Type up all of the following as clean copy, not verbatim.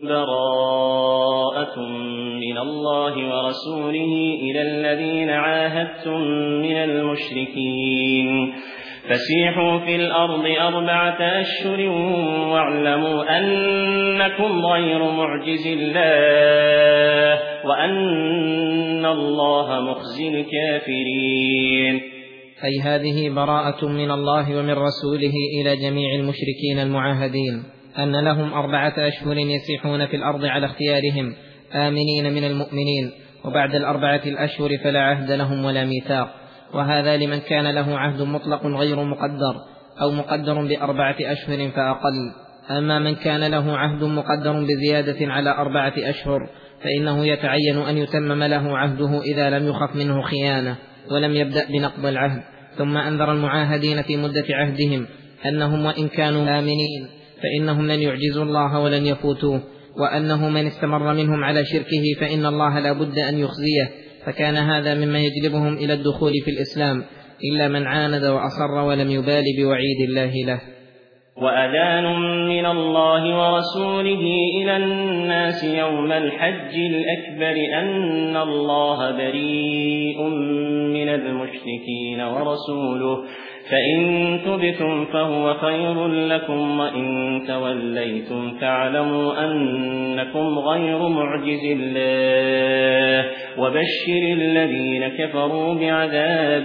براءة من الله ورسوله إلى الذين عاهدتم من المشركين فسيحوا في الأرض 4 أشهر واعلموا أنكم غير معجز الله وأن الله مخزي الكافرين. أي هذه براءة من الله ومن رسوله إلى جميع المشركين المعاهدين أن لهم 4 أشهر يسيحون في الأرض على اختيارهم آمنين من المؤمنين، وبعد 4 الأشهر فلا عهد لهم ولا ميثاق، وهذا لمن كان له عهد مطلق غير مقدر أو مقدر ب4 أشهر فأقل. أما من كان له عهد مقدر بزيادة على 4 أشهر فإنه يتعين أن يتمم له عهده إذا لم يخف منه خيانة ولم يبدأ بنقض العهد. ثم أنذر المعاهدين في مدة عهدهم أنهم وإن كانوا آمنين فإنهم لن يعجزوا الله ولن يفوتوه، وأنه من استمر منهم على شركه فإن الله لا بد أن يخزيه، فكان هذا مما يجلبهم إلى الدخول في الإسلام إلا من عاند وأصر ولم يبال بوعيد الله له. وأذان من الله ورسوله إلى الناس يوم الحج الأكبر أن الله بريء من المشركين ورسوله فإن تبتم فهو خير لكم وإن توليتم فاعلموا أنكم غير معجز الله وبشر الذين كفروا بعذاب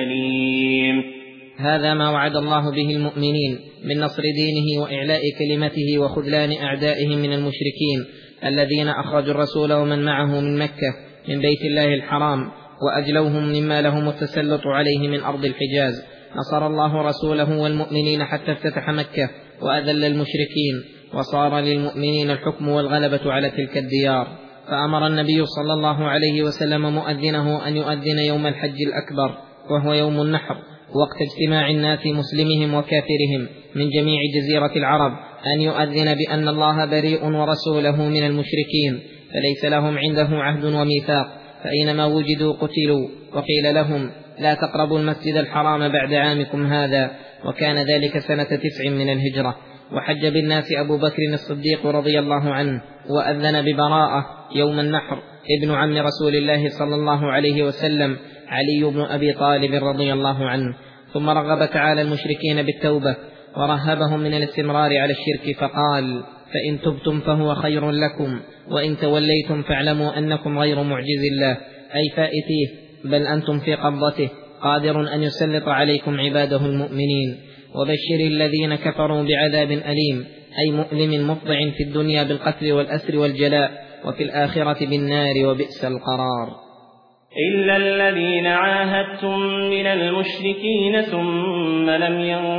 أليم. هذا ما وعد الله به المؤمنين من نصر دينه وإعلاء كلمته وخذلان أعدائهم من المشركين الذين أخرجوا الرسول ومن معه من مكة من بيت الله الحرام وأجلوهم مما لهم التسلط عليه من أرض الحجاز. نصر الله رسوله والمؤمنين حتى افتتح مكة وأذل المشركين، وصار للمؤمنين الحكم والغلبة على تلك الديار. فأمر النبي صلى الله عليه وسلم مؤذنه أن يؤذن يوم الحج الأكبر وهو يوم النحر وقت اجتماع الناس مسلمهم وكافرهم من جميع جزيرة العرب، أن يؤذن بأن الله بريء ورسوله من المشركين فليس لهم عنده عهد وميثاق، فأينما وجدوا قتلوا. وقيل لهم لا تقربوا المسجد الحرام بعد عامكم هذا، وكان ذلك سنة 9 من الهجرة. وحج بالناس أبو بكر الصديق رضي الله عنه وأذن ببراءة يوم النحر ابن عم رسول الله صلى الله عليه وسلم علي بن أبي طالب رضي الله عنه. ثم رغب تعالى المشركين بالتوبة ورهبهم من الاستمرار على الشرك فقال فإن تبتم فهو خير لكم وإن توليتم فاعلموا أنكم غير معجز الله، أي فائتيه بل أنتم في قبضته قادر أن يسلط عليكم عباده المؤمنين. وبشر الذين كفروا بعذاب أليم، أي مؤلم مفضع في الدنيا بالقتل والأسر والجلاء، وفي الآخرة بالنار وبئس القرار. إلا الذين عاهدتم من المشركين ثم لم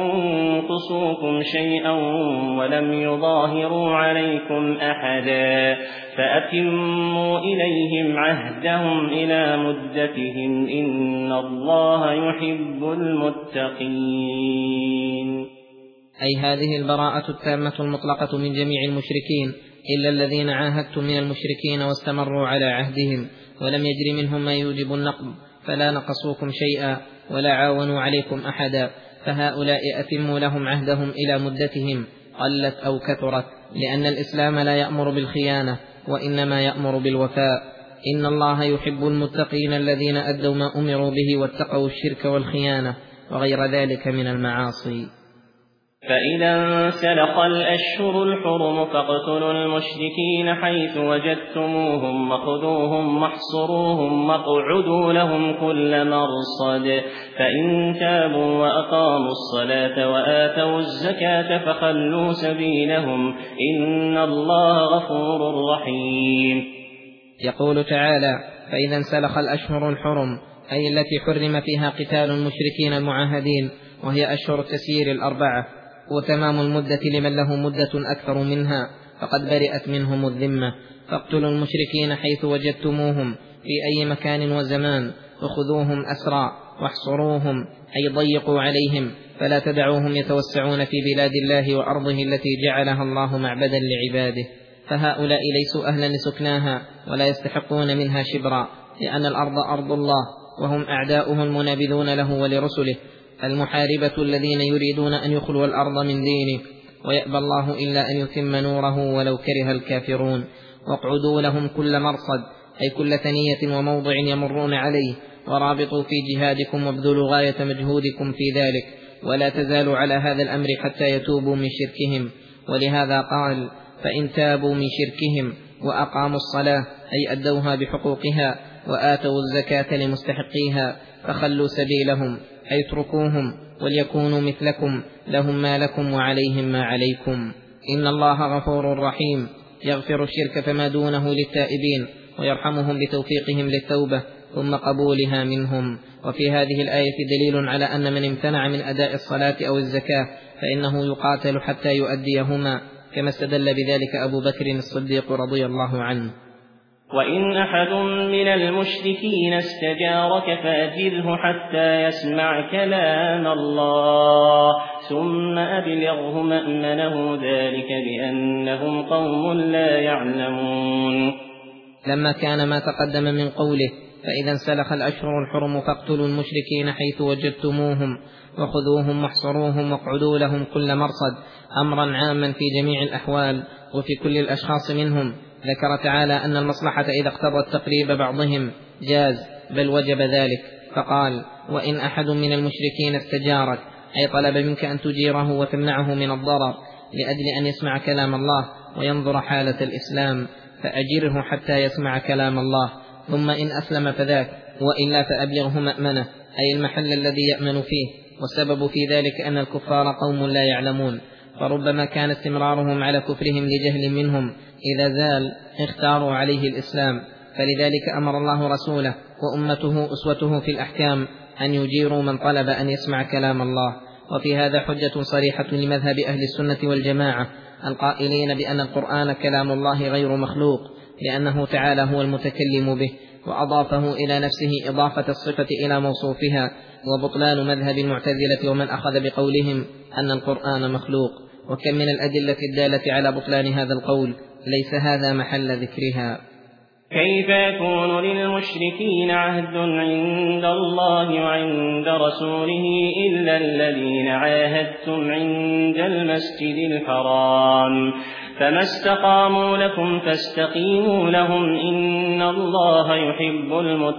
ينقصوكم شيئا ولم يظاهروا عليكم أحدا فأتموا إليهم عهدهم إلى مدتهم إن الله يحب المتقين. أي هذه البراءة التامة المطلقة من جميع المشركين إلا الذين عاهدتم من المشركين واستمروا على عهدهم ولم يجر منهم ما يوجب النقض فلا نقصوكم شيئا ولا عاونوا عليكم أحدا، فهؤلاء أتموا لهم عهدهم إلى مدتهم قلت أو كثرت، لأن الإسلام لا يأمر بالخيانة وإنما يأمر بالوفاء. إن الله يحب المتقين الذين أدوا ما أمروا به واتقوا الشرك والخيانة وغير ذلك من المعاصي. فإذا انسلخ الأشهر الحرم فاقتلوا المشركين حيث وجدتموهم وخذوهم واحصروهم واقعدوا لهم كل مرصد، فإن تابوا وأقاموا الصلاة وآتوا الزكاة فخلوا سبيلهم إن الله غفور رحيم. يقول تعالى فإذا انسلخ الأشهر الحرم، أي التي حرم فيها قتال المشركين المعاهدين، وهي أشهر التسيير 4 وتمام المدة لمن له مدة أكثر منها فقد برئت منهم الذمة. فاقتلوا المشركين حيث وجدتموهم في أي مكان وزمان وخذوهم أسرى واحصروهم، أي ضيقوا عليهم فلا تدعوهم يتوسعون في بلاد الله وأرضه التي جعلها الله معبدا لعباده، فهؤلاء ليسوا أهلا لسكناها ولا يستحقون منها شبرا، لأن الأرض أرض الله وهم أعداؤه المنابذون له ولرسله المحاربة الذين يريدون أن يخلوا الأرض من دينه ويأبى الله إلا أن يتم نوره ولو كره الكافرون. واقعدوا لهم كل مرصد، أي كل ثنية وموضع يمرون عليه، ورابطوا في جهادكم وابذلوا غاية مجهودكم في ذلك، ولا تزالوا على هذا الأمر حتى يتوبوا من شركهم. ولهذا قال: فإن تابوا من شركهم وأقاموا الصلاة، أي أدوها بحقوقها، وآتوا الزكاة لمستحقيها، فخلوا سبيلهم، أي اتركوهم، وليكونوا مثلكم، لهم ما لكم وعليهم ما عليكم. إن الله غفور رحيم، يغفر الشرك فما دونه للتائبين، ويرحمهم بتوفيقهم للتوبة ثم قبولها منهم. وفي هذه الآية دليل على أن من امتنع من أداء الصلاة أو الزكاة فإنه يقاتل حتى يؤديهما، كما استدل بذلك أبو بكر الصديق رضي الله عنه. وإن أحد من المشركين استجارك فأجره حتى يسمع كلام الله ثم أبلغه مأمنه، ذلك بأنهم قوم لا يعلمون. لما كان ما تقدم من قوله: فإذا انسلخ الأشهر الحرم فاقتلوا المشركين حيث وجدتموهم وخذوهم واحصروهم واقعدوا لهم كل مرصد، أمرا عاما في جميع الأحوال وفي كل الأشخاص منهم، ذكر تعالى أن المصلحة إذا اقتضت تقريب بعضهم جاز، بل وجب ذلك، فقال: وإن أحد من المشركين استجارك، أي طلب منك أن تجيره وتمنعه من الضرر لأجل أن يسمع كلام الله وينظر حالة الإسلام، فأجره حتى يسمع كلام الله، ثم إن أسلم فذاك، وإلا فأبلغه مأمنه، أي المحل الذي يأمن فيه. والسبب في ذلك أن الكفار قوم لا يعلمون، فربما كان استمرارهم على كفرهم لجهل منهم، إذا زال اختاروا عليه الإسلام، فلذلك أمر الله رسوله وأمته أسوته في الأحكام أن يجيروا من طلب أن يسمع كلام الله. وفي هذا حجة صريحة لمذهب أهل السنة والجماعة القائلين بأن القرآن كلام الله غير مخلوق، لأنه تعالى هو المتكلم به، وأضافه إلى نفسه إضافة الصفة إلى موصوفها، وبطلان مذهب المعتزلة ومن أخذ بقولهم أن القرآن مخلوق. وكم من الأدلة الدالة على بطلان هذا القول، ليس هذا محل ذكرها. كيف يكون للمشركين عهد عند الله وعند رسوله إلا الذين عاهدتم عند المسجد الحرام، فما استقاموا لكم فاستقيموا لهم، إن الله يحب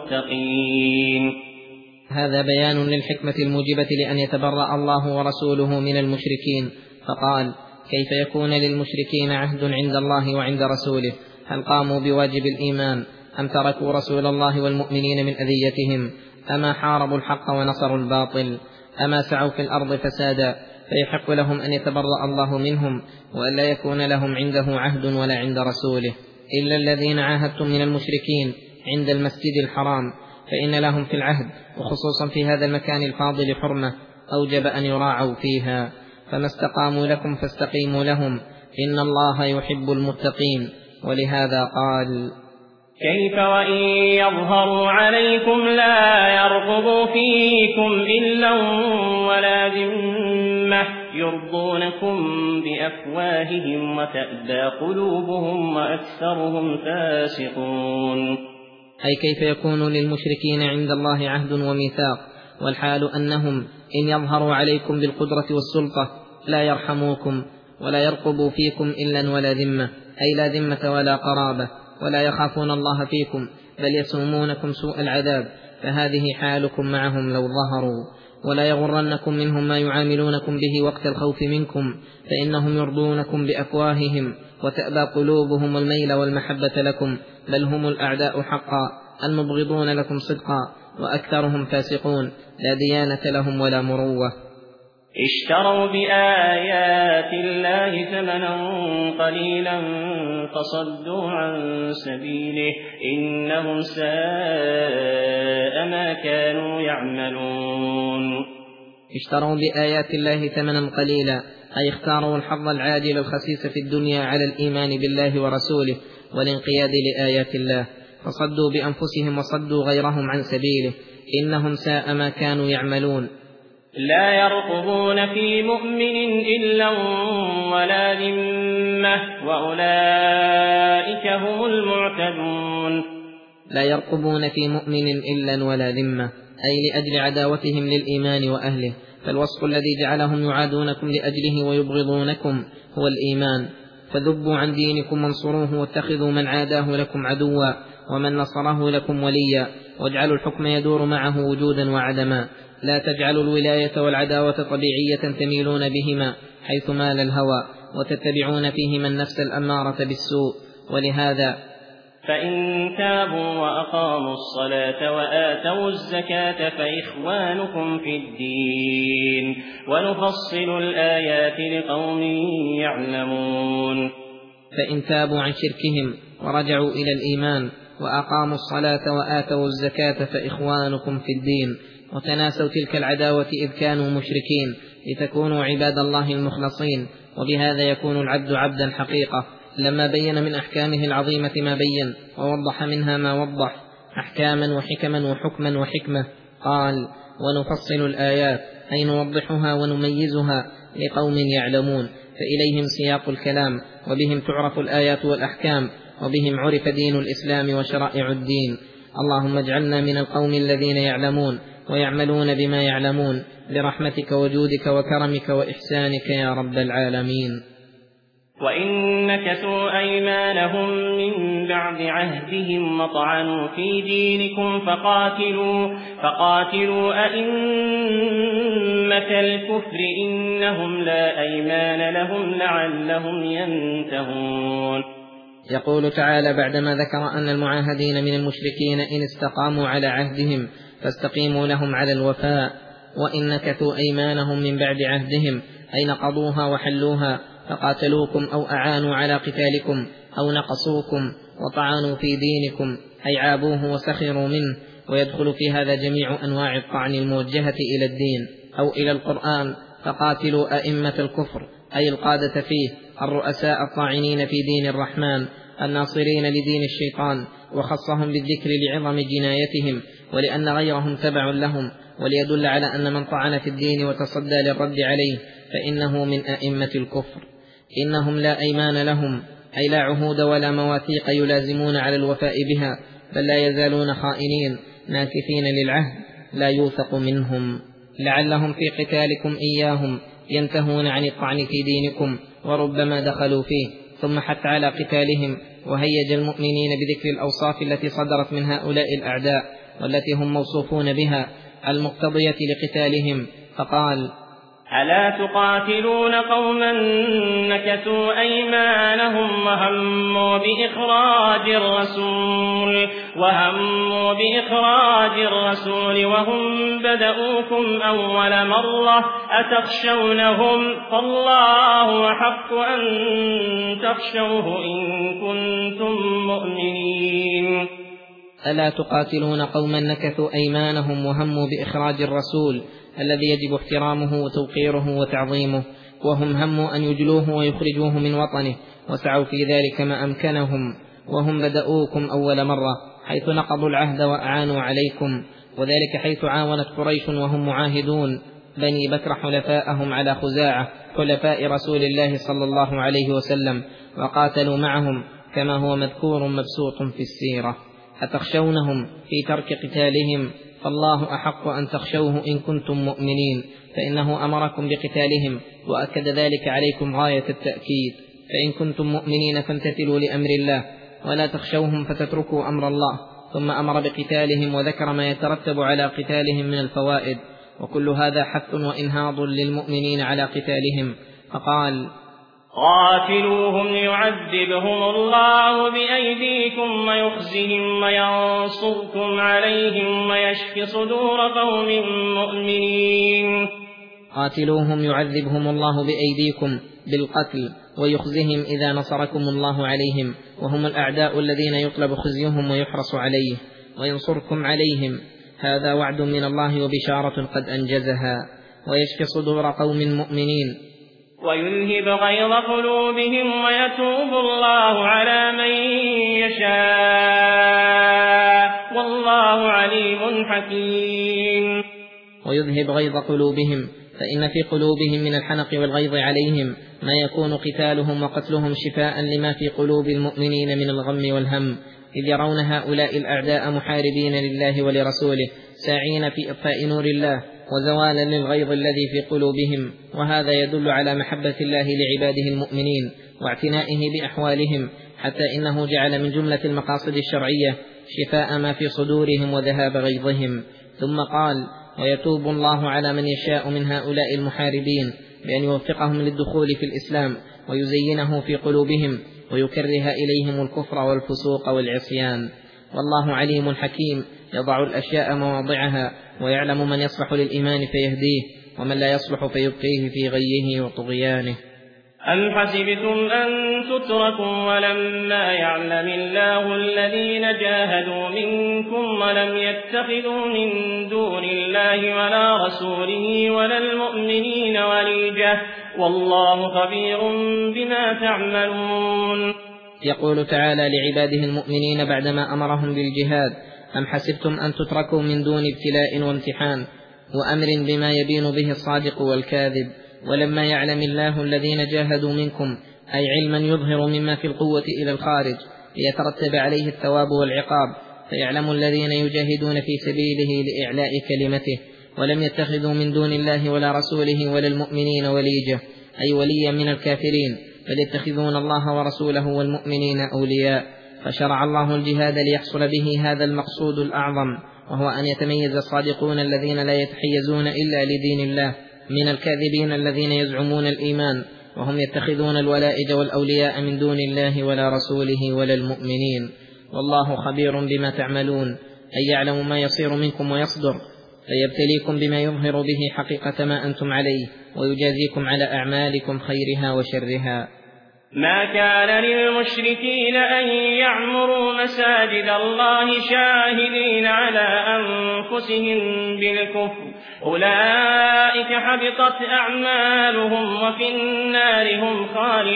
المتقين. هذا بيان للحكمة الموجبة لأن يتبرأ الله ورسوله من المشركين، فقال: كيف يكون للمشركين عهد عند الله وعند رسوله؟ هل قاموا بواجب الإيمان أم تركوا رسول الله والمؤمنين من أذيتهم؟ أما حاربوا الحق ونصروا الباطل؟ أما سعوا في الأرض فسادا؟ فيحق لهم أن يتبرأ الله منهم وأن لا يكون لهم عنده عهد ولا عند رسوله. إلا الذين عاهدتم من المشركين عند المسجد الحرام، فإن لهم في العهد وخصوصا في هذا المكان الفاضل حرمة أوجب أن يراعوا فيها، فما استقاموا لكم فاستقيموا لهم، إن الله يحب المتقين. ولهذا قال: كيف وإن يظهروا عليكم لا يرقبوا فيكم إلا ولا ذمة، يرضونكم بأفواههم وتأبى قلوبهم وأكثرهم فاسقون. أي كيف يكون للمشركين عند الله عهد وميثاق، والحال أنهم إن يظهروا عليكم بالقدرة والسلطة لا يرحموكم ولا يرقبوا فيكم إلا ولا ذمة، أي لا ذمة ولا قرابة، ولا يخافون الله فيكم بل يسومونكم سوء العذاب، فهذه حالكم معهم لو ظهروا. ولا يغرنكم منهم ما يعاملونكم به وقت الخوف منكم، فإنهم يرضونكم بأفواههم وتأبى قلوبهم الميل والمحبة لكم، بل هم الأعداء حقا المبغضون لكم صدقا، وأكثرهم فاسقون لا ديانة لهم ولا مروة. اشتروا بآيات الله ثمنا قليلا فصدوا عن سبيله، إنهم ساء ما كانوا يعملون. اشتروا بآيات الله ثمنا قليلا، أي اختاروا الحظ العاجل الخسيس في الدنيا على الإيمان بالله ورسوله والانقياد لآيات الله، فصدوا بأنفسهم وصدوا غيرهم عن سبيله، إنهم ساء ما كانوا يعملون. لا يرقبون في مؤمن إلا ولا ذمة، وأولئك هم المعتدون. لا يرقبون في مؤمن إلا ولا ذمة، أي لأجل عداوتهم للإيمان وأهله، فالوصف الذي جعلهم يعادونكم لأجله ويبغضونكم هو الإيمان. فذبوا عن دينكم وانصروه واتخذوا من عاداه لكم عدوا ومن نصره لكم وليا، واجعلوا الحكم يدور معه وجودا وعدما. لا تجعلوا الولاية والعداوة طبيعية تميلون بهما حيث مال الهوى وتتبعون فيهما النفس الأمارة بالسوء. ولهذا فإن تابوا وأقاموا الصلاة وآتوا الزكاة فإخوانكم في الدين ونفصل الآيات لقوم يعلمون. فإن تابوا عن شركهم ورجعوا إلى الإيمان وأقاموا الصلاة وآتوا الزكاة فإخوانكم في الدين، وتناسوا تلك العداوة إذ كانوا مشركين لتكونوا عباد الله المخلصين، وبهذا يكون العبد عبدا حقيقة. لما بين من أحكامه العظيمة ما بين ووضح منها ما وضح أحكاما وحكما وحكما وحكمة، قال ونفصل الآيات أي نوضحها ونميزها لقوم يعلمون، فإليهم سياق الكلام، وبهم تعرف الآيات والأحكام، وبهم عرف دين الإسلام وشرائع الدين. اللهم اجعلنا من القوم الذين يعلمون ويعملون بما يعلمون برحمتك وجودك وكرمك وإحسانك يا رب العالمين. وإن نكثوا أيمانهم من بعد عهدهم وطعنوا في دينكم فقاتلوا أئمة الكفر إنهم لا أيمان لهم لعلهم ينتهون. يقول تعالى بعدما ذكر أن المعاهدين من المشركين إن استقاموا على عهدهم فاستقيموا لهم على الوفاء، وإن نكثوا أيمانهم من بعد عهدهم أي نقضوها وحلوها فقاتلوكم أو أعانوا على قتالكم أو نقصوكم وطعنوا في دينكم أي عابوه وسخروا منه. ويدخل في هذا جميع أنواع الطعن الموجهة إلى الدين أو إلى القرآن. فقاتلوا أئمة الكفر أي القادة فيه، الرؤساء الطاعنين في دين الرحمن الناصرين لدين الشيطان، وخصهم بالذكر لعظم جنايتهم ولأن غيرهم تبع لهم، وليدل على أن من طعن في الدين وتصدى للرد عليه فإنه من أئمة الكفر. إنهم لا أيمان لهم أي لا عهود ولا مواثيق يلازمون على الوفاء بها، بل لا يزالون خائنين ناكثين للعهد لا يوثق منهم، لعلهم في قتالكم إياهم ينتهون عن الطعن في دينكم وربما دخلوا فيه. ثم حتى على قتالهم وهيج المؤمنين بذكر الأوصاف التي صدرت من هؤلاء الأعداء والتي هم موصوفون بها المقتضية لقتالهم، فقال ألا تقاتلون قوما نكثوا أيمانهم وهموا بإخراج الرسول وهم بدؤوكم أول مرة أتخشونهم فالله أحق أن تخشوه إن كنتم مؤمنين. ألا تقاتلون قوما نكثوا أيمانهم وهموا بإخراج الرسول الذي يجب احترامه وتوقيره وتعظيمه، وهم هموا أن يجلوه ويخرجوه من وطنه وسعوا في ذلك ما أمكنهم، وهم بدؤوكم أول مرة حيث نقضوا العهد وأعانوا عليكم، وذلك حيث عاونت قريش وهم معاهدون بني بكر حلفاءهم على خزاعة حلفاء رسول الله صلى الله عليه وسلم، وقاتلوا معهم كما هو مذكور مبسوط في السيرة. أتخشونهم في ترك قتالهم؟ فالله أحق أن تخشوه إن كنتم مؤمنين، فإنه أمركم بقتالهم وأكد ذلك عليكم غاية التأكيد. فإن كنتم مؤمنين فامتثلوا لأمر الله ولا تخشوهم فتتركوا أمر الله. ثم أمر بقتالهم وذكر ما يترتب على قتالهم من الفوائد، وكل هذا حث وإنهاض للمؤمنين على قتالهم، فقال قاتلوهم يعذبهم الله بأيديكم ويخزهم وينصركم عليهم ويشف صدور قوم مؤمنين. قاتلوهم يعذبهم الله بأيديكم بالقتل ويخزهم إذا نصركم الله عليهم، وهم الأعداء الذين يطلب خزيهم ويحرص عليه، وينصركم عليهم، هذا وعد من الله وبشارة قد أنجزها. ويشف صدور قوم مؤمنين ويلهب غيظ قلوبهم ويتوب الله على من يشاء والله عليم حكيم. ويذهب غيظ قلوبهم، فإن في قلوبهم من الحنق والغيظ عليهم ما يكون قتالهم وقتلهم شفاء لما في قلوب المؤمنين من الغم والهم، إذ يرون هؤلاء الأعداء محاربين لله ولرسوله ساعين في إطفاء نور الله وزوالا للغيظ الذي في قلوبهم، وهذا يدل على محبة الله لعباده المؤمنين واعتنائه بأحوالهم، حتى إنه جعل من جملة المقاصد الشرعية شفاء ما في صدورهم وذهاب غيظهم. ثم قال: ويتوب الله على من يشاء من هؤلاء المحاربين بأن يوفقهم للدخول في الإسلام ويزينه في قلوبهم ويكره إليهم الكفر والفسوق والعصيان. والله عليم حكيم، يضع الأشياء مواضعها ويعلم من يصلح للإيمان فيهديه ومن لا يصلح فيبقيه في غيه وطغيانه. أم حسبتم أن تتركوا ولما يعلم الله الذين جاهدوا منكم ولم يتخذوا من دون الله ولا رسوله ولا المؤمنين وليجة والله خبير بما تعملون. يقول تعالى لعباده المؤمنين بعدما أمرهم بالجهاد: أم حسبتم أن تتركوا من دون ابتلاء وامتحان وأمر بما يبين به الصادق والكاذب، ولما يعلم الله الذين جاهدوا منكم، أي علما يظهر مما في القوة إلى الخارج ليترتب عليه الثواب والعقاب، فيعلم الذين يجاهدون في سبيله لإعلاء كلمته، ولم يتخذوا من دون الله ولا رسوله ولا المؤمنين وليجة، أي وليا من الكافرين، بل يتخذون الله ورسوله والمؤمنين أولياء. فشرع الله الجهاد ليحصل به هذا المقصود الأعظم، وهو أن يتميز الصادقون الذين لا يتحيزون إلا لدين الله من الكاذبين الذين يزعمون الإيمان وهم يتخذون الولائج والأولياء من دون الله ولا رسوله ولا المؤمنين. والله خبير بما تعملون، أي يعلم ما يصير منكم ويصدر، فيبتليكم بما يظهر به حقيقة ما أنتم عليه ويجازيكم على أعمالكم خيرها وشرها. ما كان للمشركين أن يعمروا مساجد الله شاهدين على أنفسهم بالكفر، أولئك حبطت أعمالهم وفي النار هم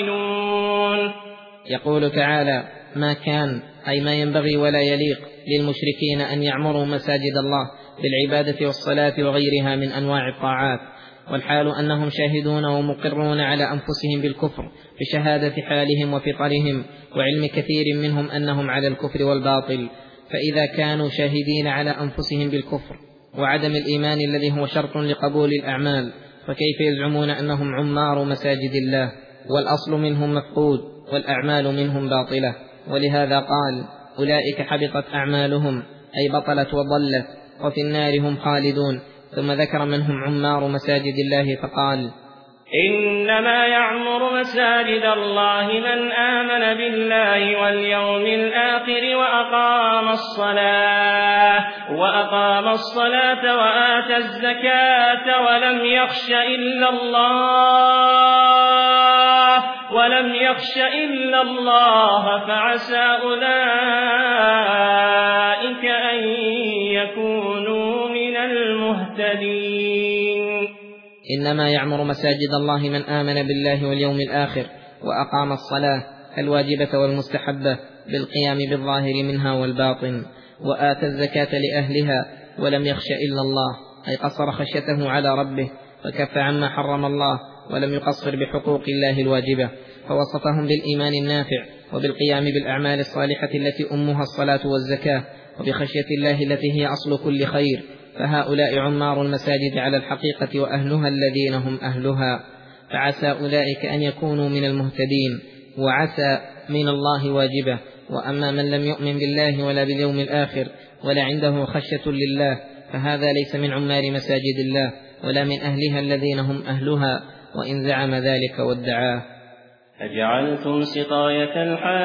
خالدون. يقول تعالى: ما كان، أي ما ينبغي ولا يليق للمشركين أن يعمروا مساجد الله بالعبادة والصلاة وغيرها من أنواع الطاعات، والحال أنهم شاهدون ومقرون على أنفسهم بالكفر بشهادة حالهم وفطرهم وعلم كثير منهم أنهم على الكفر والباطل. فإذا كانوا شاهدين على أنفسهم بالكفر وعدم الإيمان الذي هو شرط لقبول الأعمال، فكيف يزعمون أنهم عمار مساجد الله والأصل منهم مفقود والأعمال منهم باطلة؟ ولهذا قال: أولئك حبطت أعمالهم، أي بطلت وضلت، وفي النار هم خالدون. ثم ذكر من هم عمار مساجد الله فقال: إنما يعمر مساجد الله من آمن بالله واليوم الآخر وأقام الصلاة وآتى الزكاة ولم يخش إلا الله فعسى أولئك أن يكونوا من المهتدين. إنما يعمر مساجد الله من آمن بالله واليوم الآخر وأقام الصلاة الواجبة والمستحبة بالقيام بالظاهر منها والباطن، وآتى الزكاة لأهلها ولم يخش إلا الله، أي قصر خشيته على ربه فكف عما حرم الله ولم يقصر بحقوق الله الواجبة، فوصفهم بالإيمان النافع وبالقيام بالأعمال الصالحة التي أمها الصلاة والزكاة وبخشية الله التي هي أصل كل خير. فهؤلاء عمار المساجد على الحقيقة وأهلها الذين هم أهلها، فعسى أولئك أن يكونوا من المهتدين، وعسى من الله واجبة. وأما من لم يؤمن بالله ولا باليوم الآخر ولا عنده خشية لله فهذا ليس من عمار مساجد الله ولا من أهلها الذين هم أهلها، وإن زعم ذلك وادعاه. أجعلتم سقاية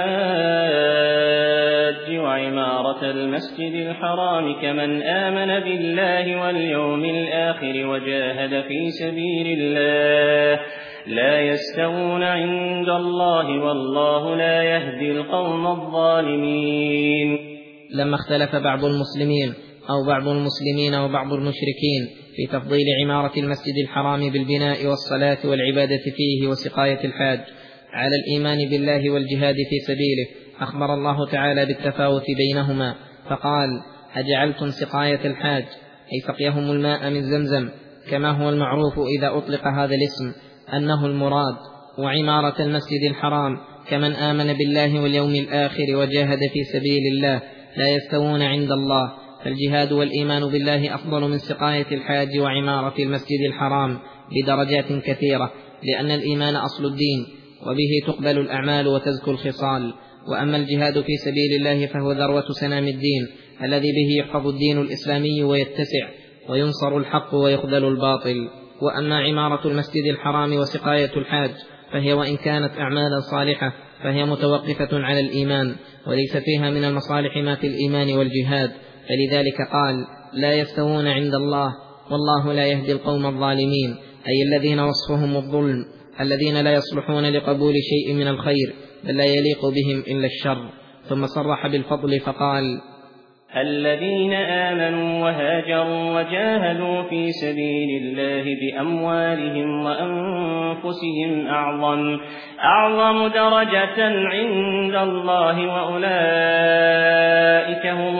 الحاج وعمارة المسجد الحرام كمن آمن بالله واليوم الآخر وجاهد في سبيل الله لا يستوون عند الله والله لا يهدي القوم الظالمين. لما اختلف بعض المسلمين أو بعض المسلمين وبعض المشركين في تفضيل عمارة المسجد الحرام بالبناء والصلاة والعبادة فيه وسقاية الحاج على الإيمان بالله والجهاد في سبيله، أخبر الله تعالى بالتفاوت بينهما فقال: أجعلتم سقاية الحاج، أي سقيهم الماء من زمزم كما هو المعروف إذا أطلق هذا الاسم أنه المراد، وعمارة المسجد الحرام كمن آمن بالله واليوم الآخر وجاهد في سبيل الله لا يستوون عند الله، فالجهاد والإيمان بالله أفضل من سقاية الحاج وعمارة المسجد الحرام بدرجات كثيرة، لأن الإيمان أصل الدين وبه تقبل الأعمال وتزكو الخصال. وأما الجهاد في سبيل الله فهو ذروة سنام الدين الذي به يحفظ الدين الإسلامي ويتسع وينصر الحق ويخذل الباطل. وأما عمارة المسجد الحرام وسقاية الحاج فهي وإن كانت أعمالا صالحة فهي متوقفة على الإيمان، وليس فيها من المصالح ما في الإيمان والجهاد، فلذلك قال: لا يستوون عند الله والله لا يهدي القوم الظالمين، أي الذين وصفهم الظلم، الذين لا يصلحون لقبول شيء من الخير بل لا يليق بهم إلا الشر. ثم صرح بالفضل فقال: الذين آمنوا وهاجروا وجاهدوا في سبيل الله بأموالهم وأنفسهم أعظم درجة عند الله وأولئك هم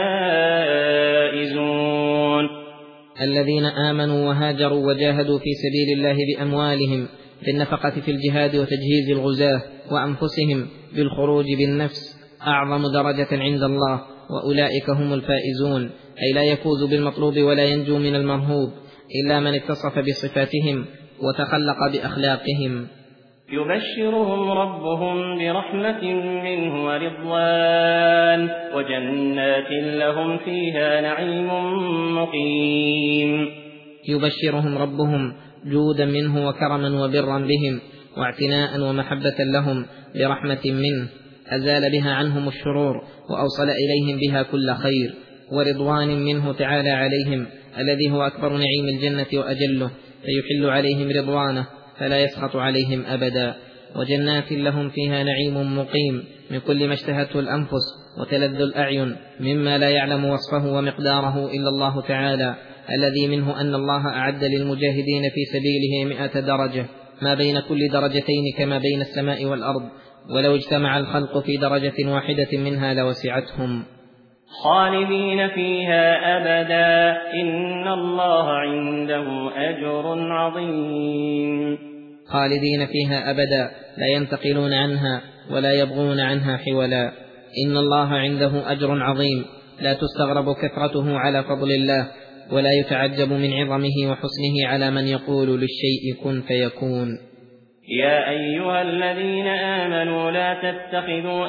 الفائزون. الذين آمنوا وهاجروا وجاهدوا في سبيل الله بأموالهم بالنفقة في الجهاد وتجهيز الغزاة، وأنفسهم بالخروج بالنفس، أعظم درجة عند الله وأولئك هم الفائزون، أي لا يفوز بالمطلوب ولا ينجو من المرهوب إلا من اتصف بصفاتهم وتخلق بأخلاقهم. يبشرهم ربهم برحمة منه ورضوان وجنات لهم فيها نعيم مقيم. يبشرهم ربهم جودا منه وكرما وبرا بهم واعتناء ومحبة لهم برحمة منه أزال بها عنهم الشرور وأوصل إليهم بها كل خير، ورضوان منه تعالى عليهم الذي هو أكبر نعيم الجنة وأجله، فيحل عليهم رضوانه فلا يسخط عليهم أبدا. وجنات لهم فيها نعيم مقيم من كل ما اشتهته الأنفس وتلذ الأعين مما لا يعلم وصفه ومقداره إلا الله تعالى، الذي منه أن الله أعد للمجاهدين في سبيله 100 درجة، ما بين كل درجتين كما بين السماء والأرض، ولو اجتمع الخلق في درجة واحدة منها لوسعتهم. خالدين فيها أبدا إن الله عنده أجر عظيم. خالدين فيها أبدا لا ينتقلون عنها ولا يبغون عنها حولا. إن الله عنده أجر عظيم لا تستغرب كثرته على فضل الله، ولا يتعجب من عظمه وحسنه على من يقول للشيء كن فيكون. يا أيها الذين آمنوا لا تتخذوا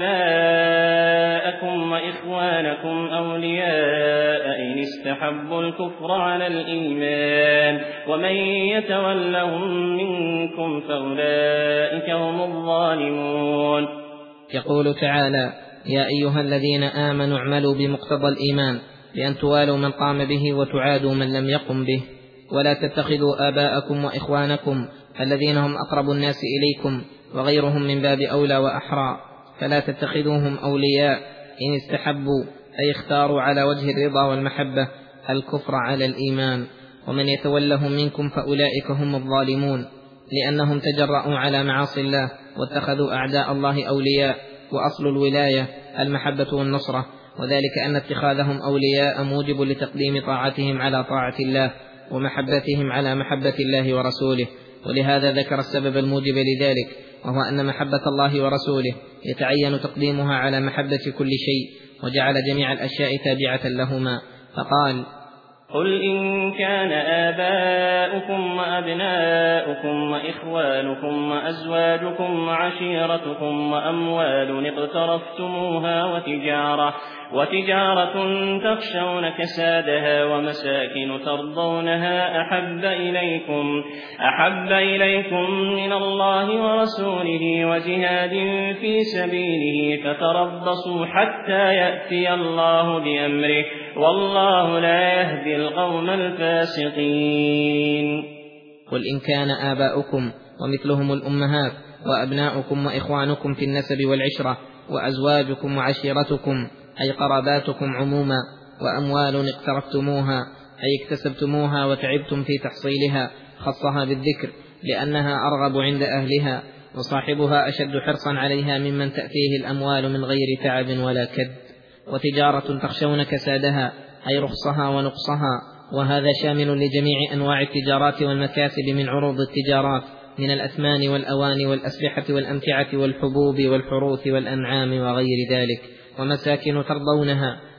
آباءكم وإخوانكم أولياء إن استحبوا الكفر على الإيمان ومن يتولهم منكم فأولئك هم الظالمون. يقول تعالى: يا أيها الذين آمنوا اعملوا بمقتضى الإيمان بأن توالوا من قام به وتعادوا من لم يقم به، ولا تتخذوا آباءكم وإخوانكم الذين هم أقرب الناس إليكم وغيرهم من باب أولى وأحرى، فلا تتخذوهم أولياء إن استحبوا أي اختاروا على وجه الرضا والمحبة الكفر على الإيمان، ومن يتولهم منكم فأولئك هم الظالمون، لأنهم تجرؤوا على معاصي الله واتخذوا أعداء الله أولياء، وأصل الولاية المحبة والنصرة، وذلك أن اتخاذهم أولياء موجب لتقديم طاعتهم على طاعة الله ومحبتهم على محبة الله ورسوله. ولهذا ذكر السبب الموجب لذلك، وهو أن محبة الله ورسوله يتعين تقديمها على محبة كل شيء، وجعل جميع الأشياء تابعة لهما، فقال: قل إن كان آباؤكم وأبناؤكم وإخوانكم وأزواجكم وعشيرتكم وأموال اقترفتموها وتجارة تخشون كسادها ومساكن ترضونها أحب إليكم من الله ورسوله وجهاد في سبيله فتربصوا حتى يأتي الله بأمره والله لا يهدي القوم الفاسقين. قل إن كان آباؤكم ومثلهم الأمهات وأبناؤكم وإخوانكم في النسب والعشرة وأزواجكم وعشيرتكم أي قراباتكم عموما، وأموال اقترفتموها أي اكتسبتموها وتعبتم في تحصيلها، خصها بالذكر لأنها أرغب عند أهلها، وصاحبها أشد حرصا عليها ممن تأتيه الأموال من غير تعب ولا كد. وتجارة تخشون كسادها أي رخصها ونقصها، وهذا شامل لجميع أنواع التجارات والمكاسب من عروض التجارات من الأثمان والأواني والأسلحة والأمتعة والحبوب والحروث والأنعام وغير ذلك. ومساكن ترضونها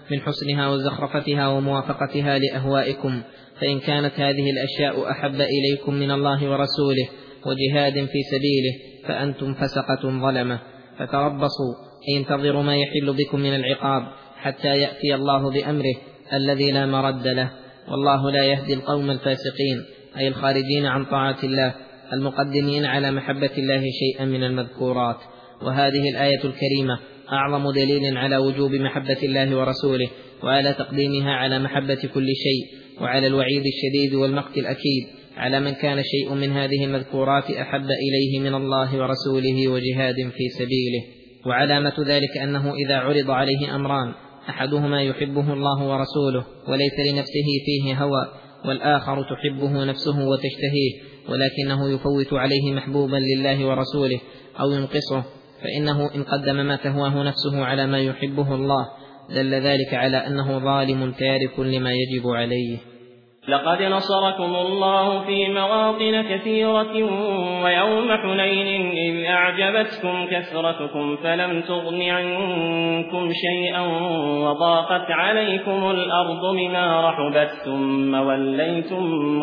من حسنها وزخرفتها وموافقتها لأهوائكم، فإن كانت هذه الأشياء أحب إليكم من الله ورسوله وجهاد في سبيله فأنتم فسقة ظلمة، فتربصوا أي انتظروا ما يحل بكم من العقاب حتى يأتي الله بأمره الذي لا مرد له، والله لا يهدي القوم الفاسقين، أي الخارجين عن طاعة الله المقدمين على محبة الله شيئا من المذكورات. وهذه الآية الكريمة أعظم دليل على وجوب محبة الله ورسوله، وعلى تقديمها على محبة كل شيء، وعلى الوعيد الشديد والمقت الأكيد على من كان شيء من هذه المذكورات أحب إليه من الله ورسوله وجهاد في سبيله. وعلامة ذلك أنه إذا عرض عليه أمران أحدهما يحبه الله ورسوله وليس لنفسه فيه هوى، والآخر تحبه نفسه وتشتهيه ولكنه يفوت عليه محبوبا لله ورسوله أو ينقصه، فإنه إن قدم ما تهواه نفسه على ما يحبه الله دل ذلك على أنه ظالم تارك لما يجب عليه. لقد نصركم الله في مواطن كثيرة ويوم حنين إذ أعجبتكم كثرتكم فلم تغن عنكم شيئا وضاقت عليكم الأرض بما رحبت ثم وليتم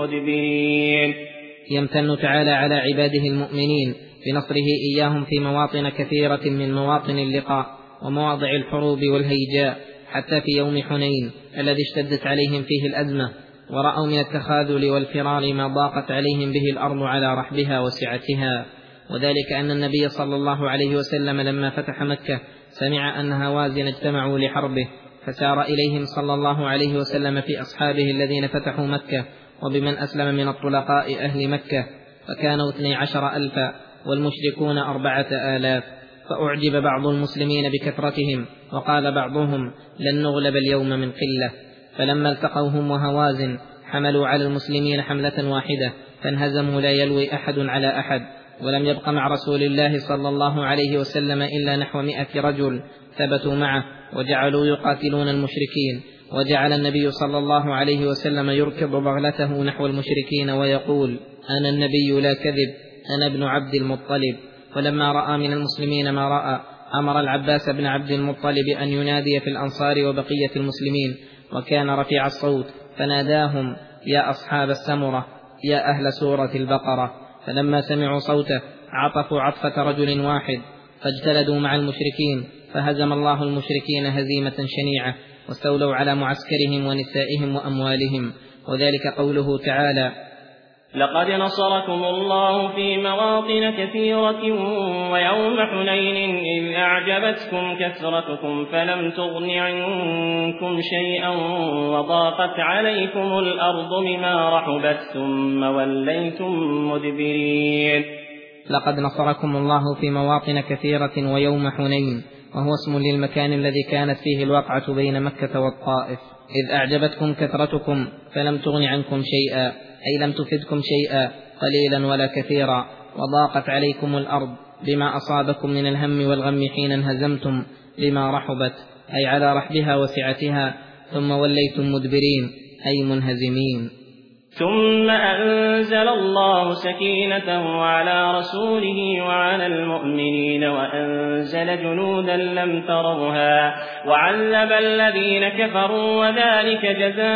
مدبرين. يمتن تعالى على عباده المؤمنين بنصره إياهم في مواطن كثيرة من مواطن اللقاء ومواضع الحروب والهيجاء، حتى في يوم حنين الذي اشتدت عليهم فيه الأزمة ورأوا من التخاذل والفرار ما ضاقت عليهم به الأرض على رحبها وسعتها. وذلك أن النبي صلى الله عليه وسلم لما فتح مكة سمع أن هوازن اجتمعوا لحربه، فسار إليهم صلى الله عليه وسلم في أصحابه الذين فتحوا مكة وبمن أسلم من الطلقاء أهل مكة، فكانوا 12,000 والمشركون 4,000، فأعجب بعض المسلمين بكثرتهم وقال بعضهم لن نغلب اليوم من قلة، فلما التقوا هم وهوازن حملوا على المسلمين حملة واحدة فانهزموا لا يلوي أحد على أحد، ولم يبق مع رسول الله صلى الله عليه وسلم إلا نحو 100 رجل ثبتوا معه وجعلوا يقاتلون المشركين، وجعل النبي صلى الله عليه وسلم يركض بغلته نحو المشركين ويقول أنا النبي لا كذب أنا ابن عبد المطلب. ولما رأى من المسلمين ما رأى أمر العباس بن عبد المطلب أن ينادي في الأنصار وبقية المسلمين، وكان رفيع الصوت فناداهم يا أصحاب السمرة يا أهل سورة البقرة، فلما سمعوا صوته عطفوا عطفة رجل واحد فاجتلدوا مع المشركين، فهزم الله المشركين هزيمة شنيعة واستولوا على معسكرهم ونسائهم وأموالهم. وذلك قوله تعالى لقد نصركم الله في مواطن كثيرة ويوم حنين إذ أعجبتكم كثرتكم فلم تغن عنكم شيئا وضاقت عليكم الأرض بما رحبت ثم وليتم مدبرين. لقد نصركم الله في مواطن كثيرة ويوم حنين، وهو اسم للمكان الذي كانت فيه الوقعة بين مكة والطائف. إذ أعجبتكم كثرتكم فلم تغن عنكم شيئا أي لم تفدكم شيئا قليلا ولا كثيرا، وضاقت عليكم الأرض بما أصابكم من الهم والغم حين انهزمتم بما رحبت أي على رحبها وسعتها، ثم وليتم مدبرين أي منهزمين. ثم أنزل الله سكينته على رسوله وعلى المؤمنين وأنزل جنودا لم تروها وعذب الذين كفروا وذلك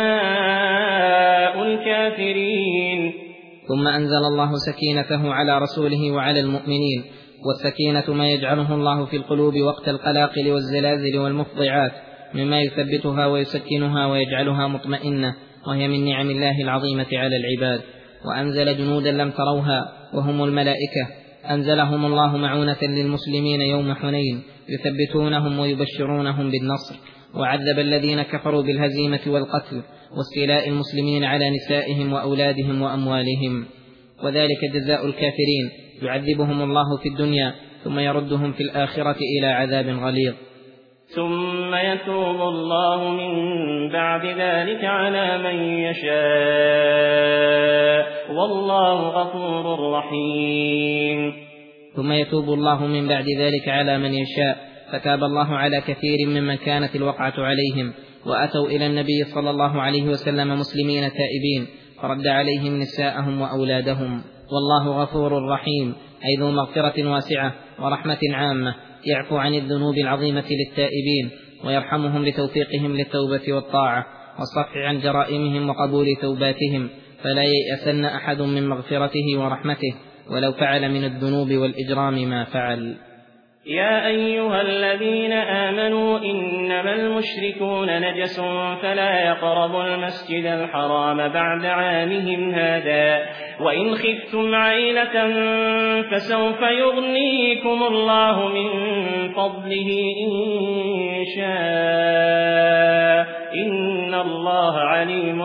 جزاء الكافرين. ثم أنزل الله سكينته على رسوله وعلى المؤمنين، والسكينة ما يجعله الله في القلوب وقت القلاقل والزلازل والمفضعات مما يثبتها ويسكنها ويجعلها مطمئنة، وهي من نعم الله العظيمة على العباد. وأنزل جنودا لم تروها وهم الملائكة، أنزلهم الله معونة للمسلمين يوم حنين يثبتونهم ويبشرونهم بالنصر. وعذب الذين كفروا بالهزيمة والقتل واستيلاء المسلمين على نسائهم وأولادهم وأموالهم، وذلك جزاء الكافرين، يعذبهم الله في الدنيا ثم يردهم في الآخرة إلى عذاب غليظ. ثم يتوب الله من بعد ذلك على من يشاء والله غفور رحيم. ثم يتوب الله من بعد ذلك على من يشاء، فتاب الله على كثير ممن كانت الوقعة عليهم، وأتوا إلى النبي صلى الله عليه وسلم مسلمين تائبين، فرد عليهم نساءهم وأولادهم. والله غفور رحيم أي ذو مغفرة واسعة ورحمة عامة، يعفو عن الذنوب العظيمة للتائبين ويرحمهم لتوفيقهم للتوبة والطاعة والصفح عن جرائمهم وقبول توباتهم، فلا ييأسن أحد من مغفرته ورحمته ولو فعل من الذنوب والإجرام ما فعل. يا أيها الذين آمنوا إنما المشركون نجس فلا يقربوا المسجد الحرام بعد عامهم هذا، وإن خفتم عيلة فسوف يغنيكم الله من فضله إن شاء، إن الله عليم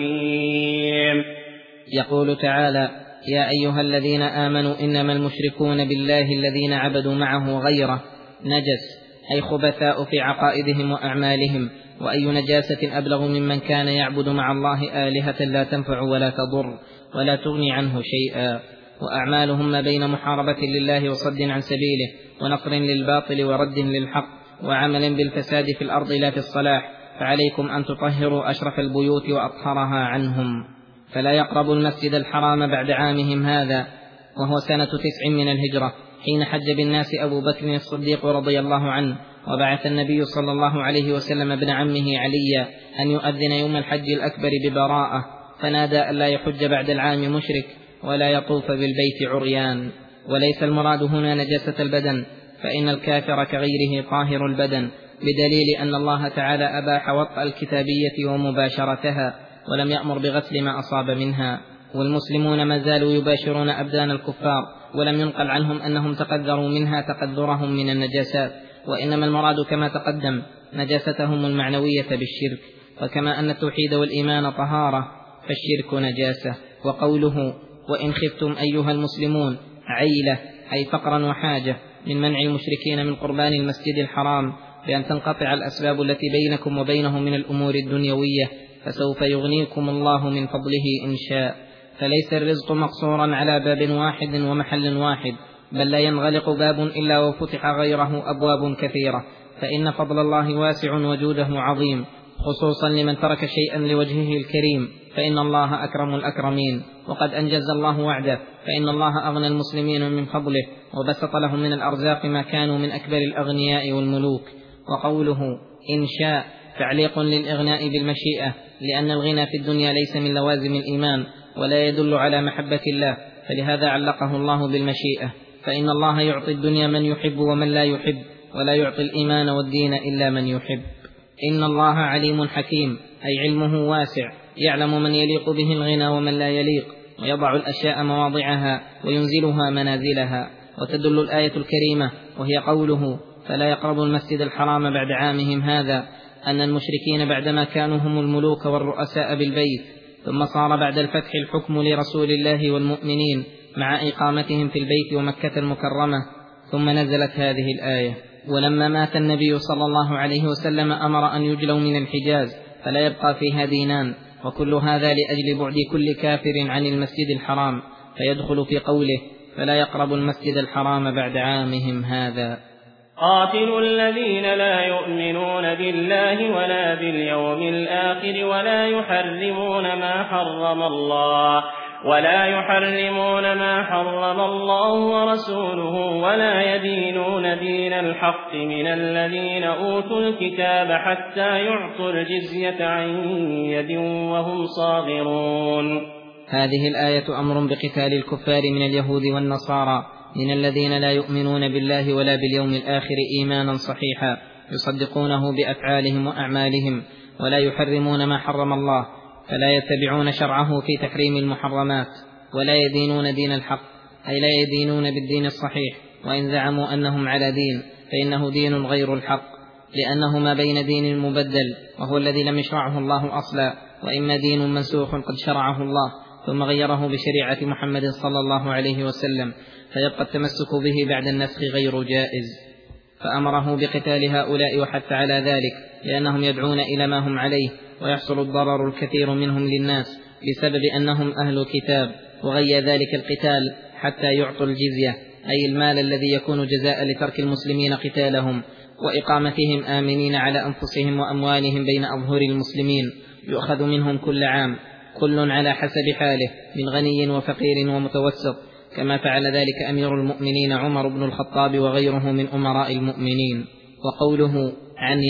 حكيم. يقول تعالى: يا أيها الذين آمنوا إنما المشركون بالله الذين عبدوا معه غيره نجس، أي خبثاء في عقائدهم وأعمالهم، وأي نجاسة أبلغ ممن كان يعبد مع الله آلهة لا تنفع ولا تضر ولا تغني عنه شيئا، وأعمالهم ما بين محاربة لله وصد عن سبيله ونصر للباطل ورد للحق وعمل بالفساد في الأرض لا في الصلاح، فعليكم أن تطهروا أشرف البيوت وأطهرها عنهم. فلا يقربوا المسجد الحرام بعد عامهم هذا، وهو سنة 9 من الهجرة، حين حج بالناس أبو بكر الصديق رضي الله عنه، وبعث النبي صلى الله عليه وسلم ابن عمه عليا أن يؤذن يوم الحج الأكبر ببراءة، فنادى ألا يحج بعد العام مشرك ولا يطوف بالبيت عريان. وليس المراد هنا نجاسة البدن، فإن الكافر كغيره طاهر البدن، بدليل أن الله تعالى أباح وطأ الكتابية ومباشرتها ولم يأمر بغسل ما أصاب منها، والمسلمون ما زالوا يباشرون أبدان الكفار، ولم ينقل عنهم أنهم تقدروا منها تقدرهم من النجاسات، وإنما المراد كما تقدم نجاستهم المعنوية بالشرك، وكما أن التوحيد والإيمان طهارة فالشرك نجاسة. وقوله وإن خفتم أيها المسلمون عيلة، أي فقرا وحاجة، من منع المشركين من قربان المسجد الحرام بأن تنقطع الأسباب التي بينكم وبينه من الأمور الدنيوية، فسوف يغنيكم الله من فضله إن شاء. فليس الرزق مقصورا على باب واحد ومحل واحد، بل لا ينغلق باب إلا وفتح غيره أبواب كثيرة، فإن فضل الله واسع وجوده عظيم، خصوصا لمن ترك شيئا لوجهه الكريم، فإن الله أكرم الأكرمين، وقد أنجز الله وعده، فإن الله أغنى المسلمين من فضله وبسط لهم من الأرزاق ما كانوا من أكبر الأغنياء والملوك. وقوله إن شاء تعليق للإغناء بالمشيئة، لأن الغنى في الدنيا ليس من لوازم الإيمان ولا يدل على محبة الله، فلهذا علقه الله بالمشيئة، فإن الله يعطي الدنيا من يحب ومن لا يحب، ولا يعطي الإيمان والدين إلا من يحب. إن الله عليم حكيم، أي علمه واسع، يعلم من يليق به الغنى ومن لا يليق، ويضع الأشياء مواضعها وينزلها منازلها. وتدل الآية الكريمة وهي قوله فلا يقربوا المسجد الحرام بعد عامهم هذا، أن المشركين بعدما كانوا هم الملوك والرؤساء بالبيت، ثم صار بعد الفتح الحكم لرسول الله والمؤمنين مع إقامتهم في البيت ومكة المكرمة، ثم نزلت هذه الآية. ولما مات النبي صلى الله عليه وسلم أمر أن يجلوا من الحجاز، فلا يبقى فيها دينان، وكل هذا لأجل بعد كل كافر عن المسجد الحرام، فيدخل في قوله فلا يقربوا المسجد الحرام بعد عامهم هذا. قاتلوا الذين لا يؤمنون بالله ولا باليوم الآخر ولا يحرمون ما حرم الله ورسوله، ولا يدينون دين الحق من الذين أوتوا الكتاب حتى يعطوا الجزية عن يد وهم صاغرون. هذه الآية أمر بقتال الكفار من اليهود والنصارى، من الذين لا يؤمنون بالله ولا باليوم الآخر إيمانا صحيحا، يصدقونه بأفعالهم وأعمالهم، ولا يحرمون ما حرم الله، فلا يتبعون شرعه في تحريم المحرمات، ولا يدينون دين الحق، أي لا يدينون بالدين الصحيح، وإن زعموا أنهم على دين فإنه دين غير الحق، لأنه ما بين دين مبدل وهو الذي لم يشرعه الله أصلا، وإما دين منسوخ قد شرعه الله ثم غيره بشريعة محمد صلى الله عليه وسلم، فيبقى التمسك به بعد النسخ غير جائز. فأمره بقتال هؤلاء وحث على ذلك، لأنهم يدعون إلى ما هم عليه، ويحصل الضرر الكثير منهم للناس بسبب أنهم أهل كتاب، وغي ذلك القتال حتى يعطوا الجزية، أي المال الذي يكون جزاء لترك المسلمين قتالهم وإقامتهم آمنين على أنفسهم وأموالهم بين أظهر المسلمين، يؤخذ منهم كل عام، كل على حسب حاله من غني وفقير ومتوسط، كما فعل ذلك أمير المؤمنين عمر بن الخطاب وغيره من أمراء المؤمنين. وقوله عن يد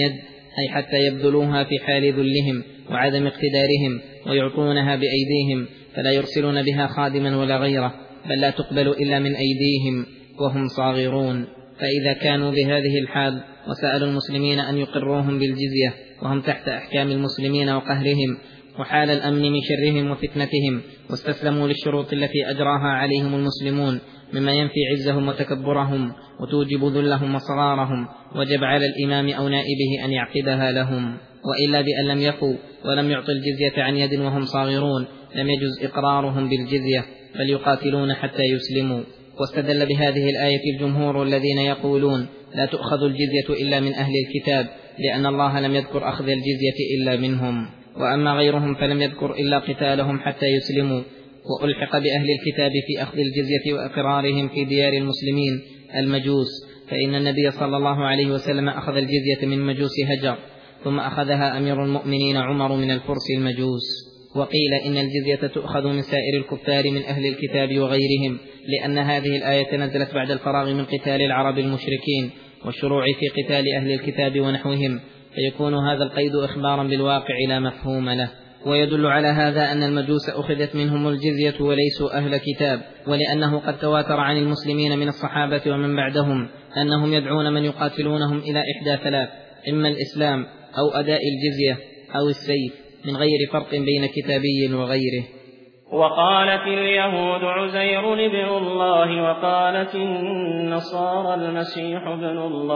أي حتى يبذلوها في حال ذلهم وعدم اقتدارهم ويعطونها بأيديهم، فلا يرسلون بها خادما ولا غيره، بل لا تقبل إلا من أيديهم وهم صاغرون. فإذا كانوا بهذه الحال وسألوا المسلمين أن يقروهم بالجزية وهم تحت أحكام المسلمين وقهرهم وحال الأمن من شرهم وفتنتهم، واستسلموا للشروط التي أجراها عليهم المسلمون مما ينفي عزهم وتكبرهم وتوجب ذلهم وصغارهم، وجب على الإمام أو نائبه أن يعقدها لهم. وإلا بأن لم يفوا ولم يعطوا الجزية عن يد وهم صاغرون لم يجز إقرارهم بالجزية، بل يقاتلون حتى يسلموا. واستدل بهذه الآية الجمهور الذين يقولون لا تؤخذ الجزية إلا من أهل الكتاب، لأن الله لم يذكر أخذ الجزية إلا منهم، وأما غيرهم فلم يذكر إلا قتالهم حتى يسلموا. وألحق بأهل الكتاب في أخذ الجزية وإقرارهم في ديار المسلمين المجوس، فإن النبي صلى الله عليه وسلم أخذ الجزية من مجوس هجر، ثم أخذها أمير المؤمنين عمر من الفرس المجوس. وقيل إن الجزية تؤخذ من سائر الكفار من أهل الكتاب وغيرهم، لأن هذه الآية نزلت بعد الفراغ من قتال العرب المشركين والشروع في قتال أهل الكتاب ونحوهم، فيكون هذا القيد إخبارا بالواقع لا مفهوم له. ويدل على هذا أن المجوس أخذت منهم الجزية وليسوا أهل كتاب، ولأنه قد تواتر عن المسلمين من الصحابة ومن بعدهم أنهم يدعون من يقاتلونهم إلى إحدى ثلاث: إما الإسلام أو أداء الجزية أو السيف، من غير فرق بين كتابي وغيره. وقالت اليهود عزير ابن الله، وقالت النصارى المسيح ابن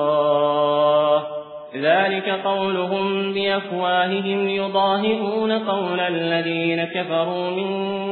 الله، ذلك قولهم بأفواههم يضاهئون قول الذين كفروا من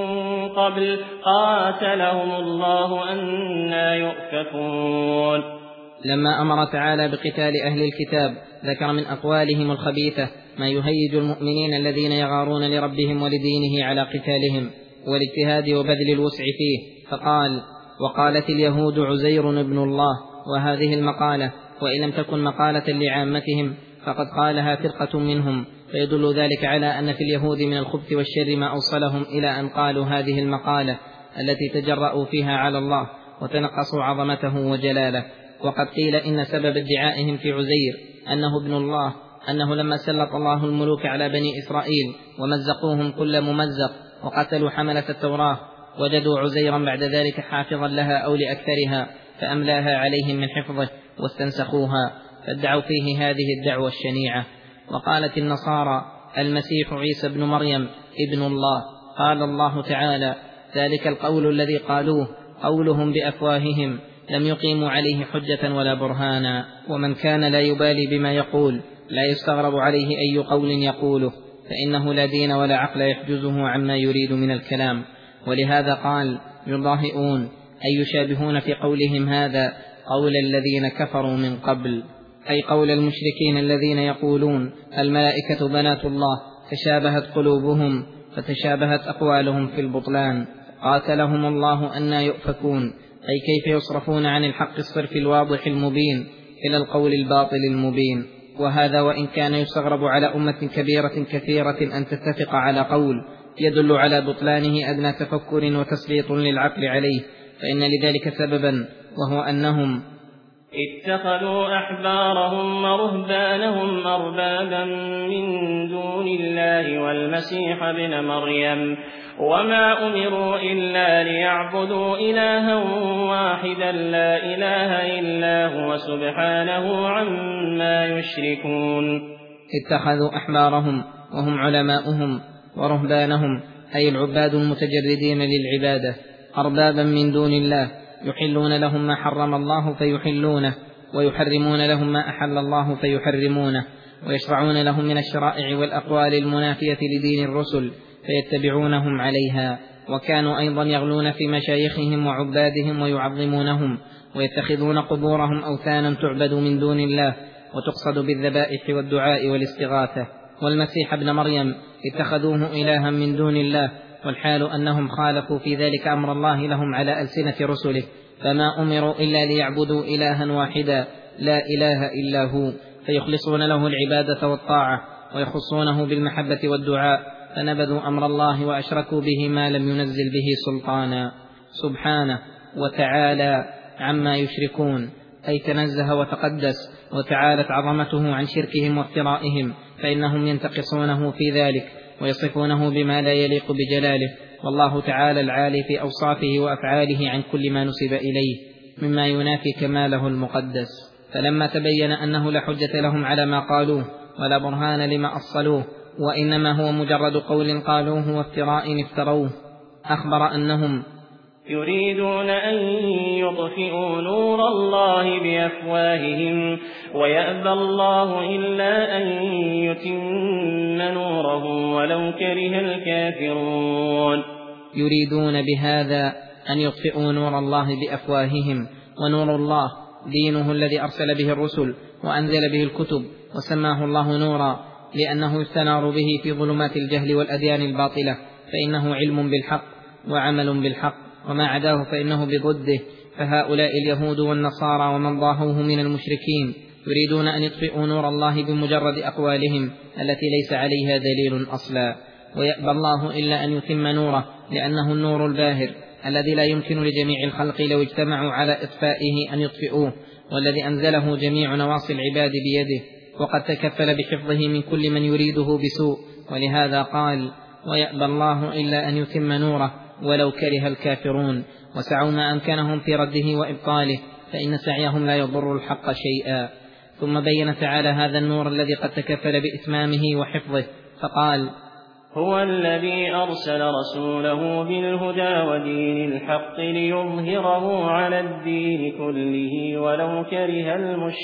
قبل قاتلهم الله أنى يؤفكون. لما أمر تعالى بقتال أهل الكتاب ذكر من أقوالهم الخبيثة ما يهيج المؤمنين الذين يغارون لربهم ولدينه على قتالهم والاجتهاد وبذل الوسع فيه، فقال: وقالت اليهود عزير ابن الله. وهذه المقالة وإن لم تكن مقالة لعامتهم فقد قالها فرقة منهم، فيدل ذلك على أن في اليهود من الخبث والشر ما أوصلهم إلى أن قالوا هذه المقالة التي تجرؤوا فيها على الله وتنقصوا عظمته وجلاله. وقد قيل إن سبب ادعائهم في عزير أنه ابن الله أنه لما سلط الله الملوك على بني إسرائيل ومزقوهم كل ممزق وقتلوا حملة التوراة، وجدوا عزيرا بعد ذلك حافظا لها أو لأكثرها فأملاها عليهم من حفظه واستنسخوها، فادعوا فيه هذه الدعوة الشنيعة. وقالت النصارى المسيح عيسى ابن مريم ابن الله. قال الله تعالى: ذلك القول الذي قالوه قولهم بأفواههم لم يقيموا عليه حجة ولا برهانا. ومن كان لا يبالي بما يقول لا يستغرب عليه أي قول يقوله، فإنه لا دين ولا عقل يحجزه عما يريد من الكلام. ولهذا قال: يضاهئون أي يشابهون في قولهم هذا قول الذين كفروا من قبل، أي قول المشركين الذين يقولون الملائكة بنات الله، تشابهت قلوبهم فتشابهت أقوالهم في البطلان، قاتلهم الله أنى يؤفكون، أي كيف يصرفون عن الحق الصرف الواضح المبين إلى القول الباطل المبين. وهذا وإن كان يستغرب على أمة كبيرة كثيرة أن تتفق على قول يدل على بطلانه أدنى تفكر وتسليط للعقل عليه، فإن لذلك سببا، وهو أنهم اتخذوا أحبارهم ورهبانهم أربابا من دون الله والمسيح ابن مريم، وما أمروا إلا ليعبدوا إلها واحدا لا إله إلا هو سبحانه عما يشركون. اتخذوا أحبارهم وهم علماؤهم ورهبانهم أي العباد المتجردين للعبادة أربابا من دون الله، يحلون لهم ما حرم الله فيحلونه، ويحرمون لهم ما أحل الله فيحرمونه، ويشرعون لهم من الشرائع والأقوال المنافية لدين الرسل فيتبعونهم عليها. وكانوا أيضا يغلون في مشايخهم وعبادهم ويعظمونهم، ويتخذون قبورهم أوثانا تعبد من دون الله وتقصد بالذبائح والدعاء والاستغاثة. والمسيح ابن مريم اتخذوه إلها من دون الله، والحال أنهم خالفوا في ذلك أمر الله لهم على ألسنة رسله، فما أمروا إلا ليعبدوا إلها واحدا لا إله إلا هو، فيخلصون له العبادة والطاعة ويخصونه بالمحبة والدعاء، فنبذوا أمر الله وأشركوا به ما لم ينزل به سلطانا سبحانه وتعالى عما يشركون. أي تنزه وتقدس وتعالت عظمته عن شركهم وافترائهم، فإنهم ينتقصونه في ذلك ويصفونه بما لا يليق بجلاله، والله تعالى العالي في أوصافه وأفعاله عن كل ما نسب إليه مما ينافي كماله المقدس. فلما تبين أنه لا حجة لهم على ما قالوه ولا برهان لما أصلوه، وإنما هو مجرد قول قالوه وافتراء افتروه، أخبر أنهم يريدون أن يطفئوا نور الله بأفواههم ويأبى الله إلا أن يتم نوره ولو كره الكافرون. يريدون بهذا أن يطفئوا نور الله بأفواههم، ونور الله دينه الذي أرسل به الرسل وأنزل به الكتب وسماه الله نورا، لأنه يستنار به في ظلمات الجهل والأديان الباطلة، فإنه علم بالحق وعمل بالحق، وما عداه فإنه بضده. فهؤلاء اليهود والنصارى ومن ضاهوه من المشركين يريدون أن يطفئوا نور الله بمجرد أقوالهم التي ليس عليها دليل أصلا، ويأبى الله إلا أن يتم نوره، لأنه النور الباهر الذي لا يمكن لجميع الخلق لو اجتمعوا على إطفائه أن يطفئوه، والذي أنزله جميع نواصي العباد بيده، وقد تكفل بحفظه من كل من يريده بسوء. ولهذا قال: ويأبى الله إلا أن يتم نوره ولو كره الكافرون، وسعوا ما أمكنهم في رده وإبطاله، فإن سعيهم لا يضر الحق شيئا. ثم بين تعالى هذا النور الذي قد تكفل بإتمامه وحفظه، فقال: هو الذي أرسل رسوله بالهدى ودين الحق ليظهره على الدين كله ولو كره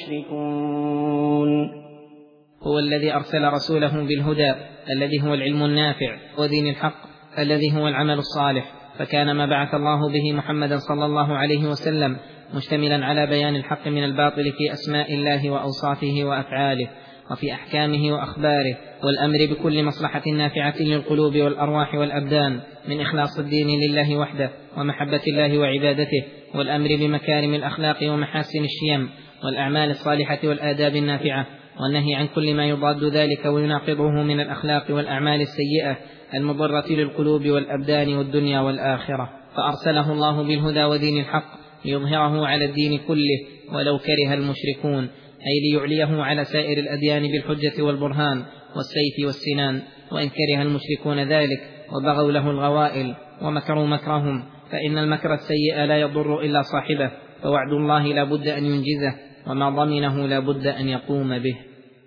المشركون. هو الذي أرسل رسوله بالهدى الذي هو العلم النافع، ودين الحق الذي هو العمل الصالح، فكان ما بعث الله به محمدا صلى الله عليه وسلم مشتملا على بيان الحق من الباطل في أسماء الله وأوصافه وأفعاله وفي أحكامه وأخباره، والأمر بكل مصلحة نافعة للقلوب والأرواح والأبدان من إخلاص الدين لله وحده ومحبة الله وعبادته، والأمر بمكارم الأخلاق ومحاسن الشيم والأعمال الصالحة والآداب النافعة، والنهي عن كل ما يضاد ذلك ويناقضه من الأخلاق والأعمال السيئة المضرة للقلوب والأبدان والدنيا والآخرة. فأرسله الله بالهدى ودين الحق ليظهره على الدين كله ولو كره المشركون، أي ليعليه على سائر الأديان بالحجة والبرهان والسيف والسنان، وإن كره المشركون ذلك وبغوا له الغوائل ومكروا مكرهم، فإن المكر السيء لا يضر إلا صاحبه، فوعد الله لا بد أن ينجزه، وما ضمنه لا بد أن يقوم به.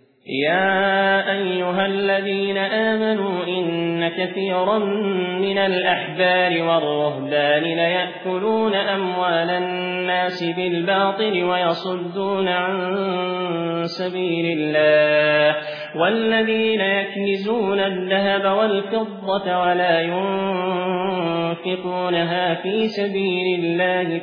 يا أيها الذين آمنوا إن كثيرا من الأحبار والرهبان ليأكلون أموال الناس بالباطل ويصدون عن سبيل الله، والذين يكنزون الذهب والفضة ولا ينفقونها في سبيل الله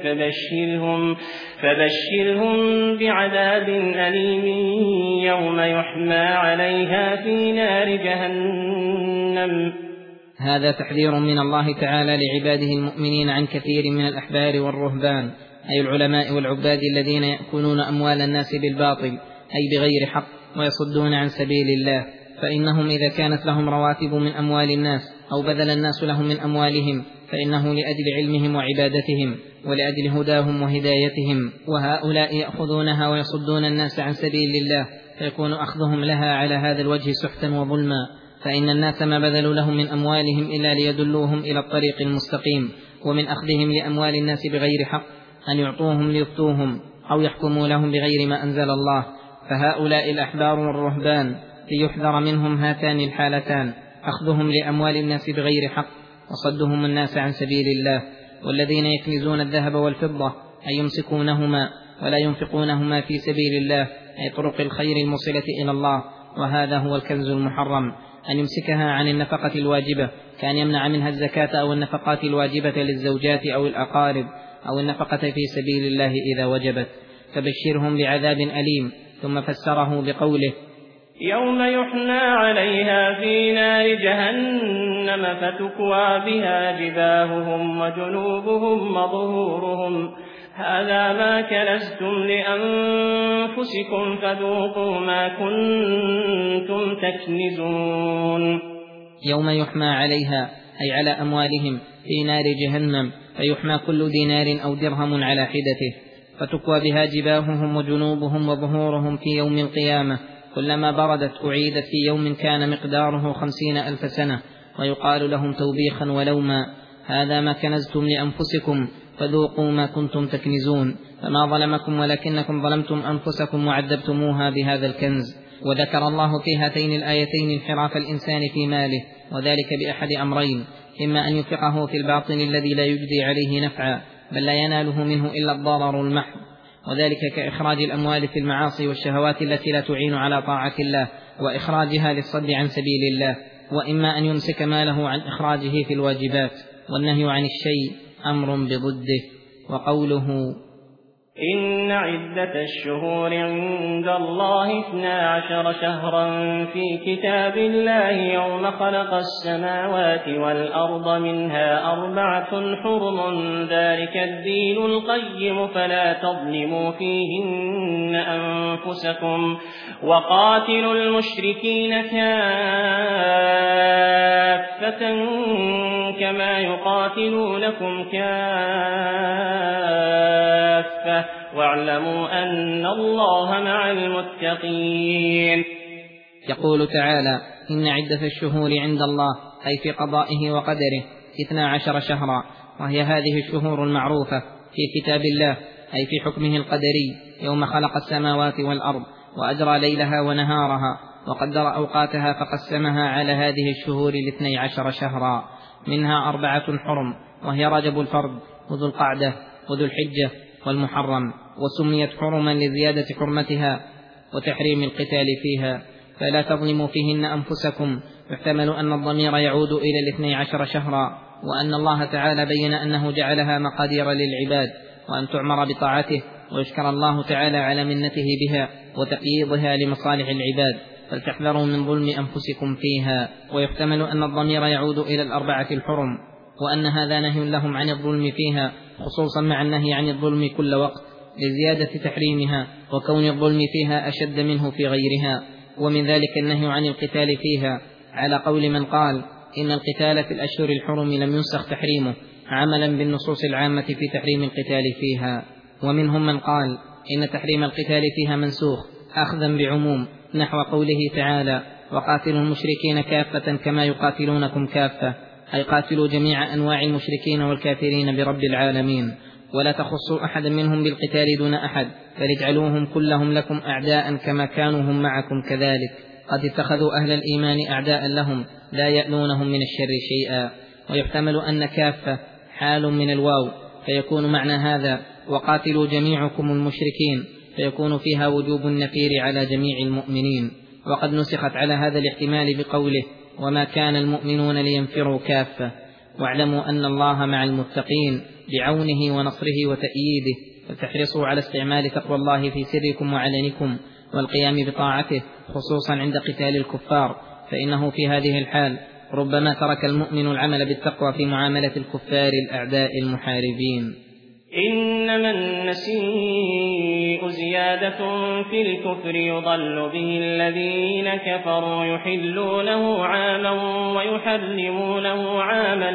فبشرهم بعذاب أليم يوم يحمى عليها في نار جهنم. هذا تحذير من الله تعالى لعباده المؤمنين عن كثير من الأحبار والرهبان، أي العلماء والعباد الذين يأكلون أموال الناس بالباطل أي بغير حق ويصدون عن سبيل الله، فإنهم إذا كانت لهم رواتب من أموال الناس أو بذل الناس لهم من أموالهم فإنه لأجل علمهم وعبادتهم ولأجل هداهم وهدايتهم، وهؤلاء يأخذونها ويصدون الناس عن سبيل الله، فيكون أخذهم لها على هذا الوجه سحتا وظلما، فإن الناس ما بذلوا لهم من أموالهم إلا ليدلوهم إلى الطريق المستقيم، ومن أخذهم لأموال الناس بغير حق أن يعطوهم ليفتوهم أو يحكموا لهم بغير ما أنزل الله. فهؤلاء الأحبار والرهبان ليحذر منهم هاتان الحالتان: أخذهم لأموال الناس بغير حق وصدهم الناس عن سبيل الله. والذين يكنزون الذهب والفضة أي يمسكونهما ولا ينفقونهما في سبيل الله، أي طرق الخير الموصلة إلى الله، وهذا هو الكنز المحرم، أن يمسكها عن النفقة الواجبة، كان يمنع منها الزكاة أو النفقات الواجبة للزوجات أو الأقارب، أو النفقة في سبيل الله إذا وجبت. فبشرهم بعذاب أليم، ثم فسره بقوله: يوم يحمى عليها في نار جهنم فتكوى بها جباههم وجنوبهم وظهورهم هذا ما كنزتم لأنفسكم فذوقوا ما كنتم تكنزون. يوم يحمى عليها أي على أموالهم في نار جهنم، فيحمى كل دينار أو درهم على حدته، فتكوى بها جباههم وجنوبهم وظهورهم في يوم القيامة، كلما بردت أعيدت في يوم كان مقداره 50,000 سنة، ويقال لهم توبيخا ولوما: هذا ما كنزتم لأنفسكم فذوقوا ما كنتم تكنزون، فما ظلمكم ولكنكم ظلمتم أنفسكم وعذبتموها بهذا الكنز. وذكر الله في هاتين الآيتين انحراف الإنسان في ماله، وذلك بأحد أمرين: إما أن ينفقه في الباطل الذي لا يجدي عليه نفعا بل لا يناله منه إلا الضرر المحض، وذلك كإخراج الأموال في المعاصي والشهوات التي لا تعين على طاعة الله وإخراجها للصد عن سبيل الله، وإما أن يمسك ماله عن إخراجه في الواجبات. والنهي عن الشيء أمر بضده. وقوله: إن عدة الشهور عند الله 12 شهرا في كتاب الله يوم خلق السماوات والأرض منها 4 حرم ذلك الدين القيم فلا تظلموا فيهن أنفسكم وقاتلوا المشركين كافة كما يقاتلونكم كافة واعلموا أن الله مع المتقين. يقول تعالى: إن عدة الشهور عند الله أي في قضائه وقدره 12 شهرا، وهي هذه الشهور المعروفة في كتاب الله أي في حكمه القدري يوم خلق السماوات والأرض وأجرى ليلها ونهارها وقدر أوقاتها فقسمها على هذه الشهور 12 شهرا، منها 4 حرم، وهي رجب الفرد وذو القعدة وذو الحجة والمحرم، وسميت حرما لزيادة حرمتها وتحريم القتال فيها. فلا تظلموا فيهن أنفسكم. يحتمل أن الضمير يعود إلى 12 شهرا، وأن الله تعالى بين أنه جعلها مقادير للعباد وأن تعمر بطاعته، ويشكر الله تعالى على منته بها وتقييضها لمصالح العباد، فلتحذروا من ظلم أنفسكم فيها. ويحتمل أن الضمير يعود إلى 4 الحرم، وأن هذا نهي لهم عن الظلم فيها، خصوصا مع النهي عن الظلم كل وقت لزيادة تحريمها وكون الظلم فيها أشد منه في غيرها. ومن ذلك النهي عن القتال فيها على قول من قال إن القتال في الأشهر الحرم لم ينسخ تحريمه عملا بالنصوص العامة في تحريم القتال فيها. ومنهم من قال إن تحريم القتال فيها منسوخ أخذا بعموم، نحو قوله تعالى: وقاتلوا المشركين كافة كما يقاتلونكم كافة، أي قاتلوا جميع أنواع المشركين والكافرين برب العالمين، ولا تخصوا أحدا منهم بالقتال دون أحد، فليجعلوهم كلهم لكم أعداء كما كانوا هم معكم كذلك، قد اتخذوا أهل الإيمان أعداء لهم لا يألونهم من الشر شيئا. ويحتمل أن كافة حال من الواو، فيكون معنى هذا وقاتلوا جميعكم المشركين، فيكون فيها وجوب النفير على جميع المؤمنين. وقد نسخت على هذا الاحتمال بقوله: وما كان المؤمنون لينفروا كافة. واعلموا أن الله مع المتقين بعونه ونصره وتأييده، فتحرصوا على استعمال تقوى الله في سركم وعلنكم والقيام بطاعته، خصوصا عند قتال الكفار، فإنه في هذه الحال ربما ترك المؤمن العمل بالتقوى في معاملة الكفار الأعداء المحاربين. إنما النسيء زيادة في الكفر يضل به الذين كفروا يحلونه عاما ويحرمونه عاما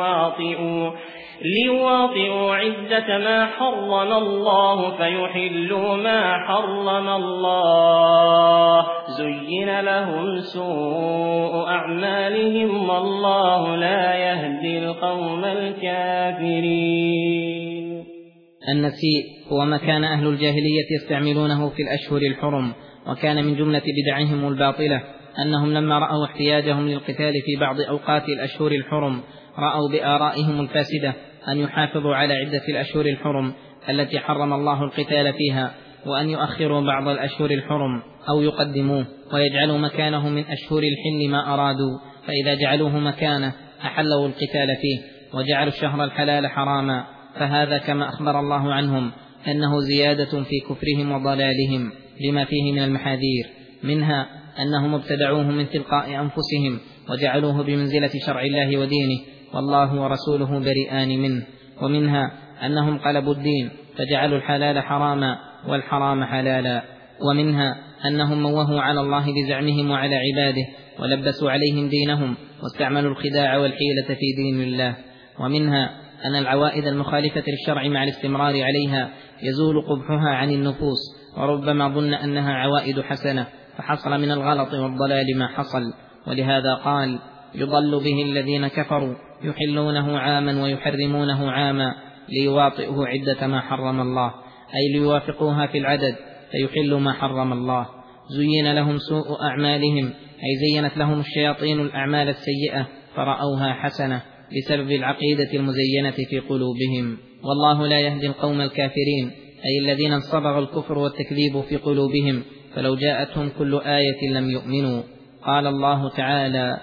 ليواطئوا عدة ما حرم الله فيحلوا ما حرم الله، زين لهم سوء أعمالهم والله لا يهدي القوم الكافرين. النسيء هو ما كان أهل الجاهلية يستعملونه في الأشهر الحرم، وكان من جملة بدعهم الباطلة أنهم لما رأوا احتياجهم للقتال في بعض أوقات الأشهر الحرم رأوا بآرائهم الفاسدة أن يحافظوا على عدة الأشهر الحرم التي حرم الله القتال فيها، وأن يؤخروا بعض الأشهر الحرم أو يقدموه ويجعلوا مكانه من أشهر الحل ما أرادوا، فإذا جعلوه مكانه أحلوا القتال فيه وجعلوا الشهر الحلال حراما، فهذا كما أخبر الله عنهم أنه زيادة في كفرهم وضلالهم لما فيه من المحاذير، منها أنهم ابتدعوه من تلقاء أنفسهم وجعلوه بمنزلة شرع الله ودينه والله ورسوله بريئان منه، ومنها أنهم قلبوا الدين فجعلوا الحلال حراما والحرام حلالا، ومنها أنهم موهوا على الله بزعمهم وعلى عباده ولبسوا عليهم دينهم واستعملوا الخداع والحيلة في دين الله، ومنها أن العوائد المخالفة للشرع مع الاستمرار عليها يزول قبحها عن النفوس، وربما ظن أنها عوائد حسنة فحصل من الغلط والضلال ما حصل. ولهذا قال: يضل به الذين كفروا يحلونه عاما ويحرمونه عاما ليواطئوا عدة ما حرم الله، أي ليوافقوها في العدد فيحلوا ما حرم الله. زين لهم سوء أعمالهم، أي زينت لهم الشياطين الأعمال السيئة فرأوها حسنة بسبب العقيدة المزينة في قلوبهم. والله لا يهدي القوم الكافرين، أي الذين انصبغ الكفر والتكذيب في قلوبهم فلو جاءتهم كل آية لم يؤمنوا. قال الله تعالى: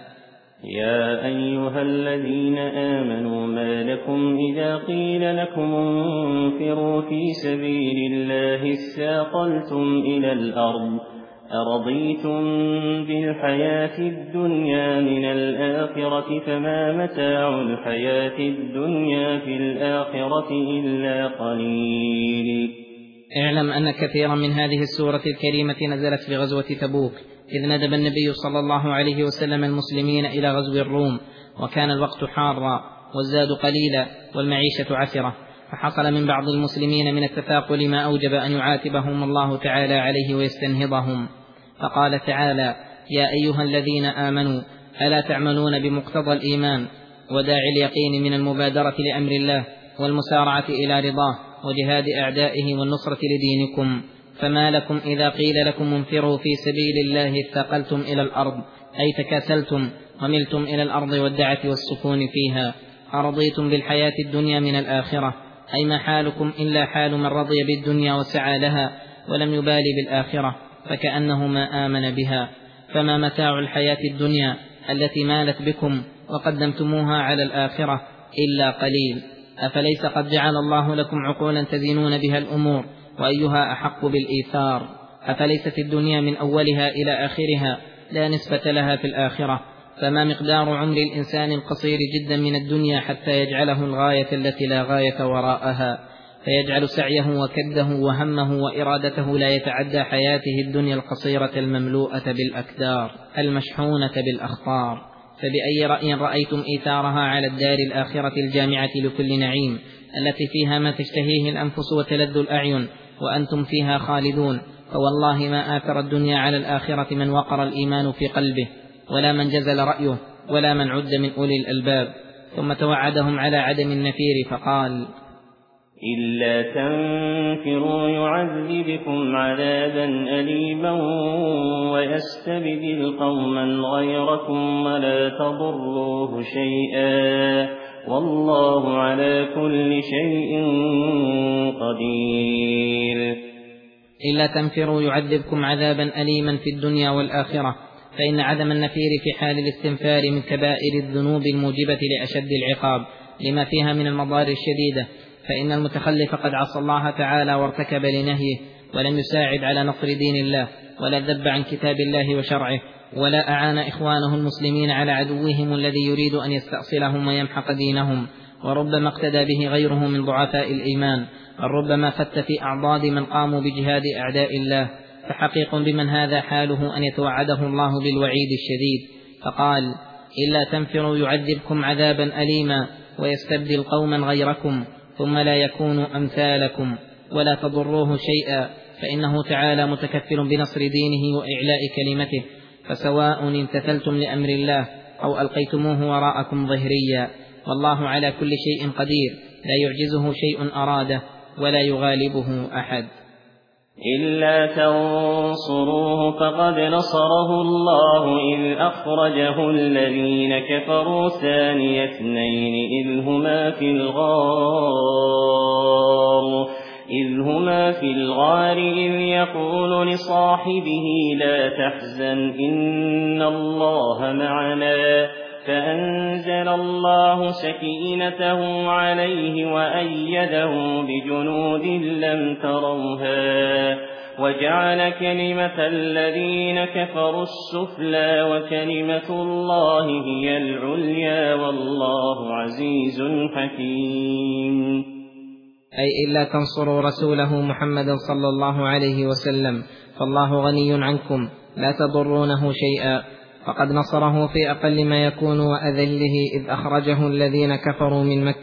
يا أيها الذين آمنوا ما لكم إذا قيل لكم انفروا في سبيل الله اثاقلتم إلى الأرض أرضيتم بالحياة الدنيا من الآخرة فما متاع الحياة الدنيا في الآخرة إلا قليل. اعلم أن كثيرا من هذه السورة الكريمة نزلت في غزوة تبوك، إذ ندب النبي صلى الله عليه وسلم المسلمين إلى غزو الروم، وكان الوقت حارا والزاد قليلا والمعيشة عسرة، فحصل من بعض المسلمين من التثاقل ما أوجب أن يعاتبهم الله تعالى عليه ويستنهضهم. فقال تعالى: يا أيها الذين آمنوا ألا تعملون بمقتضى الإيمان وداعي اليقين من المبادرة لأمر الله والمسارعة إلى رضاه وجهاد أعدائه والنصرة لدينكم، فما لكم إذا قيل لكم انفروا في سبيل الله اثاقلتم إلى الأرض، أي تكاسلتم وملتم إلى الأرض والدعة والسكون فيها، أرضيتم بالحياة الدنيا من الآخرة، أي ما حالكم إلا حال من رضي بالدنيا وسعى لها ولم يبالي بالآخرة فكأنه ما آمن بها. فما متاع الحياة الدنيا التي مالت بكم وقدمتموها على الآخرة إلا قليل. أفليس قد جعل الله لكم عقولا تزينون بها الأمور وأيها أحق بالإيثار؟ أفليست الدنيا من أولها إلى آخرها لا نسبة لها في الآخرة؟ فما مقدار عمر الإنسان القصير جدا من الدنيا حتى يجعله الغاية التي لا غاية وراءها، فيجعل سعيه وكده وهمه وإرادته لا يتعدى حياته الدنيا القصيرة المملوءة بالأكدار المشحونة بالأخطار. فبأي رأي رأيتم إيثارها على الدار الآخرة الجامعة لكل نعيم، التي فيها ما تشتهيه الأنفس وتلذ الأعين وأنتم فيها خالدون؟ فوالله ما آثر الدنيا على الآخرة من وقر الإيمان في قلبه، ولا من جزل رأيه، ولا من عد من أولي الألباب. ثم توعدهم على عدم النفير فقال: إلا تنفروا يعذبكم عذابا أليما ويستبدل قوما غيركم ولا تضروه شيئا والله على كل شيء قدير. إلا تنفروا يعذبكم عذابا أليما في الدنيا والآخرة، فإن عدم النفير في حال الاستنفار من كبائر الذنوب الموجبة لأشد العقاب لما فيها من المضار الشديدة، فإن المتخلف قد عصى الله تعالى وارتكب لنهيه ولم يساعد على نصر دين الله ولا ذب عن كتاب الله وشرعه ولا أعان إخوانه المسلمين على عدوهم الذي يريد أن يستأصلهم ويمحق دينهم، وربما اقتدى به غيره من ضعفاء الإيمان، ربما فت في أعضاد من قاموا بجهاد أعداء الله. فحقيق بمن هذا حاله أن يتوعده الله بالوعيد الشديد، فقال: إلا تنفروا يعذبكم عذابا أليما ويستبدل قوما غيركم ثم لا يكونوا أمثالكم ولا تضروه شيئا، فإنه تعالى متكفل بنصر دينه وإعلاء كلمته، فسواء امتثلتم لأمر الله أو ألقيتموه وراءكم ظهريا، والله على كل شيء قدير لا يعجزه شيء أراده ولا يغالبه أحد. إلا تنصروه فقد نصره الله إذ أخرجه الذين كفروا ثاني اثنين إذ هما في الغار إذ يقول لصاحبه لا تحزن إن الله معنا، فأنزل الله سكينته عليه وأيده بجنود لم تروها وجعل كلمة الذين كفروا السفلى وكلمة الله هي العليا والله عزيز حكيم. أي إلا تنصروا رسوله محمد صلى الله عليه وسلم فالله غني عنكم لا تضرونه شيئا، فقد نصره في أقل ما يكون وأذله إذ أخرجه الذين كفروا من مكة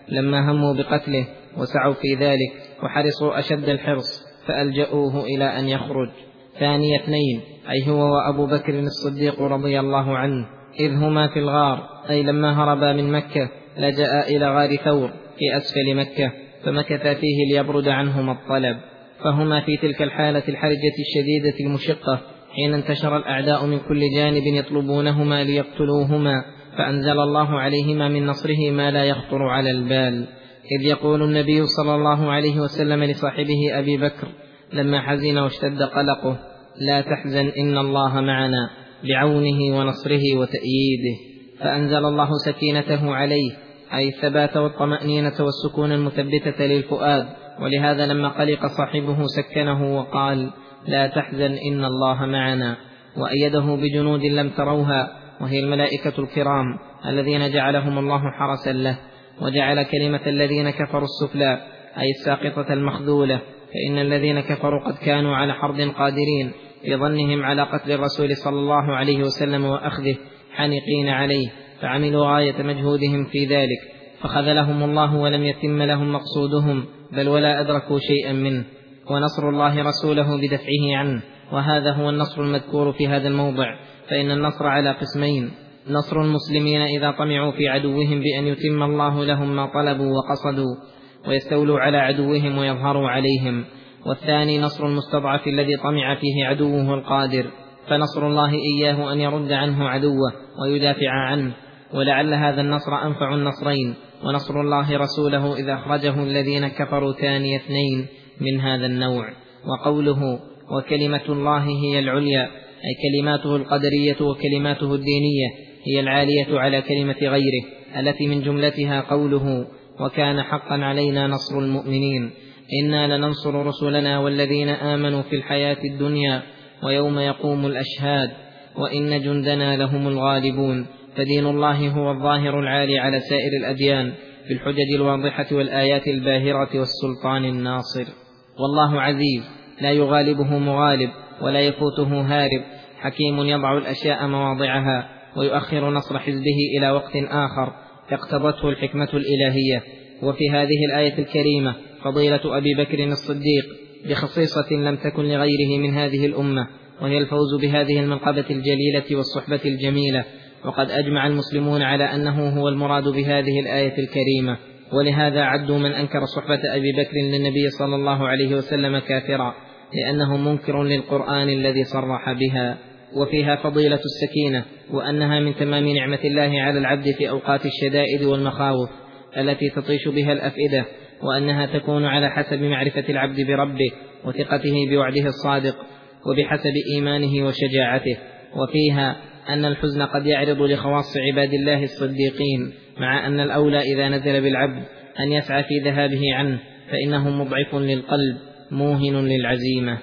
لما هموا بقتله وسعوا في ذلك وحرصوا أشد الحرص فألجأوه إلى أن يخرج. ثاني اثنين أي هو وأبو بكر الصديق رضي الله عنه، إذ هما في الغار أي لما هربا من مكة لجأ إلى غار ثور في أسفل مكة فمكث فيه ليبرد عنهما الطلب، فهما في تلك الحالة الحرجة الشديدة المشقة حين انتشر الأعداء من كل جانب يطلبونهما ليقتلوهما، فأنزل الله عليهما من نصره ما لا يخطر على البال. إذ يقول النبي صلى الله عليه وسلم لصاحبه أبي بكر لما حزن واشتد قلقه: لا تحزن إن الله معنا، بعونه ونصره وتأييده. فأنزل الله سكينته عليه أي الثبات والطمأنينة والسكون المثبتة للفؤاد، ولهذا لما قلق صاحبه سكنه وقال: لا تحزن إن الله معنا، وأيده بجنود لم تروها وهي الملائكة الكرام الذين جعلهم الله حرسا له، وجعل كلمة الذين كفروا السفلى أي الساقطة المخذولة، فإن الذين كفروا قد كانوا على حرب قادرين في ظنهم على قتل الرسول صلى الله عليه وسلم وأخذه حانقين عليه، فعملوا غاية مجهودهم في ذلك فخذلهم الله ولم يتم لهم مقصودهم بل ولا أدركوا شيئا منه، ونصر الله رسوله بدفعه عنه، وهذا هو النصر المذكور في هذا الموضع. فإن النصر على قسمين: نصر المسلمين إذا طمعوا في عدوهم بأن يتم الله لهم ما طلبوا وقصدوا ويستولوا على عدوهم ويظهروا عليهم، والثاني نصر المستضعف الذي طمع فيه عدوه القادر، فنصر الله إياه أن يرد عنه عدوه ويدافع عنه، ولعل هذا النصر أنفع النصرين، ونصر الله رسوله إذا أخرجه الذين كفروا ثاني اثنين من هذا النوع. وقوله: وكلمة الله هي العليا أي كلماته القدرية وكلماته الدينية هي العالية على كلمة غيره، التي من جملتها قوله: وكان حقا علينا نصر المؤمنين، إنا لننصر رسلنا والذين آمنوا في الحياة الدنيا ويوم يقوم الأشهاد وإن جندنا لهم الغالبون. فدين الله هو الظاهر العالي على سائر الأديان بالحجج الواضحة والآيات الباهرة والسلطان الناصر. والله عزيز لا يغالبه مغالب ولا يفوته هارب، حكيم يضع الأشياء مواضعها ويؤخر نصر حزبه إلى وقت آخر اقتضته الحكمة الإلهية. وفي هذه الآية الكريمة فضيلة أبي بكر الصديق بخصيصة لم تكن لغيره من هذه الأمة، وهي الفوز بهذه المنقبة الجليلة والصحبة الجميلة، وقد أجمع المسلمون على أنه هو المراد بهذه الآية الكريمة، ولهذا عدوا من أنكر صحبة أبي بكر للنبي صلى الله عليه وسلم كافرا، لأنه منكر للقرآن الذي صرح بها. وفيها فضيلة السكينة، وأنها من تمام نعمة الله على العبد في أوقات الشدائد والمخاوف التي تطيش بها الأفئدة، وأنها تكون على حسب معرفة العبد بربه وثقته بوعده الصادق وبحسب إيمانه وشجاعته. وفيها أن الحزن قد يعرض لخواص عباد الله الصديقين، مع أن الأولى إذا نزل بالعبد أن يسعى في ذهابه عنه، فإنه مضعف للقلب موهن للعزيمة.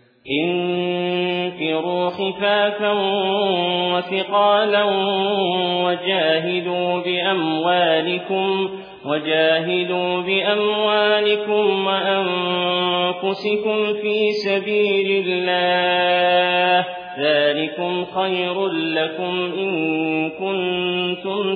انفروا خفافا وثقالا وجاهدوا بأموالكم وأنفسكم في سبيل الله، ذلكم خير لكم إن كنتم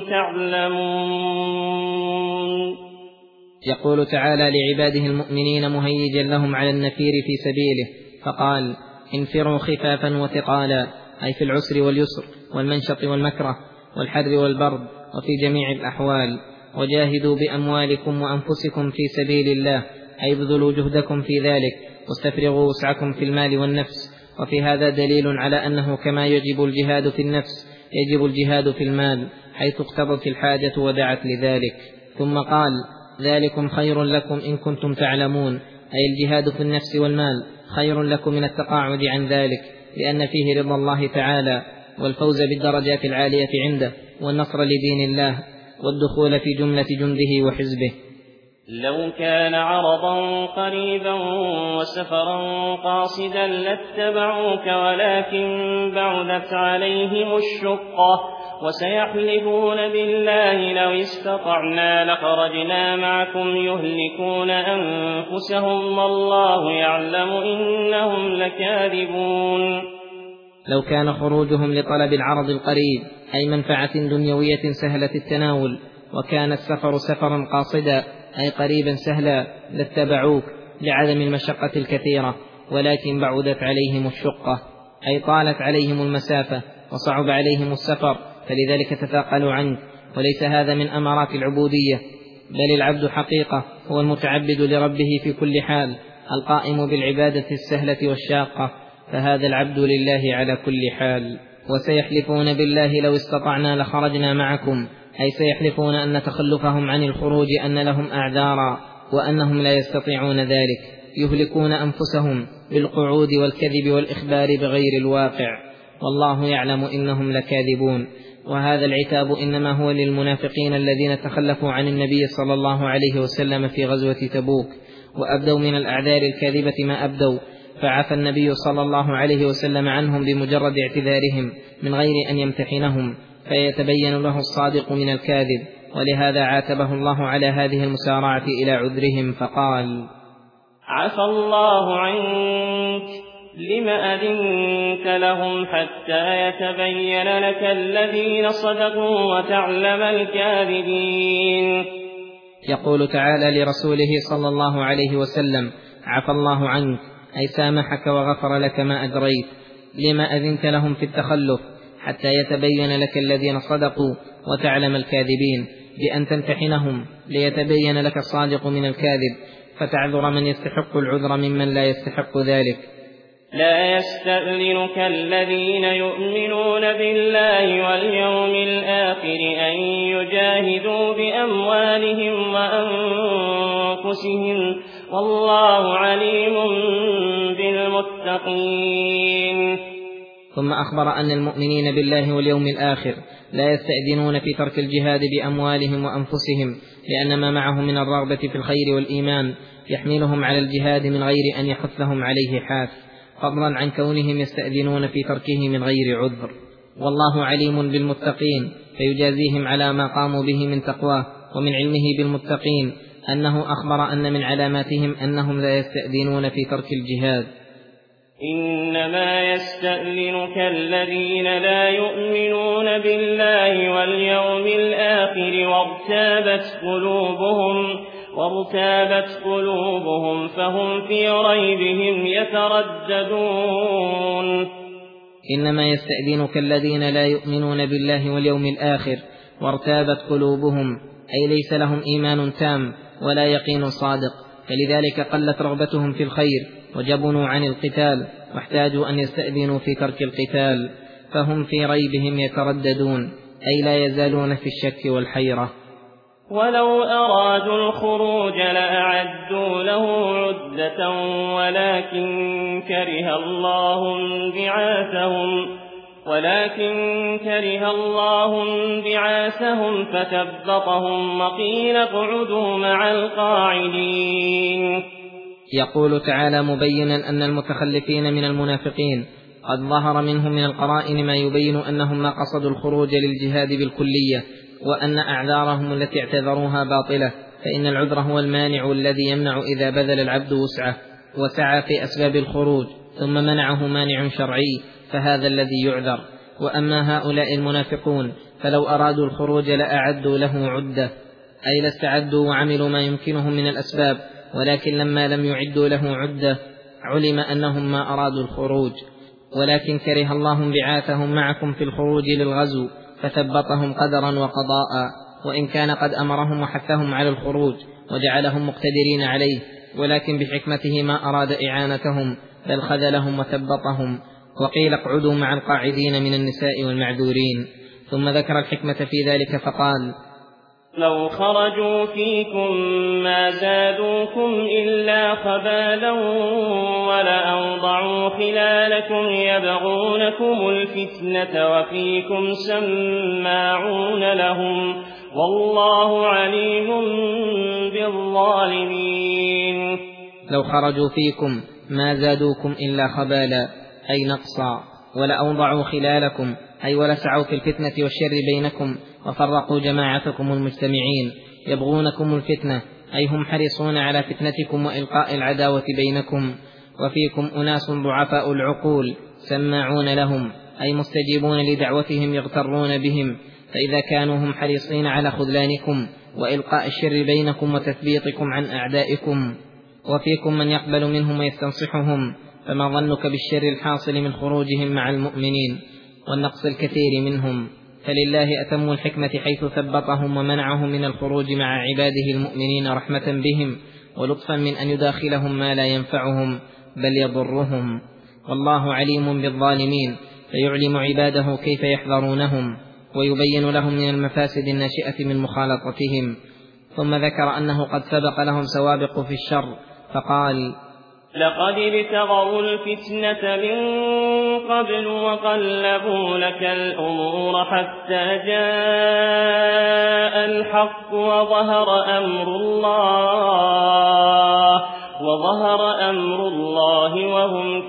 تعلمون. يقول تعالى لعباده المؤمنين مهيجا لهم على النفير في سبيله، فقال: انفروا خفافا وثقالا، أي في العسر واليسر والمنشط والمكره والحر والبرد وفي جميع الأحوال. وجاهدوا بأموالكم وأنفسكم في سبيل الله، أي ابذلوا جهدكم في ذلك واستفرغوا وسعكم في المال والنفس. وفي هذا دليل على أنه كما يجب الجهاد في النفس يجب الجهاد في المال، حيث اقتضت الحاجة ودعت لذلك. ثم قال: ذلكم خير لكم إن كنتم تعلمون، أي الجهاد في النفس والمال خير لكم من التقاعد عن ذلك، لأن فيه رضا الله تعالى والفوز بالدرجات العالية عنده والنصر لدين الله والدخول في جملة جنده وحزبه. لو كان عرضا قريبا وسفرا قاصدا لاتبعوك ولكن بعدت عليهم الشقة، وسيحلفون بالله لو استطعنا لخرجنا معكم يهلكون أنفسهم والله يعلم إنهم لكاذبون. لو كان خروجهم لطلب العرض القريب أي منفعة دنيوية سهلة التناول وكان السفر سفرا قاصدا أي قريبا سهلا لاتبعوك لعدم المشقة الكثيرة، ولكن بعدت عليهم الشقة أي طالت عليهم المسافة وصعب عليهم السفر، فلذلك تثاقلوا عنك. وليس هذا من أمارات العبودية، بل العبد حقيقة هو المتعبد لربه في كل حال، القائم بالعبادة السهلة والشاقة، فهذا العبد لله على كل حال. وسيحلفون بالله لو استطعنا لخرجنا معكم، أي سيحلفون أن تخلفهم عن الخروج أن لهم أعذارا وأنهم لا يستطيعون ذلك، يهلكون أنفسهم بالقعود والكذب والإخبار بغير الواقع، والله يعلم إنهم لكاذبون. وهذا العتاب إنما هو للمنافقين الذين تخلفوا عن النبي صلى الله عليه وسلم في غزوة تبوك وأبدوا من الأعذار الكاذبة ما أبدوا، فعفى النبي صلى الله عليه وسلم عنهم بمجرد اعتذارهم من غير أن يمتحنهم فيتبين له الصادق من الكاذب، ولهذا عاتبه الله على هذه المسارعة إلى عذرهم فقال: عفى الله عنك لم أذنت لهم حتى يتبين لك الذين صدقوا وتعلم الكاذبين. يقول تعالى لرسوله صلى الله عليه وسلم: عفى الله عنك أي سامحك وغفر لك ما أجريت، لما أذنت لهم في التخلف حتى يتبين لك الذين صدقوا وتعلم الكاذبين، بأن تمتحنهم ليتبين لك الصادق من الكاذب، فتعذر من يستحق العذر ممن لا يستحق ذلك. لا يستأذنك الذين يؤمنون بالله واليوم الآخر أن يجاهدوا بأموالهم وأنفسهم، والله عليم بالمتقين. ثم أخبر أن المؤمنين بالله واليوم الآخر لا يستأذنون في ترك الجهاد بأموالهم وأنفسهم، لأن ما معهم من الرغبة في الخير والإيمان يحملهم على الجهاد من غير أن يحثهم عليه حاث، فضلا عن كونهم يستأذنون في تركه من غير عذر. والله عليم بالمتقين فيجازيهم على ما قاموا به من تقواه. ومن علمه بالمتقين أنه أخبر أن من علاماتهم أنهم لا يستأذنون في ترك الجهاد. إنما يستأذنك الذين لا يؤمنون بالله واليوم الآخر وارتابت قلوبهم فهم في ريبهم يترددون. إنما يستأذنك الذين لا يؤمنون بالله واليوم الآخر وارتابت قلوبهم، أي ليس لهم إيمان تام ولا يقين صادق، فلذلك قلت رغبتهم في الخير وجبنوا عن القتال واحتاجوا أن يستأذنوا في ترك القتال، فهم في ريبهم يترددون، أي لا يزالون في الشك والحيرة. ولو أرادوا الخروج لأعدوا له عدة ولكن كره الله بعاثهم فثبطهم وقيل اقعدوا مع القاعدين. يقول تعالى مبينا أن المتخلفين من المنافقين قد ظهر منهم من القرائن ما يبين أنهم ما قصدوا الخروج للجهاد بالكلية، وأن أعذارهم التي اعتذروها باطلة، فإن العذر هو المانع الذي يمنع إذا بذل العبد وسعه وسعى في أسباب الخروج ثم منعه مانع شرعي، فهذا الذي يعذر. وأما هؤلاء المنافقون فلو أرادوا الخروج لأعدوا له عدة، أي لاستعدوا وعملوا ما يمكنهم من الأسباب، ولكن لما لم يعدوا له عدة علم أنهم ما أرادوا الخروج، ولكن كره الله انبعاثهم معكم في الخروج للغزو فثبطهم قدرا وقضاء، وإن كان قد أمرهم وحثهم على الخروج وجعلهم مقتدرين عليه، ولكن بحكمته ما أراد إعانتهم بل خذلهم وثبطهم. وقيل اقعدوا مع القاعدين من النساء والمعذورين. ثم ذكر الحكمة في ذلك فقال: لو خرجوا فيكم ما زادوكم إلا خبالا ولأوضعوا خلالكم يبغونكم الفتنة وفيكم سماعون لهم والله عليم بالظالمين. لو خرجوا فيكم ما زادوكم إلا خبالا أي نقصا، ولأوضعوا خلالكم أي ولسعوا في الفتنة والشر بينكم وفرقوا جماعتكم المجتمعين، يبغونكم الفتنة أي هم حريصون على فتنتكم وإلقاء العداوة بينكم. وفيكم أناس ضعفاء العقول سماعون لهم أي مستجيبون لدعوتهم يغترون بهم، فإذا كانوا هم حريصين على خذلانكم وإلقاء الشر بينكم وتثبيطكم عن أعدائكم، وفيكم من يقبل منهم ويستنصحهم، فما ظنك بالشر الحاصل من خروجهم مع المؤمنين والنقص الكثير منهم؟ فلله أتم الحكمة حيث ثبطهم ومنعهم من الخروج مع عباده المؤمنين رحمة بهم ولطفا من أن يداخلهم ما لا ينفعهم بل يضرهم، والله عليم بالظالمين فيعلم عباده كيف يحذرونهم ويبين لهم من المفاسد الناشئة من مخالطتهم. ثم ذكر أنه قد سبق لهم سوابق في الشر فقال: لقد ابتغوا الفتنة من قبل وقلبوا لك الأمور حتى جاء الحق وظهر أمر الله وهم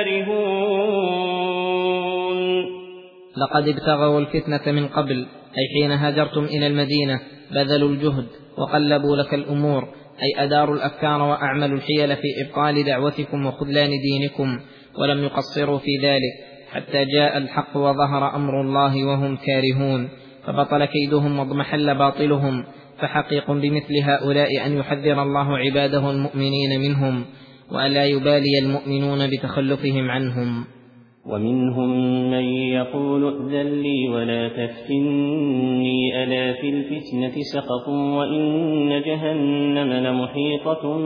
كارهون. لقد ابتغوا الفتنة من قبل، أي حين هاجرتم إلى المدينة بذلوا الجهد وقلبوا لك الأمور، أي أداروا الأفكار وأعملوا الحيل في إبطال دعوتكم وخذلان دينكم، ولم يقصروا في ذلك حتى جاء الحق وظهر أمر الله وهم كارهون، فبطل كيدهم واضمحل باطلهم. فحقيق بمثل هؤلاء أن يحذر الله عباده المؤمنين منهم وألا يبالي المؤمنون بتخلفهم عنهم. ومنهم من يقول ائذن لي ولا تفتني ألا في الفتنة سقطوا وإن جهنم لمحيطة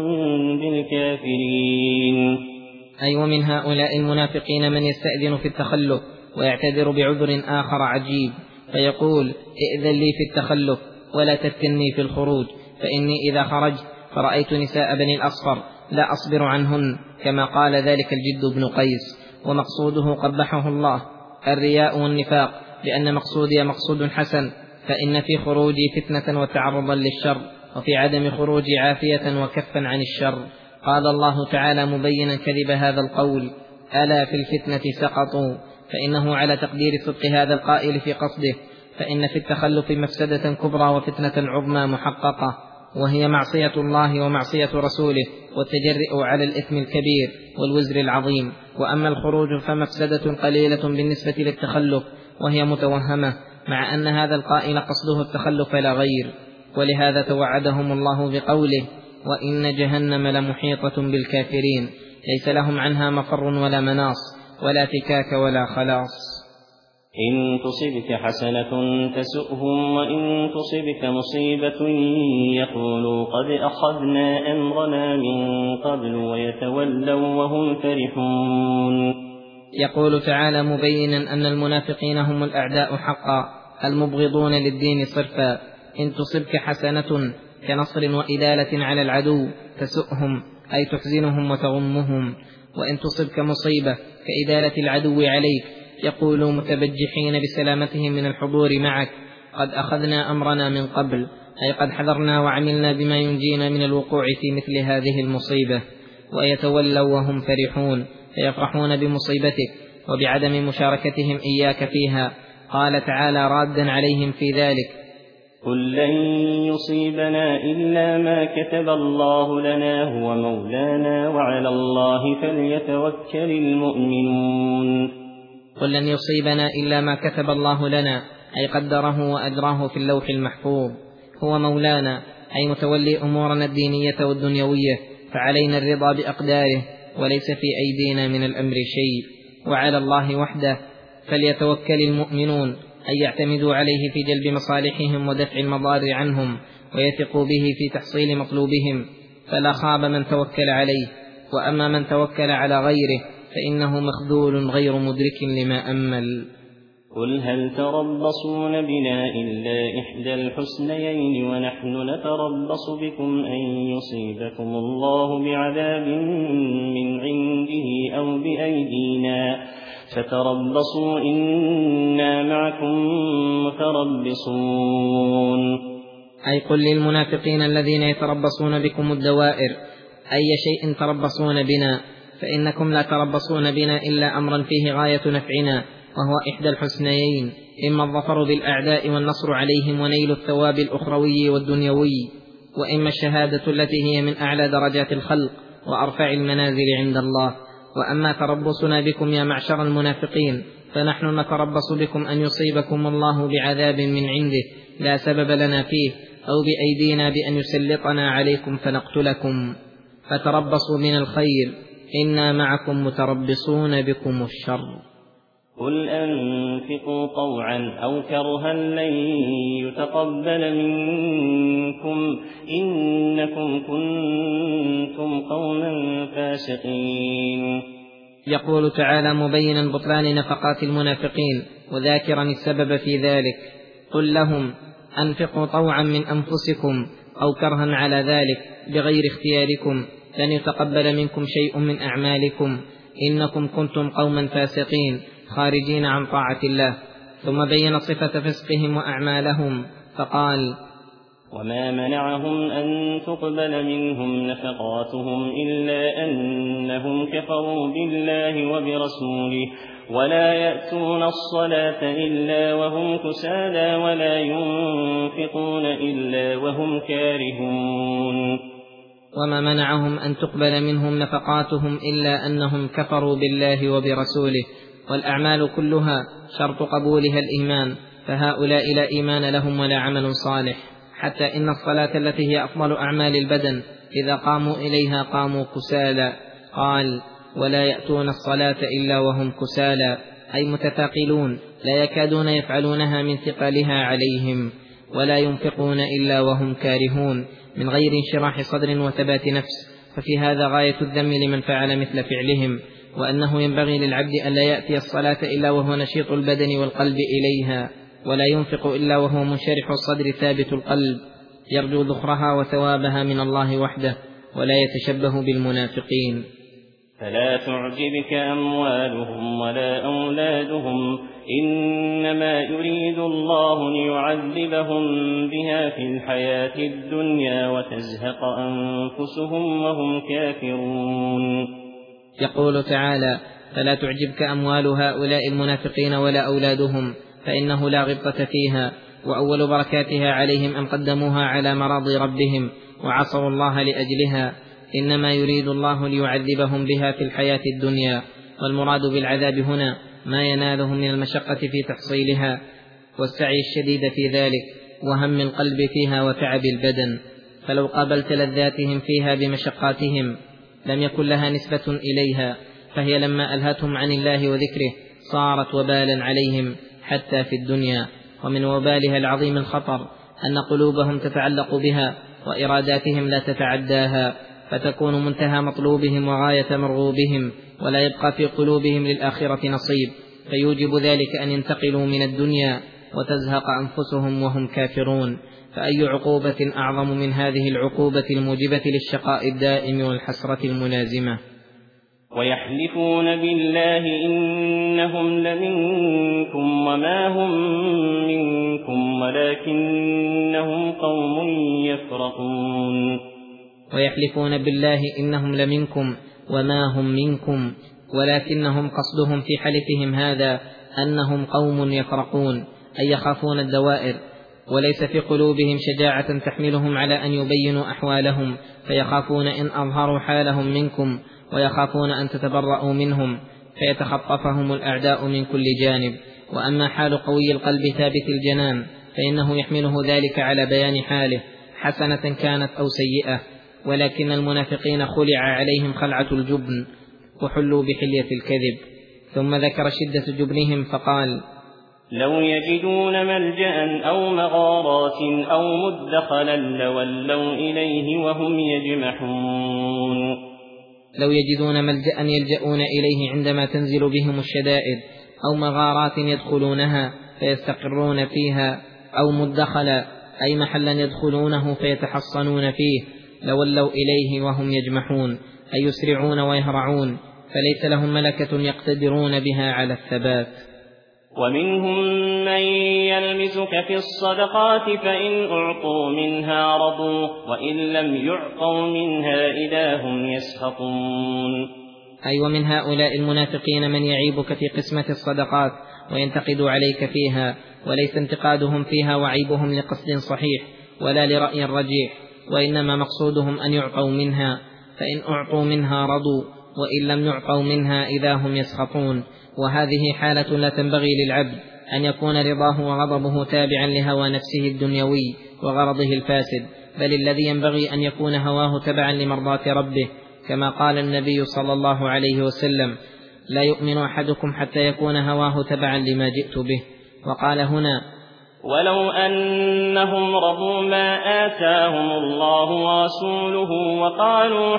بالكافرين. أي ومن هؤلاء المنافقين من يستأذن في التخلف ويعتذر بعذر آخر عجيب فيقول: ائذن لي في التخلف ولا تفتني في الخروج، فإني إذا خرجت فرأيت نساء بني الأصفر لا أصبر عنهن، كما قال ذلك الجد بن قيس. ومقصوده قبحه الله الرياء والنفاق، لأن مقصودي مقصود حسن، فإن في خروجي فتنة وتعرضا للشر، وفي عدم خروجي عافية وكفا عن الشر. قال الله تعالى مبينا كذب هذا القول: ألا في الفتنة سقطوا، فإنه على تقدير صدق هذا القائل في قصده، فإن في التخلف مفسدة كبرى وفتنة عظمى محققة، وهي معصية الله ومعصية رسوله والتجرئ على الإثم الكبير والوزر العظيم. وأما الخروج فمفسدة قليلة بالنسبة للتخلف، وهي متوهمة، مع أن هذا القائل قصده التخلف لا غير. ولهذا توعدهم الله بقوله: وإن جهنم لمحيطة بالكافرين، ليس لهم عنها مفر ولا مناص ولا فكاك ولا خلاص. إن تصبك حسنة تسؤهم وإن تصبك مصيبة يقولوا قد أخذنا أمرنا من قبل ويتولوا وهم فرحون. يقول تعالى مبينا أن المنافقين هم الأعداء حقا المبغضون للدين صرفا. إن تصبك حسنة كنصر وإدالة على العدو تسؤهم، أي تحزنهم وتغمهم. وإن تصبك مصيبة كإدالة العدو عليك يقولوا متبجحين بسلامتهم من الحضور معك: قد أخذنا أمرنا من قبل، أي قد حذرنا وعملنا بما ينجينا من الوقوع في مثل هذه المصيبة. ويتولوا وهم فرحون، فيفرحون بمصيبتك وبعدم مشاركتهم إياك فيها. قال تعالى رادا عليهم في ذلك: قل لن يصيبنا إلا ما كتب الله لنا هو مولانا وعلى الله فليتوكل المؤمنون. قل لن يصيبنا إلا ما كتب الله لنا، أي قدره وأجراه في اللوح المحفوظ. هو مولانا، أي متولي أمورنا الدينية والدنيوية، فعلينا الرضا بأقداره وليس في أيدينا من الأمر شيء. وعلى الله وحده فليتوكل المؤمنون، أي يعتمدوا عليه في جلب مصالحهم ودفع المضار عنهم، ويثقوا به في تحصيل مطلوبهم، فلا خاب من توكل عليه. وأما من توكل على غيره فإنه مخذول غير مدرك لما أمل. قل هل تربصون بنا إلا إحدى الحسنيين ونحن نتربص بكم أن يصيبكم الله بعذاب من عنده أو بأيدينا فتربصوا إنا معكم متربصون. أي قل للمنافقين الذين يتربصون بكم الدوائر: أي شيء تربصون بنا، فإنكم لا تربصون بنا إلا أمرا فيه غاية نفعنا، وهو إحدى الحسنيين: إما الظفر بالأعداء والنصر عليهم ونيل الثواب الأخروي والدنيوي، وإما الشهادة التي هي من أعلى درجات الخلق وأرفع المنازل عند الله. وأما تربصنا بكم يا معشر المنافقين فنحن نتربص بكم أن يصيبكم الله بعذاب من عنده لا سبب لنا فيه أو بأيدينا بأن يسلطنا عليكم فنقتلكم، فتربصوا من الخير إنا معكم متربصون بكم الشر. قل أنفقوا طوعا أو كرها لن يتقبل منكم إنكم كنتم قوما فاسقين. يقول تعالى مبينا بطلان نفقات المنافقين وذاكرا السبب في ذلك: قل لهم أنفقوا طوعا من أنفسكم أو كرها على ذلك بغير اختياركم لن يتقبل منكم شيء من أعمالكم إنكم كنتم قوما فاسقين خارجين عن طاعة الله. ثم بين صفة فسقهم وأعمالهم فقال: وما منعهم أن تقبل منهم نفقاتهم إلا أنهم كفروا بالله وبرسوله ولا يأتون الصلاة إلا وهم كسالى ولا ينفقون إلا وهم كارهون. وما منعهم أن تقبل منهم نفقاتهم إلا أنهم كفروا بالله وبرسوله، والأعمال كلها شرط قبولها الإيمان، فهؤلاء لا إيمان لهم ولا عمل صالح، حتى إن الصلاة التي هي أفضل أعمال البدن إذا قاموا إليها قاموا كسالى. قال: ولا يأتون الصلاة إلا وهم كسالى، أي متثاقلون لا يكادون يفعلونها من ثقلها عليهم، ولا ينفقون إلا وهم كارهون من غير انشراح صدر وثبات نفس. ففي هذا غاية الذم لمن فعل مثل فعلهم، وأنه ينبغي للعبد أن لا يأتي الصلاة إلا وهو نشيط البدن والقلب إليها، ولا ينفق إلا وهو منشرح الصدر ثابت القلب يرجو ذخرها وثوابها من الله وحده، ولا يتشبه بالمنافقين. فلا تعجبك أموالهم ولا أولادهم إنما يريد الله ليعذبهم بها في الحياة الدنيا وتزهق أنفسهم وهم كافرون. يقول تعالى: فلا تعجبك أموال هؤلاء المنافقين ولا أولادهم، فإنه لا غبطة فيها، وأول بركاتها عليهم أن قدموها على مراضي ربهم وعصوا الله لأجلها، إنما يريد الله ليعذبهم بها في الحياة الدنيا، والمراد بالعذاب هنا ما ينالهم من المشقة في تحصيلها والسعي الشديد في ذلك وهم القلب فيها وتعب البدن. فلو قابلت لذاتهم فيها بمشقاتهم لم يكن لها نسبة إليها، فهي لما ألهتهم عن الله وذكره صارت وبالا عليهم حتى في الدنيا. ومن وبالها العظيم الخطر أن قلوبهم تتعلق بها وإراداتهم لا تتعداها، فتكون منتهى مطلوبهم وغاية مرغوبهم، ولا يبقى في قلوبهم للآخرة نصيب، فيوجب ذلك أن ينتقلوا من الدنيا وتزهق أنفسهم وهم كافرون. فأي عقوبة أعظم من هذه العقوبة الموجبة للشقاء الدائم والحسرة الملازمة؟ ويحلفون بالله إنهم لمنكم وما هم منكم ولكنهم قوم يفرقون. ويحلفون بالله إنهم لمنكم وما هم منكم ولكنهم قصدهم في حلفهم هذا أنهم قوم يفرقون، أي يخافون الدوائر، وليس في قلوبهم شجاعة تحملهم على أن يبينوا أحوالهم، فيخافون إن أظهروا حالهم منكم، ويخافون أن تتبرؤوا منهم فيتخطفهم الأعداء من كل جانب. وأما حال قوي القلب ثابت الجنان فإنه يحمله ذلك على بيان حاله حسنة كانت أو سيئة، ولكن المنافقين خلع عليهم خلعة الجبن وحلوا بحلية الكذب. ثم ذكر شدة جبنهم فقال: لو يجدون ملجأ أو مغارات أو مدخلا لولوا إليه وهم يجمحون. لو يجدون ملجأ يلجؤون إليه عندما تنزل بهم الشدائد، أو مغارات يدخلونها فيستقرون فيها، أو مدخلا أي محلا يدخلونه فيتحصنون فيه، لولوا إليه وهم يجمحون أي يسرعون ويهرعون، فليس لهم ملكة يقتدرون بها على الثبات. ومنهم من يلمزك في الصدقات فإن أعطوا منها رضوا وإن لم يعطوا منها إذا هم يسخطون. أي ومن هؤلاء المنافقين من يعيبك في قسمة الصدقات وينتقد عليك فيها، وليس انتقادهم فيها وعيبهم لقصد صحيح ولا لرأي رجيح، وإنما مقصودهم أن يعطوا منها، فإن أعطوا منها رضوا وإن لم يعطوا منها إذا هم يسخطون. وهذه حالة لا تنبغي للعبد أن يكون رضاه وغضبه تابعا لهوى نفسه الدنيوي وغرضه الفاسد، بل الذي ينبغي أن يكون هواه تبعا لمرضاة ربه، كما قال النبي صلى الله عليه وسلم: لا يؤمن أحدكم حتى يكون هواه تبعا لما جئت به. وقال هنا: ولو أنهم رضوا ما آتاهم الله ورسوله وقالوا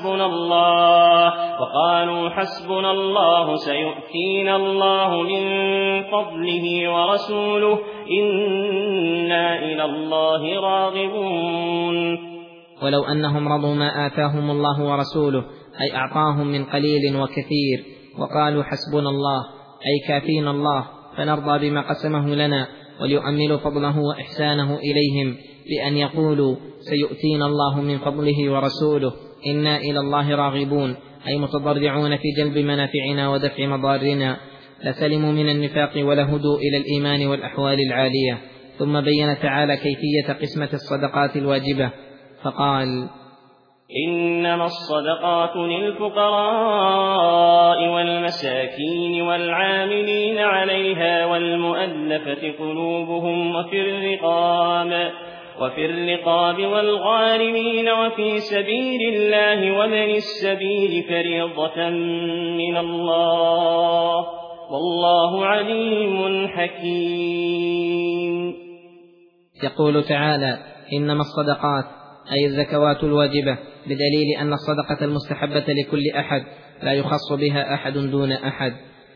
حسبنا الله سيؤتينا الله من فضله ورسوله إنا إلى الله راغبون. ولو أنهم رضوا ما آتاهم الله ورسوله، أي أعطاهم من قليل وكثير، وقالوا حسبنا الله، أي كافينا الله، فنرضى بما قسمه لنا، وليؤملوا فضله وإحسانه إليهم بأن يقولوا سيؤتينا الله من فضله ورسوله إنا إلى الله راغبون، أي متضرعون في جلب منافعنا ودفع مضارنا، لسلموا من النفاق ولهدوا إلى الإيمان والأحوال العالية. ثم بين تعالى كيفية قسمة الصدقات الواجبة فقال: إنما الصدقات للفقراء والمساكين والعاملين عليها والمؤلفة قلوبهم وفي الرقاب والغارمين وفي سبيل الله ومن السبيل فريضة من الله والله عليم حكيم. يقول تعالى: إنما الصدقات، أي الزكوات الواجبة، بدليل أن الصدقة المستحبة لكل أحد لا يخص بها أحد دون أحد،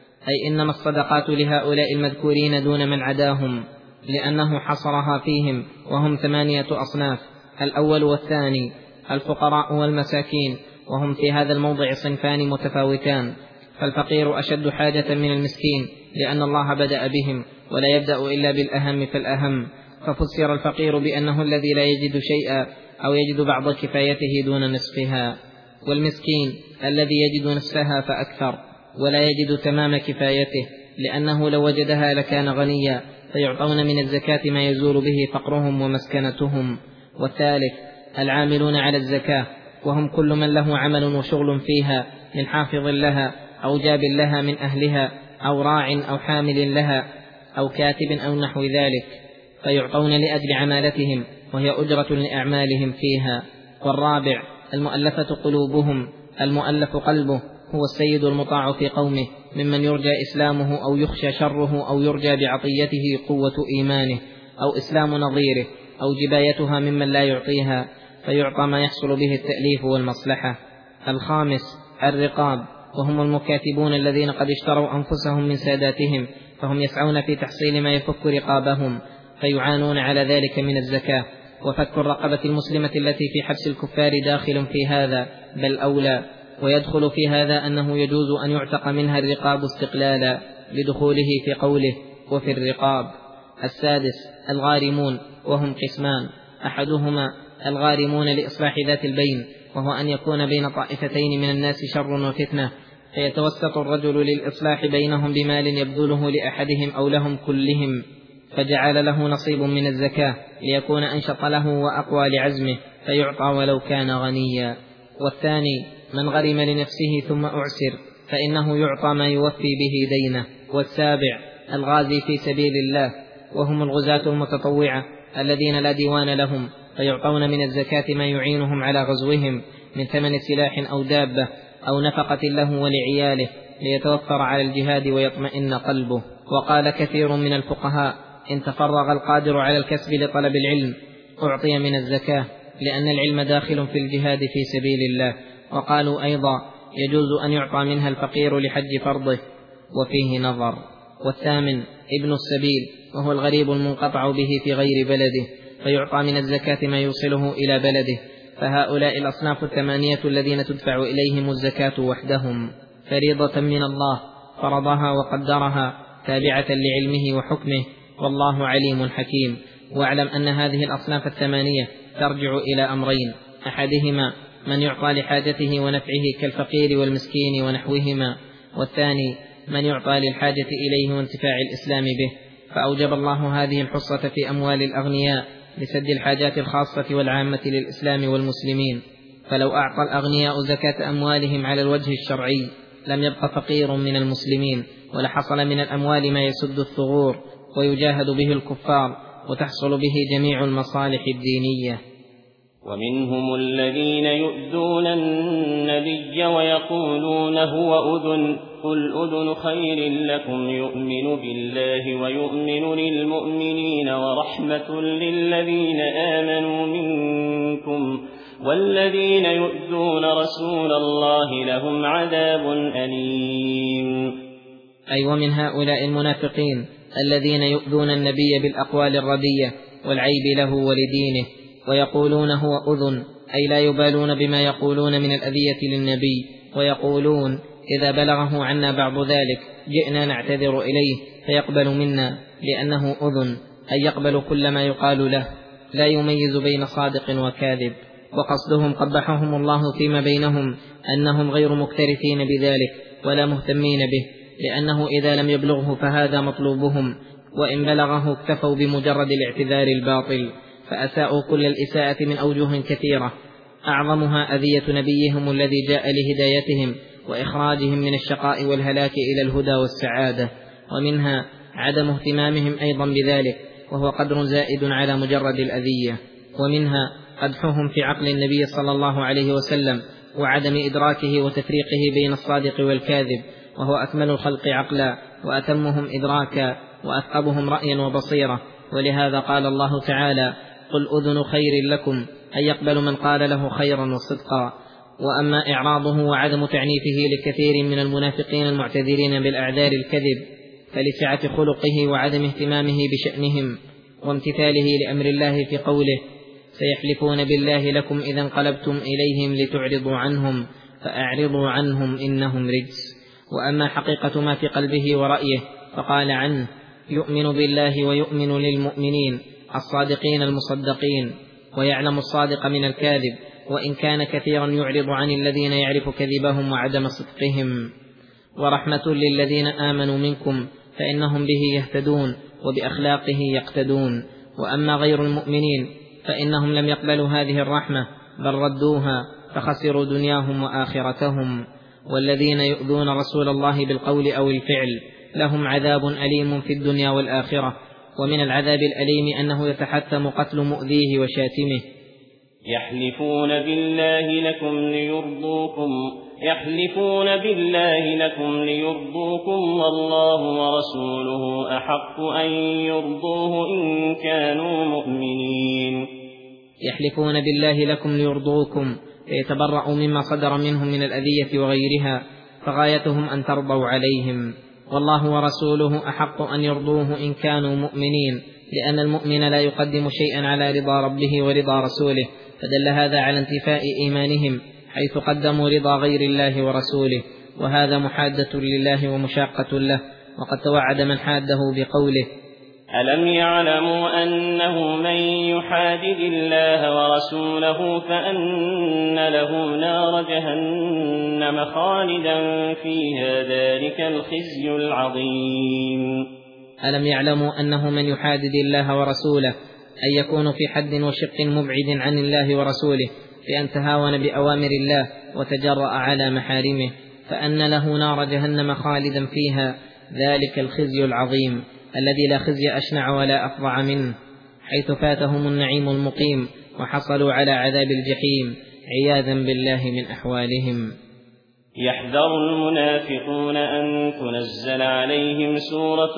أي إنما الصدقات لهؤلاء المذكورين دون من عداهم، لأنه حصرها فيهم، وهم 8 أصناف: الأول والثاني الفقراء والمساكين، وهم في هذا الموضع صنفان متفاوتان، فالفقير أشد حاجة من المسكين، لأن الله بدأ بهم ولا يبدأ إلا بالأهم فالأهم، ففسر الفقير بأنه الذي لا يجد شيئا أو يجد بعض كفايته دون نصفها، والمسكين الذي يجد نصفها فأكثر ولا يجد تمام كفايته، لأنه لو وجدها لكان غنيا، فيعطون من الزكاة ما يزول به فقرهم ومسكنتهم. والثالث العاملون على الزكاة، وهم كل من له عمل وشغل فيها، من حافظ لها أو جاب لها من أهلها أو راع أو حامل لها أو كاتب أو نحو ذلك، فيعطون لأجل عمالتهم، وهي أجرة لأعمالهم فيها. والرابع المؤلفة قلوبهم، المؤلف قلبه هو السيد المطاع في قومه، ممن يرجى إسلامه أو يخشى شره أو يرجى بعطيته قوة إيمانه، أو إسلام نظيره، أو جبايتها ممن لا يعطيها، فيعطى ما يحصل به التأليف والمصلحة. الخامس الرقاب، وهم المكاتبون الذين قد اشتروا أنفسهم من ساداتهم، فهم يسعون في تحصيل ما يفك رقابهم، فيعانون على ذلك من الزكاة. وفك الرقبة المسلمة التي في حبس الكفار داخل في هذا، بل أولى، ويدخل في هذا أنه يجوز أن يعتق منها الرقاب استقلالا، لدخوله في قوله وفي الرقاب. السادس الغارمون، وهم قسمان: أحدهما الغارمون لإصلاح ذات البين، وهو أن يكون بين طائفتين من الناس شر وفتنة، فيتوسط الرجل للإصلاح بينهم بمال يبذله لأحدهم أو لهم كلهم، فجعل له نصيب من الزكاة ليكون أنشط له وأقوى لعزمه، فيعطى ولو كان غنيا. والثاني من غرم لنفسه ثم أعسر، فإنه يعطى ما يوفي به دينه. والسابع الغازي في سبيل الله، وهم الغزاة المتطوعة الذين لا ديوان لهم، فيعطون من الزكاة ما يعينهم على غزوهم من ثمن سلاح أو دابة أو نفقة له ولعياله، ليتوفر على الجهاد ويطمئن قلبه. وقال كثير من الفقهاء: إن تفرغ القادر على الكسب لطلب العلم أعطي من الزكاة، لأن العلم داخل في الجهاد في سبيل الله. وقالوا أيضا: يجوز أن يعطى منها الفقير لحج فرضه، وفيه نظر. والثامن ابن السبيل، وهو الغريب المنقطع به في غير بلده، فيعطى من الزكاة ما يوصله إلى بلده. فهؤلاء الأصناف 8 الذين تدفع إليهم الزكاة وحدهم، فريضة من الله فرضها وقدرها، تابعة لعلمه وحكمه، والله عليم حكيم. واعلم أن هذه الأصناف 8 ترجع إلى أمرين: أحدهما من يعطى لحاجته ونفعه كالفقير والمسكين ونحوهما، والثاني من يعطى للحاجة إليه وانتفاع الإسلام به. فأوجب الله هذه الحصة في أموال الأغنياء لسد الحاجات الخاصة والعامة للإسلام والمسلمين. فلو أعطى الأغنياء زكاة أموالهم على الوجه الشرعي لم يبق فقير من المسلمين، ولحصل من الأموال ما يسد الثغور ويجاهد به الكفار وتحصل به جميع المصالح الدينية. ومنهم الذين يؤذون النبي ويقولون هو أذن قل أذن خير لكم يؤمن بالله ويؤمن للمؤمنين ورحمة للذين آمنوا منكم والذين يؤذون رسول الله لهم عذاب أليم. أي ومن هؤلاء المنافقين الذين يؤذون النبي بالأقوال الردية والعيب له ولدينه ويقولون هو أذن، أي لا يبالون بما يقولون من الأذية للنبي، ويقولون إذا بلغه عنا بعض ذلك جئنا نعتذر إليه فيقبل منا لأنه أذن، أي يقبل كل ما يقال له لا يميز بين صادق وكاذب. وقصدهم قبحهم الله فيما بينهم أنهم غير مكترثين بذلك ولا مهتمين به، لأنه إذا لم يبلغه فهذا مطلوبهم، وإن بلغه اكتفوا بمجرد الاعتذار الباطل، فأساءوا كل الإساءة من أوجه كثيرة، أعظمها أذية نبيهم الذي جاء لهدايتهم وإخراجهم من الشقاء والهلاك إلى الهدى والسعادة، ومنها عدم اهتمامهم أيضا بذلك وهو قدر زائد على مجرد الأذية، ومنها قدحهم في عقل النبي صلى الله عليه وسلم وعدم إدراكه وتفريقه بين الصادق والكاذب، وهو أكمل الخلق عقلا وأتمهم إدراكا وأثقبهم رأيا وبصيرة. ولهذا قال الله تعالى قل أذن خير لكم، أن يقبل من قال له خيرا وصدقا. وأما إعراضه وعدم تعنيفه لكثير من المنافقين المعتذرين بالأعذار الكذب فلسعة خلقه وعدم اهتمامه بشأنهم وامتثاله لأمر الله في قوله سيحلفون بالله لكم إذا انقلبتم إليهم لتعرضوا عنهم فأعرضوا عنهم إنهم رجس. وأما حقيقة ما في قلبه ورأيه فقال عنه يؤمن بالله ويؤمن للمؤمنين الصادقين المصدقين، ويعلم الصادق من الكاذب، وإن كان كثيرا يعرض عن الذين يعرف كذبهم وعدم صدقهم. ورحمة للذين آمنوا منكم فإنهم به يهتدون وبأخلاقه يقتدون. وأما غير المؤمنين فإنهم لم يقبلوا هذه الرحمة بل ردوها فخسروا دنياهم وآخرتهم. والذين يؤذون رسول الله بالقول أو الفعل لهم عذاب أليم في الدنيا والآخرة. ومن العذاب الأليم أنه يتحتم قتل مؤذيه وشاتمه. يحلفون بالله لكم ليرضوكم والله ورسوله أحق أن يرضوه إن كانوا مؤمنين. يحلفون بالله لكم ليرضوكم فيتبرأوا مما صدر منهم من الأذية وغيرها، فغايتهم أن ترضوا عليهم، والله ورسوله أحق أن يرضوه إن كانوا مؤمنين، لأن المؤمن لا يقدم شيئا على رضا ربه ورضا رسوله، فدل هذا على انتفاء إيمانهم حيث قدموا رضا غير الله ورسوله، وهذا محادة لله ومشاقة له. وقد توعد من حاده بقوله ألم يعلموا أنه من يحادد الله ورسوله فأن له نار جهنم خالدا فيها ذلك الخزي العظيم. ألم يعلموا أنه من يحادد الله ورسوله أن يكون في حد وشق مبعد عن الله ورسوله بأن تهاون بأوامر الله وتجرأ على محارمه فأن له نار جهنم خالدا فيها ذلك الخزي العظيم الذي لا خزي أشنع ولا أفظع منه، حيث فاتهم النعيم المقيم وحصلوا على عذاب الجحيم عياذا بالله من أحوالهم. يحذر المنافقون أن تنزل عليهم سورة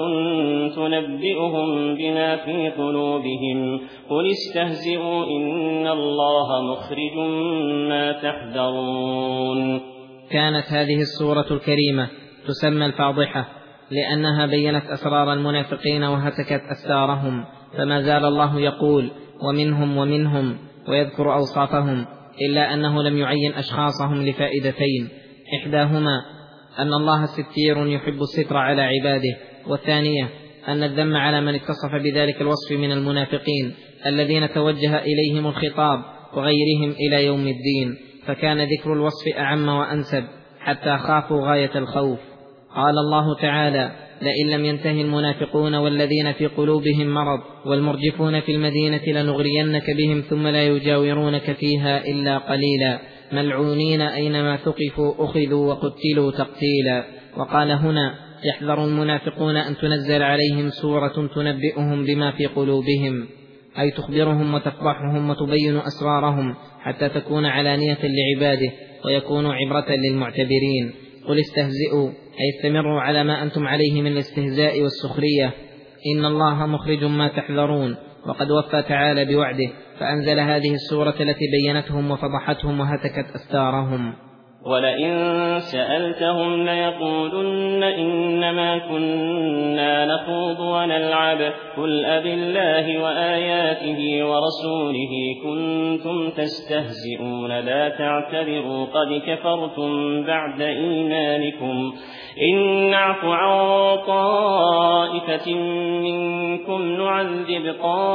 تنبئهم بما في قلوبهم قل استهزئوا إن الله مخرج ما تحذرون. كانت هذه السورة الكريمة تسمى الفاضحة لأنها بينت أسرار المنافقين وهتكت أستارهم، فما زال الله يقول ومنهم ويذكر أوصافهم، إلا أنه لم يعين أشخاصهم لفائدتين، إحداهما أن الله ستير يحب الستر على عباده، والثانية أن الذم على من اتصف بذلك الوصف من المنافقين الذين توجه إليهم الخطاب وغيرهم إلى يوم الدين، فكان ذكر الوصف أعم وأنسب حتى خافوا غاية الخوف. قال الله تعالى لئن لم ينتهي المنافقون والذين في قلوبهم مرض والمرجفون في المدينة لنغرينك بهم ثم لا يجاورونك فيها إلا قليلا ملعونين أينما ثقفوا أخذوا وقتلوا تقتيلا. وقال هنا يحذر المنافقون أن تنزل عليهم سورة تنبئهم بما في قلوبهم، أي تخبرهم وتفضحهم وتبين أسرارهم حتى تكون علانية لعباده ويكون عبرة للمعتبرين. قل استهزئوا، أي استمروا على ما أنتم عليه من الاستهزاء والسخرية، إن الله مخرج ما تحذرون. وقد وفى تعالى بوعده فأنزل هذه السورة التي بينتهم وفضحتهم وهتكت أستارهم. ولئن سألتهم ليقولن إنما كنا نخوض ونلعب قل أبالله وآياته ورسوله كنتم تستهزئون لا تعتذروا قد كفرتم بعد إيمانكم إن نعف عن طائفة منكم نعذب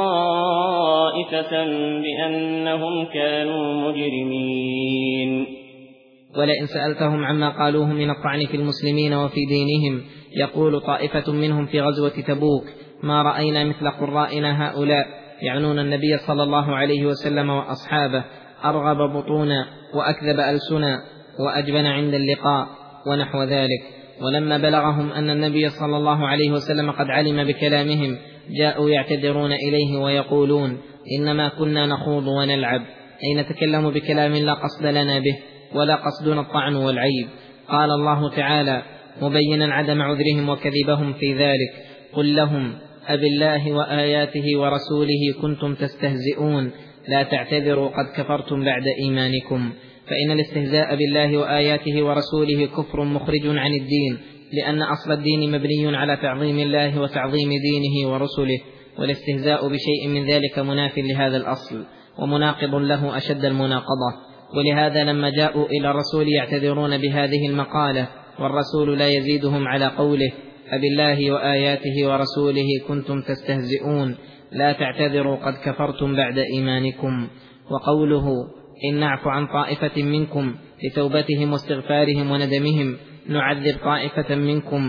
طائفة بأنهم كانوا مجرمين. ولئن سألتهم عما قالوه من الطعن في المسلمين وفي دينهم يقول طائفة منهم في غزوة تبوك ما رأينا مثل قرائنا هؤلاء، يعنون النبي صلى الله عليه وسلم وأصحابه، أرغب بطونا وأكذب ألسنا وأجبن عند اللقاء ونحو ذلك. ولما بلغهم أن النبي صلى الله عليه وسلم قد علم بكلامهم جاءوا يعتذرون إليه ويقولون إنما كنا نخوض ونلعب، أي نتكلم بكلام لا قصد لنا به ولا قصدنا الطعن والعيب. قال الله تعالى مبينا عدم عذرهم وكذبهم في ذلك قل لهم أبالله وآياته ورسوله كنتم تستهزئون لا تعتذروا قد كفرتم بعد إيمانكم. فإن الاستهزاء بالله وآياته ورسوله كفر مخرج عن الدين، لأن أصل الدين مبني على تعظيم الله وتعظيم دينه ورسله، والاستهزاء بشيء من ذلك مناف لهذا الأصل ومناقض له أشد المناقضة. ولهذا لما جاءوا إلى الرسول يعتذرون بهذه المقالة والرسول لا يزيدهم على قوله أبالله وآياته ورسوله كنتم تستهزئون لا تعتذروا قد كفرتم بعد إيمانكم. وقوله إن نعف عن طائفة منكم لتوبتهم واستغفارهم وندمهم نعذب طائفة منكم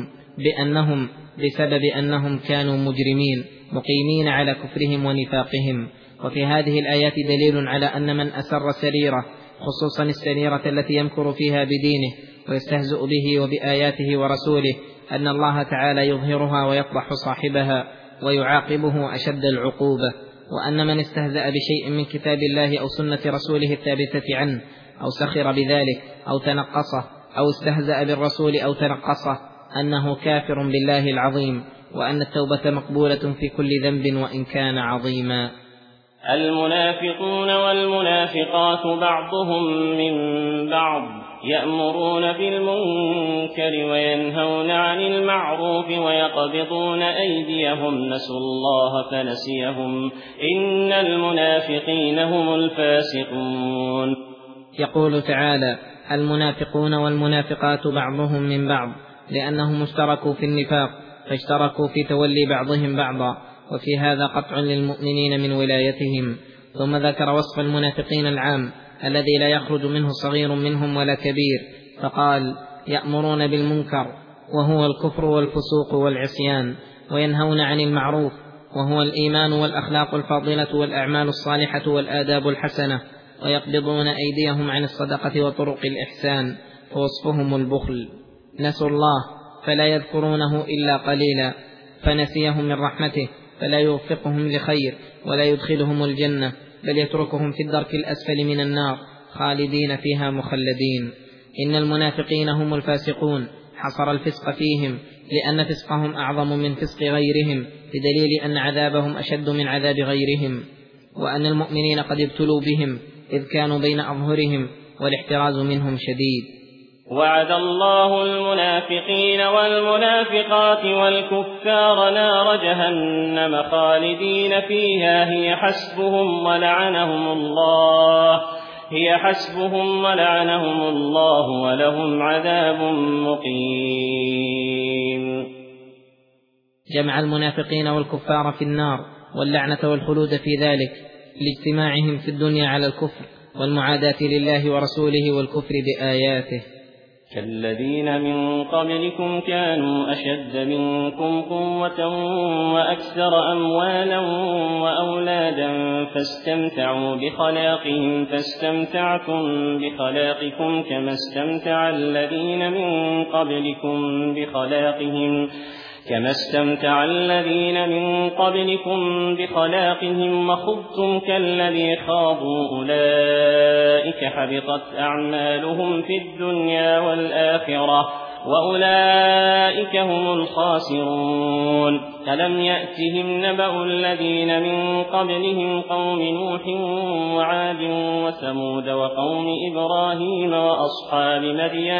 بسبب أنهم كانوا مجرمين مقيمين على كفرهم ونفاقهم. وفي هذه الآيات دليل على أن من أسر سريرة، خصوصا السريرة التي يمكر فيها بدينه ويستهزئ به وبآياته ورسوله، أن الله تعالى يظهرها ويفضح صاحبها ويعاقبه أشد العقوبة. وأن من استهزأ بشيء من كتاب الله أو سنة رسوله الثابتة عنه أو سخر بذلك أو تنقصه أو استهزأ بالرسول أو تنقصه أنه كافر بالله العظيم، وأن التوبة مقبولة في كل ذنب وإن كان عظيما. المنافقون والمنافقات بعضهم من بعض يأمرون بالمنكر وينهون عن المعروف ويقبضون أيديهم نسوا الله فنسيهم إن المنافقين هم الفاسقون. يقول تعالى المنافقون والمنافقات بعضهم من بعض، لأنهم اشتركوا في النفاق فاشتركوا في تولي بعضهم بعضا، وفي هذا قطع للمؤمنين من ولايتهم. ثم ذكر وصف المنافقين العام الذي لا يخرج منه صغير منهم ولا كبير، فقال يأمرون بالمنكر وهو الكفر والفسوق والعصيان، وينهون عن المعروف وهو الإيمان والأخلاق الفاضلة والأعمال الصالحة والآداب الحسنة، ويقبضون أيديهم عن الصدقة وطرق الإحسان، فوصفهم البخل. نسوا الله فلا يذكرونه إلا قليلا، فنسيهم من رحمته فلا يوفقهم لخير ولا يدخلهم الجنة، بل يتركهم في الدرك الأسفل من النار خالدين فيها مخلدين. إن المنافقين هم الفاسقون، حصر الفسق فيهم لأن فسقهم أعظم من فسق غيرهم، بدليل أن عذابهم أشد من عذاب غيرهم، وأن المؤمنين قد ابتلوا بهم إذ كانوا بين أظهرهم والاحتراز منهم شديد. وعد الله المنافقين والمنافقات والكفار نار جهنم خالدين فيها هي حسبهم ولعنهم الله ولهم عذاب مقيم. جمع المنافقين والكفار في النار واللعنة والخلود في ذلك لاجتماعهم في الدنيا على الكفر والمعاداة لله ورسوله والكفر بآياته. كالذين من قبلكم كانوا أشد منكم قوة وأكثر أموالا وأولادا فاستمتعوا بخلاقهم فاستمتعتم بخلاقكم كما استمتع الذين من قبلكم بخلاقهم وخضتم كالذي خاضوا أولئك حبطت أعمالهم في الدنيا والآخرة وأولئك هم الخاسرون. ألم يأتهم نبأ الذين من قبلهم قوم نوح وعاد وثمود وقوم إبراهيم وأصحاب مدين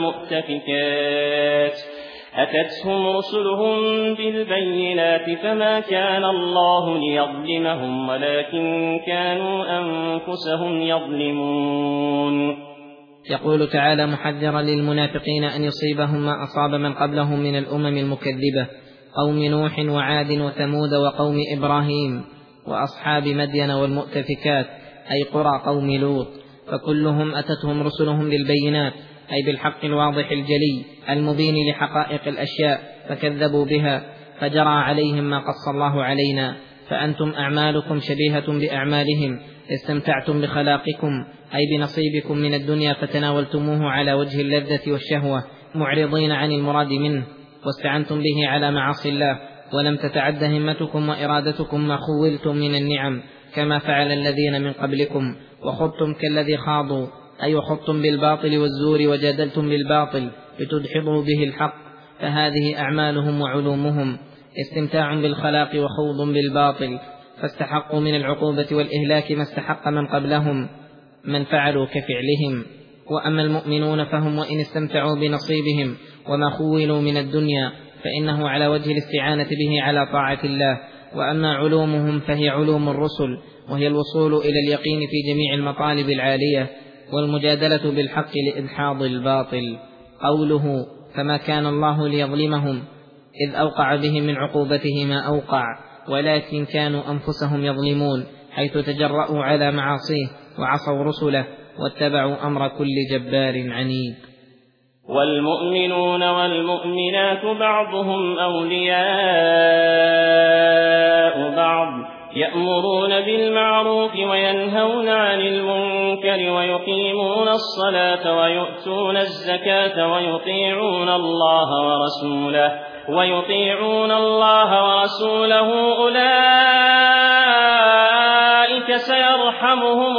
والمؤتفكات أتتهم رسلهم بالبينات فما كان الله ليظلمهم ولكن كانوا أنفسهم يظلمون. يقول تعالى محذرا للمنافقين أن يصيبهم ما أصاب من قبلهم من الأمم المكذبة قوم نوح وعاد وثمود وقوم إبراهيم وأصحاب مدين والمؤتفكات أي قرى قوم لوط، فكلهم أتتهم رسلهم بالبينات أي بالحق الواضح الجلي المبين لحقائق الأشياء فكذبوا بها فجرى عليهم ما قص الله علينا، فأنتم أعمالكم شبيهة بأعمالهم، استمتعتم بخلاقكم أي بنصيبكم من الدنيا فتناولتموه على وجه اللذة والشهوة معرضين عن المراد منه، واستعنتم به على معاصي الله، ولم تتعد همتكم وإرادتكم ما خولتم من النعم كما فعل الذين من قبلكم، وخضتم كالذي خاضوا أي وخضتم بالباطل والزور وجادلتم بالباطل لتدحضوا به الحق، فهذه أعمالهم وعلومهم استمتاع بالخلاق وخوض بالباطل، فاستحقوا من العقوبة والإهلاك ما استحق من قبلهم من فعلوا كفعلهم. وأما المؤمنون فهم وإن استمتعوا بنصيبهم وما خولوا من الدنيا فإنه على وجه الاستعانة به على طاعة الله، وأما علومهم فهي علوم الرسل، وهي الوصول إلى اليقين في جميع المطالب العالية والمجادلة بالحق لإدحاض الباطل. قوله فما كان الله ليظلمهم إذ أوقع بهم من عقوبته ما أوقع، ولكن كانوا أنفسهم يظلمون حيث تجرؤوا على معاصيه وعصوا رسله واتبعوا أمر كل جبار عنيد. والمؤمنون والمؤمنات بعضهم أولياء بعض يأمرون بالمعروف وينهون عن المنكر ويقيمون الصلاة ويؤتون الزكاة ويطيعون الله ورسوله أولئك سيرحمهم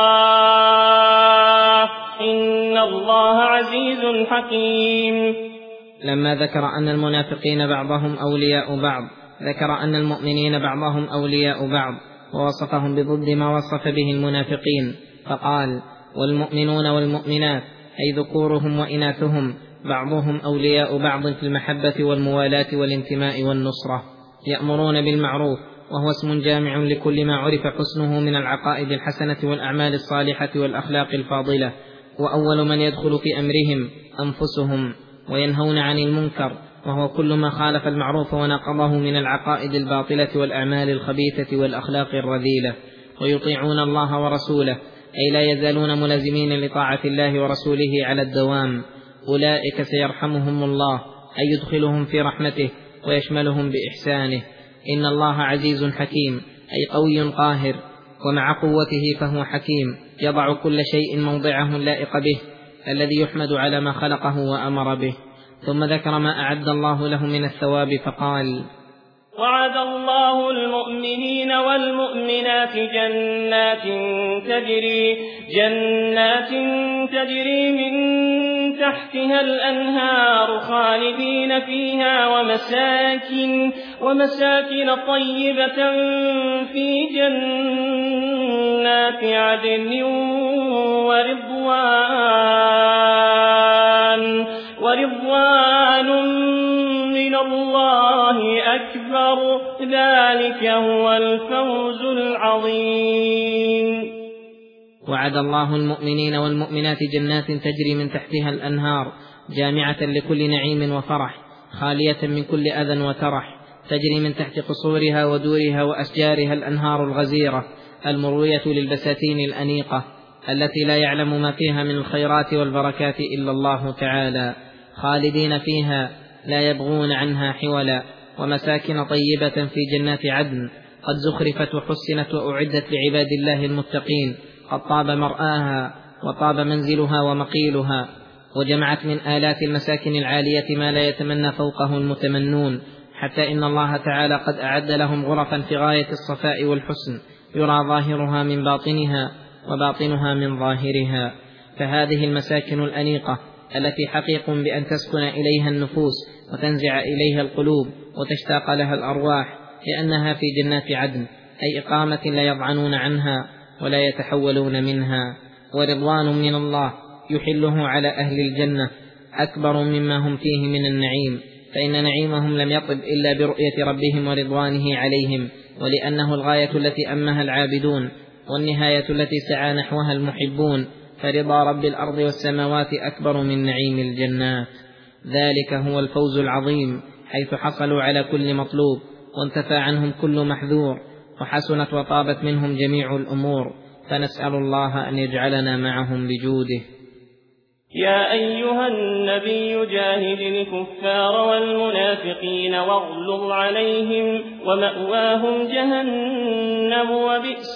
الله إن الله عزيز حكيم. لما ذكر أن المنافقين بعضهم أولياء بعض ذكر أن المؤمنين بعضهم أولياء بعض، ووصفهم بضد ما وصف به المنافقين فقال والمؤمنون والمؤمنات أي ذكورهم وإناثهم بعضهم أولياء بعض في المحبة والموالاة والانتماء والنصرة. يأمرون بالمعروف وهو اسم جامع لكل ما عرف حسنه من العقائد الحسنة والأعمال الصالحة والأخلاق الفاضلة، وأول من يدخل في أمرهم أنفسهم. وينهون عن المنكر وهو كل ما خالف المعروف ونقضه من العقائد الباطلة والأعمال الخبيثة والأخلاق الرذيلة. ويطيعون الله ورسوله أي لا يزالون ملازمين لطاعة الله ورسوله على الدوام. أولئك سيرحمهم الله أي يدخلهم في رحمته ويشملهم بإحسانه. إن الله عزيز حكيم أي قوي قاهر، ومع قوته فهو حكيم يضع كل شيء موضعه اللائق به الذي يحمد على ما خلقه وأمر به. ثم ذكر ما أعد الله له من الثواب فقال وعد الله المؤمنين والمؤمنات جنات تجري من تحتها الأنهار خالدين فيها ومساكن طيبة في جنات عدن ورضوان من الله أكبر ذلك هو الفوز العظيم. وعد الله المؤمنين والمؤمنات جنات تجري من تحتها الأنهار جامعة لكل نعيم وفرح خالية من كل أذى وترح، تجري من تحت قصورها ودورها وأشجارها الأنهار الغزيرة المروية للبساتين الأنيقة، التي لا يعلم ما فيها من الخيرات والبركات إلا الله تعالى، خالدين فيها لا يبغون عنها حولا، ومساكن طيبة في جنات عدن قد زخرفت وحسنت وأعدت لعباد الله المتقين، قد طاب مرآها وطاب منزلها ومقيلها، وجمعت من آلات المساكن العالية ما لا يتمنى فوقه المتمنون، حتى إن الله تعالى قد أعد لهم غرفا في غاية الصفاء والحسن، يرى ظاهرها من باطنها وباطنها من ظاهرها. فهذه المساكن الأنيقة التي حقيق بأن تسكن إليها النفوس وتنزع إليها القلوب وتشتاق لها الأرواح، لأنها في جنات عدن، أي إقامة لا يضعنون عنها ولا يتحولون منها، ورضوان من الله يحله على أهل الجنة أكبر مما هم فيه من النعيم، فإن نعيمهم لم يطب إلا برؤية ربهم ورضوانه عليهم، ولأنه الغاية التي أمها العابدون والنهاية التي سعى نحوها المحبون، فرضا رب الأرض والسماوات أكبر من نعيم الجنات. ذلك هو الفوز العظيم، حيث حصلوا على كل مطلوب وانتفى عنهم كل محذور، وحسنت وطابت منهم جميع الأمور، فنسأل الله أن يجعلنا معهم بجوده. يا أيها النبي جاهد الكفار والمنافقين واغلظ عليهم ومأواهم جهنم وبئس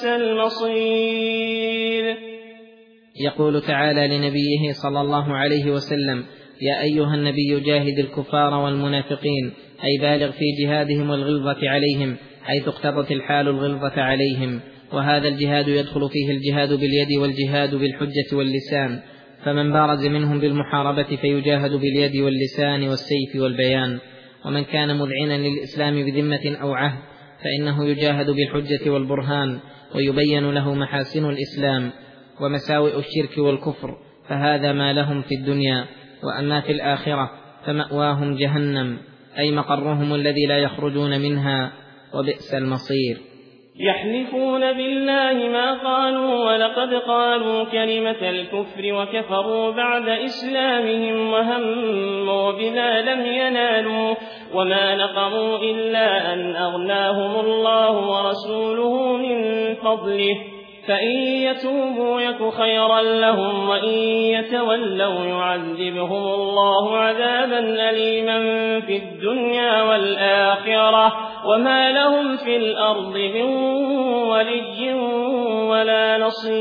المصير. يقول تعالى لنبيه صلى الله عليه وسلم: يا أيها النبي جاهد الكفار والمنافقين، أي بالغ في جهادهم والغلظة عليهم، حيث اقتضت الحال الغلظة عليهم، وهذا الجهاد يدخل فيه الجهاد باليد والجهاد بالحجة واللسان، فمن بارز منهم بالمحاربة فيجاهد باليد واللسان والسيف والبيان، ومن كان مذعنا للإسلام بذمة أو عهد فإنه يجاهد بالحجة والبرهان، ويبين له محاسن الإسلام ومساوئ الشرك والكفر، فهذا ما لهم في الدنيا. وأما في الآخرة فمأواهم جهنم، أي مقرهم الذي لا يخرجون منها، وبئس المصير. يحلفون بالله ما قالوا ولقد قالوا كلمة الكفر وكفروا بعد إسلامهم وهموا بما لم ينالوا، وما نقموا إلا أن أغناهم الله ورسوله من فضله، فإن يتوبوا يك خيرا لهم، وإن يتولوا يعذبهم الله عذابا أليما في الدنيا والآخرة، وما لهم في الأرض من ولي ولا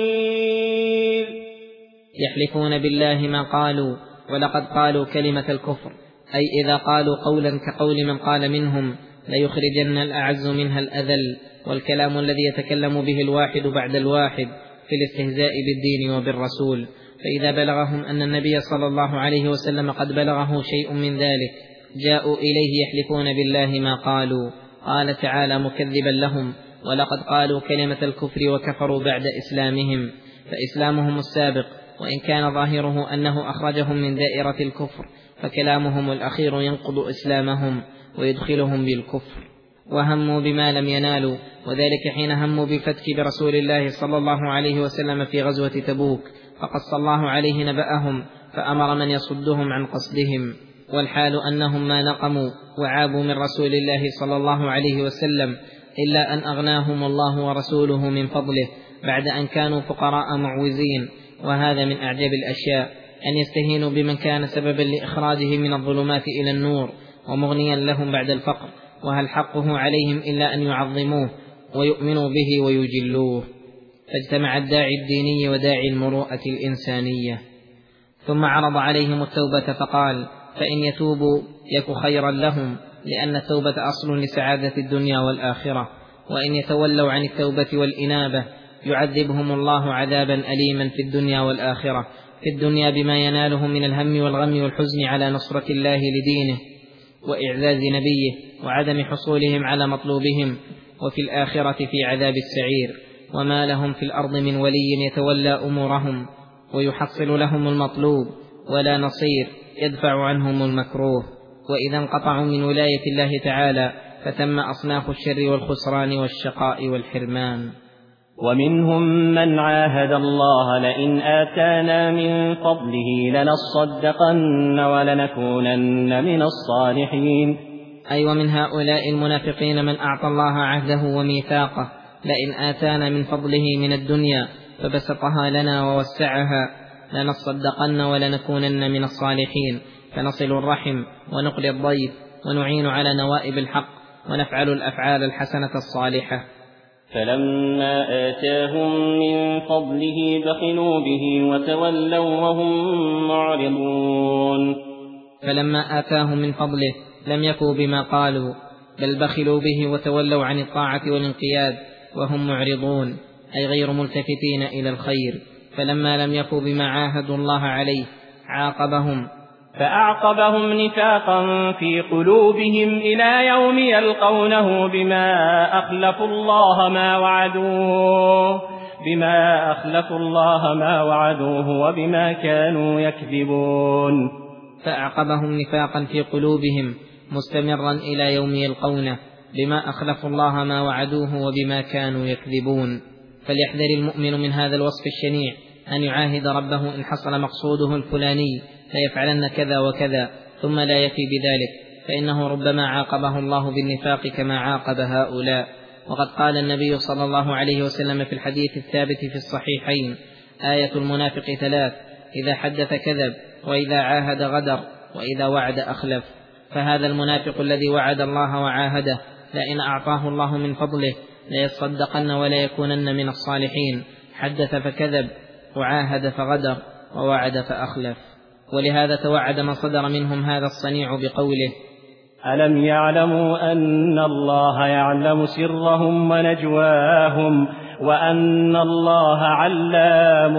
نصير. يحلفون بالله ما قالوا ولقد قالوا كلمة الكفر، أي إذا قالوا قولا كقول من قال منهم ليخرجن الأعز منها الأذل، والكلام الذي يتكلم به الواحد بعد الواحد في الاستهزاء بالدين وبالرسول. فإذا بلغهم أن النبي صلى الله عليه وسلم قد بلغه شيء من ذلك جاءوا إليه يحلفون بالله ما قالوا. قال تعالى مكذبا لهم: ولقد قالوا كلمة الكفر وكفروا بعد إسلامهم، فإسلامهم السابق وإن كان ظاهره أنه أخرجهم من دائرة الكفر، فكلامهم الأخير ينقض إسلامهم ويدخلهم بالكفر. وهموا بما لم ينالوا، وذلك حين هموا بالفتك برسول الله صلى الله عليه وسلم في غزوة تبوك، فقص الله عليه نبأهم فأمر من يصدهم عن قصدهم، والحال أنهم ما نقموا وعابوا من رسول الله صلى الله عليه وسلم إلا أن أغناهم الله ورسوله من فضله بعد أن كانوا فقراء معوزين. وهذا من أعجب الأشياء، أن يستهينوا بمن كان سببا لإخراجهم من الظلمات إلى النور ومغنيا لهم بعد الفقر، وهل حقه عليهم إلا أن يعظموه ويؤمنوا به ويجلوه. فاجتمع الداعي الديني وداعي المروءة الإنسانية. ثم عرض عليهم التوبة فقال: فإن يتوبوا يك خيرا لهم، لأن التوبة أصل لسعادة الدنيا والآخرة، وإن يتولوا عن التوبة والإنابة يعذبهم الله عذابا أليما في الدنيا والآخرة، في الدنيا بما ينالهم من الهم والغم والحزن على نصرة الله لدينه وإعزاز نبيه وعدم حصولهم على مطلوبهم، وفي الآخرة في عذاب السعير، وما لهم في الأرض من ولي يتولى أمورهم ويحصل لهم المطلوب، ولا نصير يدفع عنهم المكروه. وإذا انقطعوا من ولاية الله تعالى فتم أصناف الشر والخسران والشقاء والحرمان. ومنهم من عاهد الله لئن آتانا من فضله لنصدقن ولنكونن من الصالحين. أي ومن هؤلاء المنافقين من أعطى الله عهده وميثاقه: لئن آتانا من فضله من الدنيا فبسطها لنا ووسعها لنصدقن ولنكونن من الصالحين، فنصل الرحم ونقل الضيف ونعين على نوائب الحق ونفعل الأفعال الحسنة الصالحة. فلما آتاهم من فضله بخلوا به وتولوا وهم معرضون. فلما آتاهم من فضله لم يكوا بما قالوا، بل بخلوا به وتولوا عن الطاعة والانقياد وهم معرضون، أي غير ملتفتين إلى الخير. فلما لم يكوا بما عاهدوا الله عليه عاقبهم فأعقبهم نفاقا في قلوبهم إلى يوم يلقونه بما أخلفوا الله ما وعدوه وبما كانوا يكذبون. فأعقبهم نفاقا في قلوبهم مستمرا إلى يوم يلقونه بما أخلفوا الله ما وعدوه وبما كانوا يكذبون. فليحذر المؤمن من هذا الوصف الشنيع، أن يعاهد ربه إن حصل مقصوده الفلاني فيفعلن كذا وكذا ثم لا يفي بذلك، فإنه ربما عاقبه الله بالنفاق كما عاقب هؤلاء. وقد قال النبي صلى الله عليه وسلم في الحديث الثابت في الصحيحين: آية المنافق 3: إذا حدث كذب، وإذا عاهد غدر، وإذا وعد أخلف. فهذا المنافق الذي وعد الله وعاهده لئن أعطاه الله من فضله ليصدقن ولا يكونن من الصالحين، حدث فكذب، وعاهد فغدر، ووعد فأخلف. ولهذا توعد من صدر منهم هذا الصنيع بقوله: ألم يعلموا أن الله يعلم سرهم ونجواهم وأن الله علام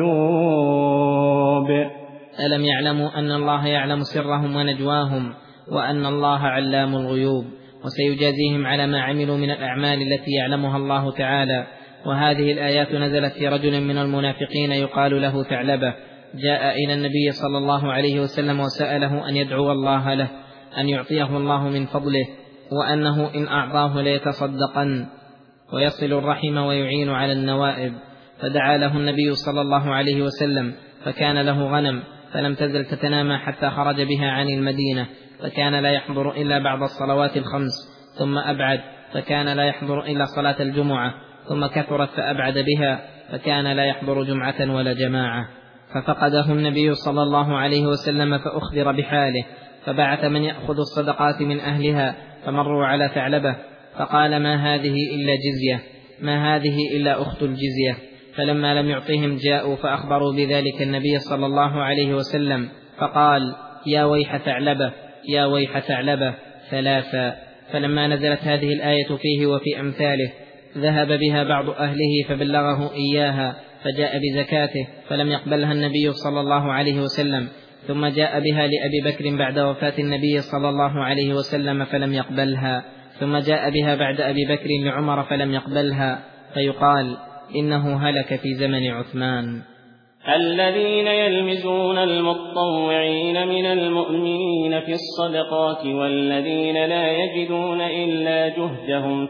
الغيوب. ألم يعلموا أن الله يعلم سرهم ونجواهم وأن الله علام الغيوب، وسيجازيهم على ما عملوا من الأعمال التي يعلمها الله تعالى. وهذه الآيات نزلت في رجل من المنافقين يقال له ثعلبة، جاء إلى النبي صلى الله عليه وسلم وسأله أن يدعو الله له أن يعطيه الله من فضله، وأنه إن أعطاه ليتصدقن ويصل الرحم ويعين على النوائب. فدعا له النبي صلى الله عليه وسلم، فكان له غنم فلم تزل تتنامى حتى خرج بها عن المدينة، فكان لا يحضر إلا بعد الصلوات الخمس، ثم أبعد فكان لا يحضر إلا صلاة الجمعة، ثم كثرت فأبعد بها فكان لا يحضر جمعة ولا جماعة. ففقده النبي صلى الله عليه وسلم فأخبر بحاله، فبعث من يأخذ الصدقات من أهلها، فمروا على ثعلبة فقال: ما هذه إلا جزية، ما هذه إلا أخت الجزية. فلما لم يعطهم جاءوا فأخبروا بذلك النبي صلى الله عليه وسلم، فقال: يا ويح ثعلبة، يا ويح ثعلبة 3. فلما نزلت هذه الآية فيه وفي أمثاله ذهب بها بعض أهله فبلغه إياها، فجاء بزكاته فلم يقبلها النبي صلى الله عليه وسلم، ثم جاء بها لأبي بكر بعد وفاة النبي صلى الله عليه وسلم فلم يقبلها، ثم جاء بها بعد أبي بكر لعمر فلم يقبلها، فيقال إنه هلك في زمن عثمان. الذين يلمزون المتطوعين من المؤمنين في الصدقات والذين لا يجدون إلا جهدهم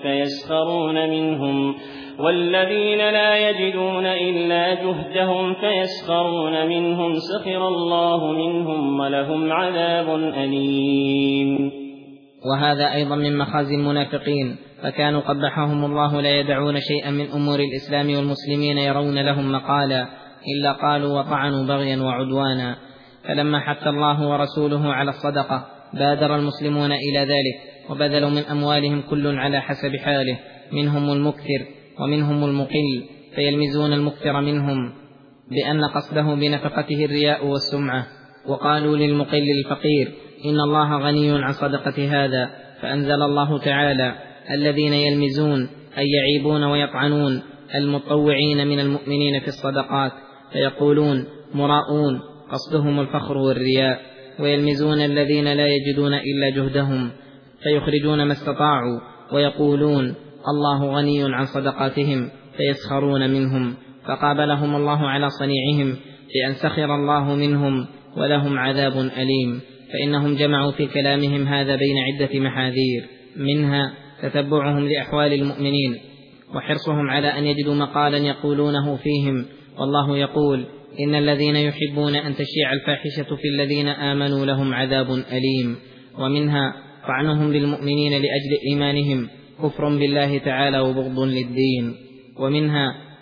فيسخرون منهم سخر الله منهم ولهم عذاب أليم. وهذا أيضا من مخازي المنافقين، فكانوا قبحهم الله لا يدعون شيئا من أمور الإسلام والمسلمين يرون لهم مقالا إلا قالوا وطعنوا بغيا وعدوانا. فلما حث الله ورسوله على الصدقة بادر المسلمون إلى ذلك، وبذلوا من أموالهم كل على حسب حاله، منهم المكثر ومنهم المقل، فيلمزون المكثر منهم بأن قصده بنفقته الرياء والسمعة، وقالوا للمقل الفقير: إن الله غني عن صدقة هذا. فأنزل الله تعالى: الذين يلمزون أي يعيبون ويطعنون المتطوعين من المؤمنين في الصدقات، فيقولون مراؤون، قصدهم الفخر والرياء، ويلمزون الذين لا يجدون إلا جهدهم، فيخرجون ما استطاعوا، ويقولون الله غني عن صدقاتهم، فيسخرون منهم، فقابلهم الله على صنيعهم بأن سخر الله منهم ولهم عذاب أليم. فإنهم جمعوا في كلامهم هذا بين عدة محاذير، منها تتبعهم لأحوال المؤمنين وحرصهم على أن يجدوا مقالا يقولونه فيهم، والله يقول: إن الذين يحبون أن تشيع الفاحشة في الذين آمنوا لهم عذاب أليم. ومنها طعنهم للمؤمنين لأجل إيمانهم كفر بالله تعالى وبغض للدين. ومنها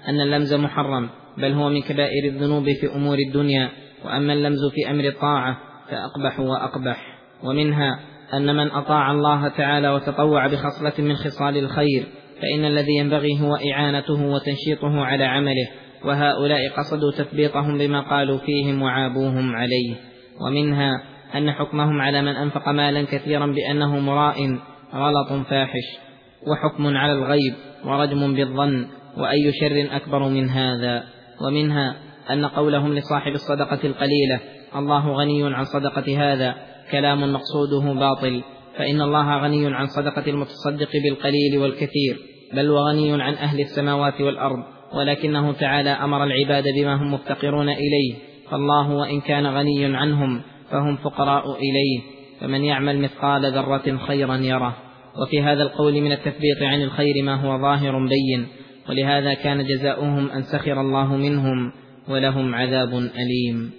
أن اللمز محرم، بل هو من كبائر الذنوب في أمور الدنيا، وأما اللمز في أمر الطاعة فأقبح وأقبح. ومنها أن من أطاع الله تعالى وتطوع بخصلة من خصال الخير فإن الذي ينبغي هو إعانته وتنشيطه على عمله، وهؤلاء قصدوا تثبيطهم بما قالوا فيهم وعابوهم عليه. ومنها أن حكمهم على من أنفق مالا كثيرا بأنه مراء غلط فاحش، وحكم على الغيب ورجم بالظن، وأي شر أكبر من هذا. ومنها أن قولهم لصاحب الصدقة القليلة الله غني عن صدقة هذا كلام مقصوده باطل، فإن الله غني عن صدقة المتصدق بالقليل والكثير، بل وغني عن أهل السماوات والأرض، ولكنه تعالى أمر العباد بما هم مفتقرون إليه، فالله وإن كان غني عنهم فهم فقراء إليه، فمن يعمل مثقال ذرة خيرا يره. وفي هذا القول من التثبيط عن الخير ما هو ظاهر بين، ولهذا كان جزاؤهم أن سخر الله منهم ولهم عذاب أليم.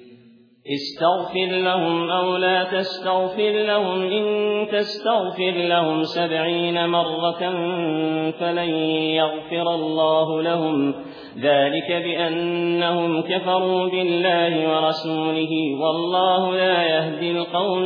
استغفر لهم أو لا تستغفر لهم، إن تستغفر لهم 70 مرة فلن يغفر الله لهم، ذلك بأنهم كفروا بالله ورسوله، والله لا يهدي القوم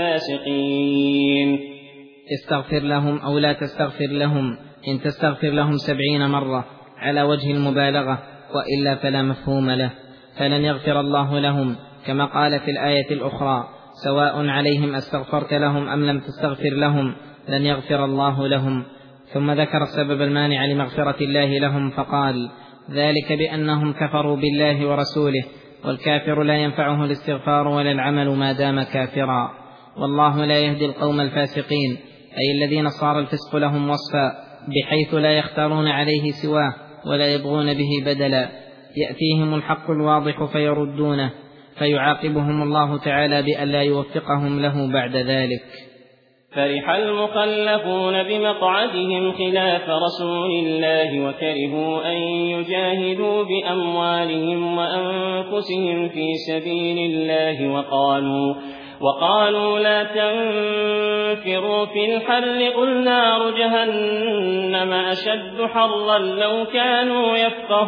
الفاسقين. استغفر لهم أو لا تستغفر لهم، إن تستغفر لهم 70 مرة على وجه المبالغة، وإلا فلا مفهوم له، فلن يغفر الله لهم، كما قال في الآية الأخرى سواء عليهم استغفرت لهم أم لم تستغفر لهم لن يغفر الله لهم. ثم ذكر السبب المانع لمغفرة الله لهم فقال ذلك بأنهم كفروا بالله ورسوله، والكافر لا ينفعه الاستغفار ولا العمل ما دام كافرا، والله لا يهدي القوم الفاسقين، أي الذين صار الفسق لهم وصفا بحيث لا يختارون عليه سواه ولا يبغون به بدلا، يأتيهم الحق الواضح فيردونه، فيعاقبهم الله تعالى بأن لا يوفقهم له بعد ذلك. فرح المخلفون بمقعدهم خلاف رسول الله، وكرهوا أن يجاهدوا بأموالهم وأنفسهم في سبيل الله، وقالوا لا تنفروا في الحر، قل نار جهنم أشد حرا لو كانوا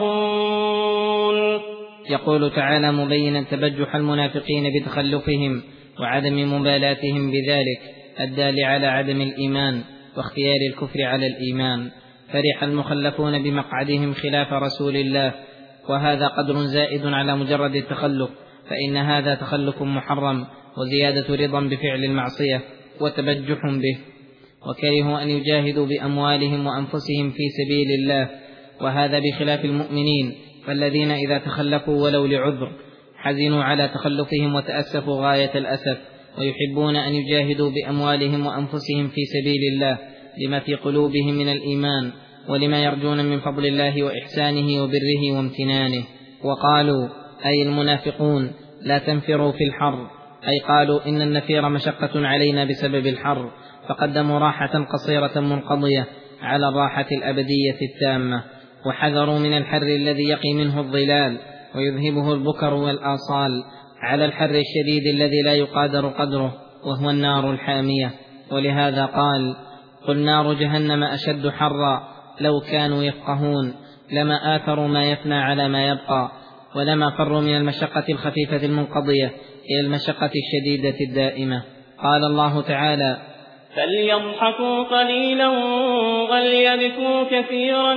يفقهون. يقول تعالى مبينا تبجح المنافقين بتخلفهم وعدم مبالاتهم بذلك الدال على عدم الإيمان واختيار الكفر على الإيمان. فرح المخلفون بمقعدهم خلاف رسول الله، وهذا قدر زائد على مجرد التخلف، فإن هذا تخلف محرم وزيادة رضا بفعل المعصية وتبجح به. وكرهوا أن يجاهدوا بأموالهم وأنفسهم في سبيل الله، وهذا بخلاف المؤمنين، فالذين إذا تخلفوا ولو لعذر حزنوا على تخلفهم وتأسفوا غاية الأسف، ويحبون أن يجاهدوا بأموالهم وأنفسهم في سبيل الله لما في قلوبهم من الإيمان، ولما يرجون من فضل الله وإحسانه وبره وامتنانه. وقالوا أي المنافقون لا تنفروا في الحر، أي قالوا إن النفير مشقة علينا بسبب الحر، فقدموا راحة قصيرة منقضية على الراحة الأبدية التامة، وحذروا من الحر الذي يقي منه الظلال ويذهبه البكر والآصال على الحر الشديد الذي لا يقادر قدره، وهو النار الحامية. ولهذا قال قل نار جهنم أشد حرا لو كانوا يفقهون، لما آثروا ما يفنى على ما يبقى، ولما فروا من المشقة الخفيفة المنقضية إلى المشقة الشديدة الدائمة. قال الله تعالى فليضحكوا قليلا وليبكوا كثيرا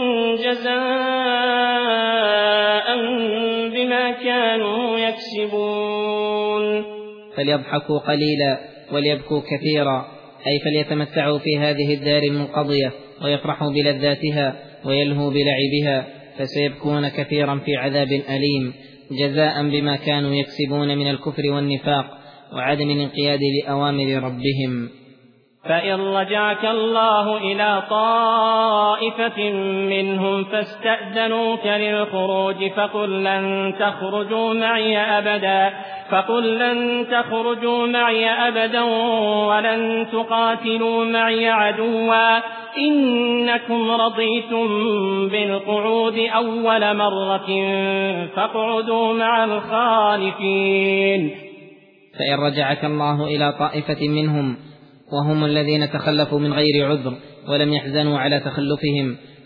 جزاء بما كانوا يكسبون. فليضحكوا قليلا وليبكوا كثيرا، أي فليتمتعوا في هذه الدار المنقضية ويفرحوا بلذاتها ويلهوا بلعبها، فسيبكون كثيرا في عذاب أليم جزاء بما كانوا يكسبون من الكفر والنفاق وعدم الانقياد لأوامر ربهم. فإن رجعك الله إلى طائفة منهم فاستأذنوك للخروج فقل لن تخرجوا معي أبدا ولن تقاتلوا معي عدوا، إنكم رضيتم بالقعود أول مرة فاقعدوا مع الخالفين. فإن رجعك الله إلى طائفة منهم وهم الذين تخلفوا من غير عذر ولم يحزنوا على تخلفهم،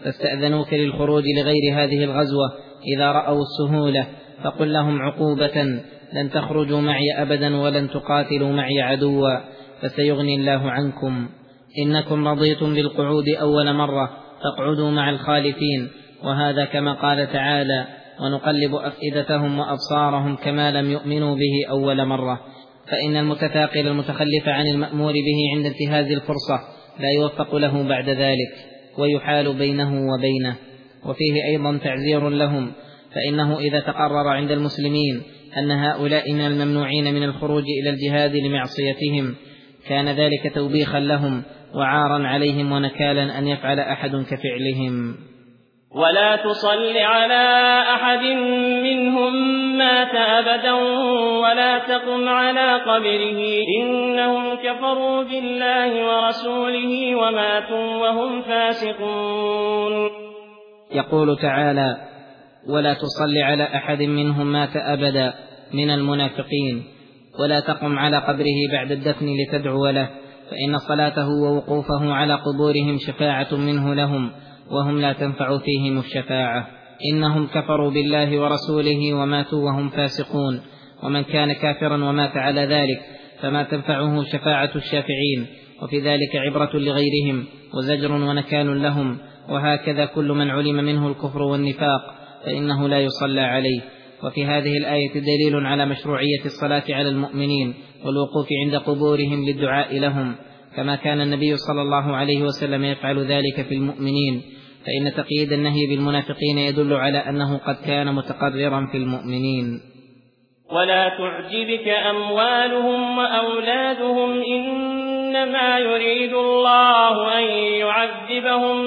فاستأذنوك للخروج لغير هذه الغزوة إذا رأوا السهولة، فقل لهم عقوبة: لن تخرجوا معي أبدا ولن تقاتلوا معي عدوا، فسيغني الله عنكم. إنكم رضيتم بالقعود أول مرة فاقعدوا مع الخالفين. وهذا كما قال تعالى: ونقلب أفئدتهم وأبصارهم كما لم يؤمنوا به أول مرة. فإن المتثاقل المتخلف عن المأمور به عند انتهاز الفرصة لا يوفق له بعد ذلك، ويحال بينه وبينه. وفيه أيضا تعزير لهم، فإنه إذا تقرر عند المسلمين أن هؤلاء من الممنوعين من الخروج إلى الجهاد لمعصيتهم كان ذلك توبيخا لهم وعارا عليهم ونكالا أن يفعل أحد كفعلهم. ولا تصل على أحد منهم مات أبدا ولا تقم على قبره، إنهم كفروا بالله ورسوله وماتوا وهم فاسقون. يقول تعالى: ولا تصل على أحد منهم مات أبدا من المنافقين ولا تقم على قبره بعد الدفن لتدعو له، فإن صلاته ووقوفه على قبورهم شفاعة منه لهم وهم لا تنفع فيهم الشفاعة. إنهم كفروا بالله ورسوله وماتوا وهم فاسقون، ومن كان كافرا ومات على ذلك فما تنفعه شفاعة الشافعين، وفي ذلك عبرة لغيرهم وزجر ونكال لهم. وهكذا كل من علم منه الكفر والنفاق فإنه لا يصلى عليه. وفي هذه الآية دليل على مشروعية الصلاة على المؤمنين والوقوف عند قبورهم للدعاء لهم، كما كان النبي صلى الله عليه وسلم يفعل ذلك في المؤمنين، فإن تقييد النهي بالمنافقين يدل على أنه قد كان متقررا في المؤمنين. ولا تعجبك أموالهم وأولادهم، إنما يريد الله أن يعذبهم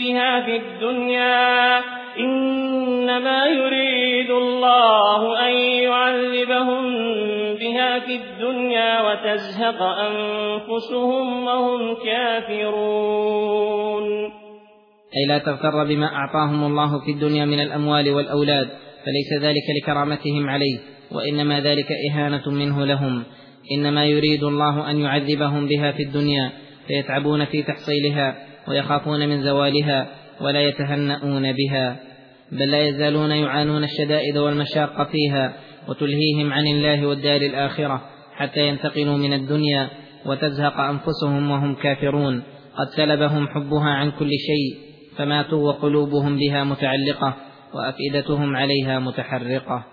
بها في الدنيا وتزهق أنفسهم وهم كافرون. أي لا تغتر بما أعطاهم الله في الدنيا من الأموال والأولاد، فليس ذلك لكرامتهم عليه، وإنما ذلك إهانة منه لهم. إنما يريد الله أن يعذبهم بها في الدنيا فيتعبون في تحصيلها ويخافون من زوالها ولا يتهنؤون بها، بل لا يزالون يعانون الشدائد والمشاق فيها وتلهيهم عن الله والدار الآخرة حتى ينتقلوا من الدنيا وتزهق أنفسهم وهم كافرون، قد سلبهم حبها عن كل شيء، فماتوا وقلوبهم بها متعلقة وأفئدتهم عليها متحرقة.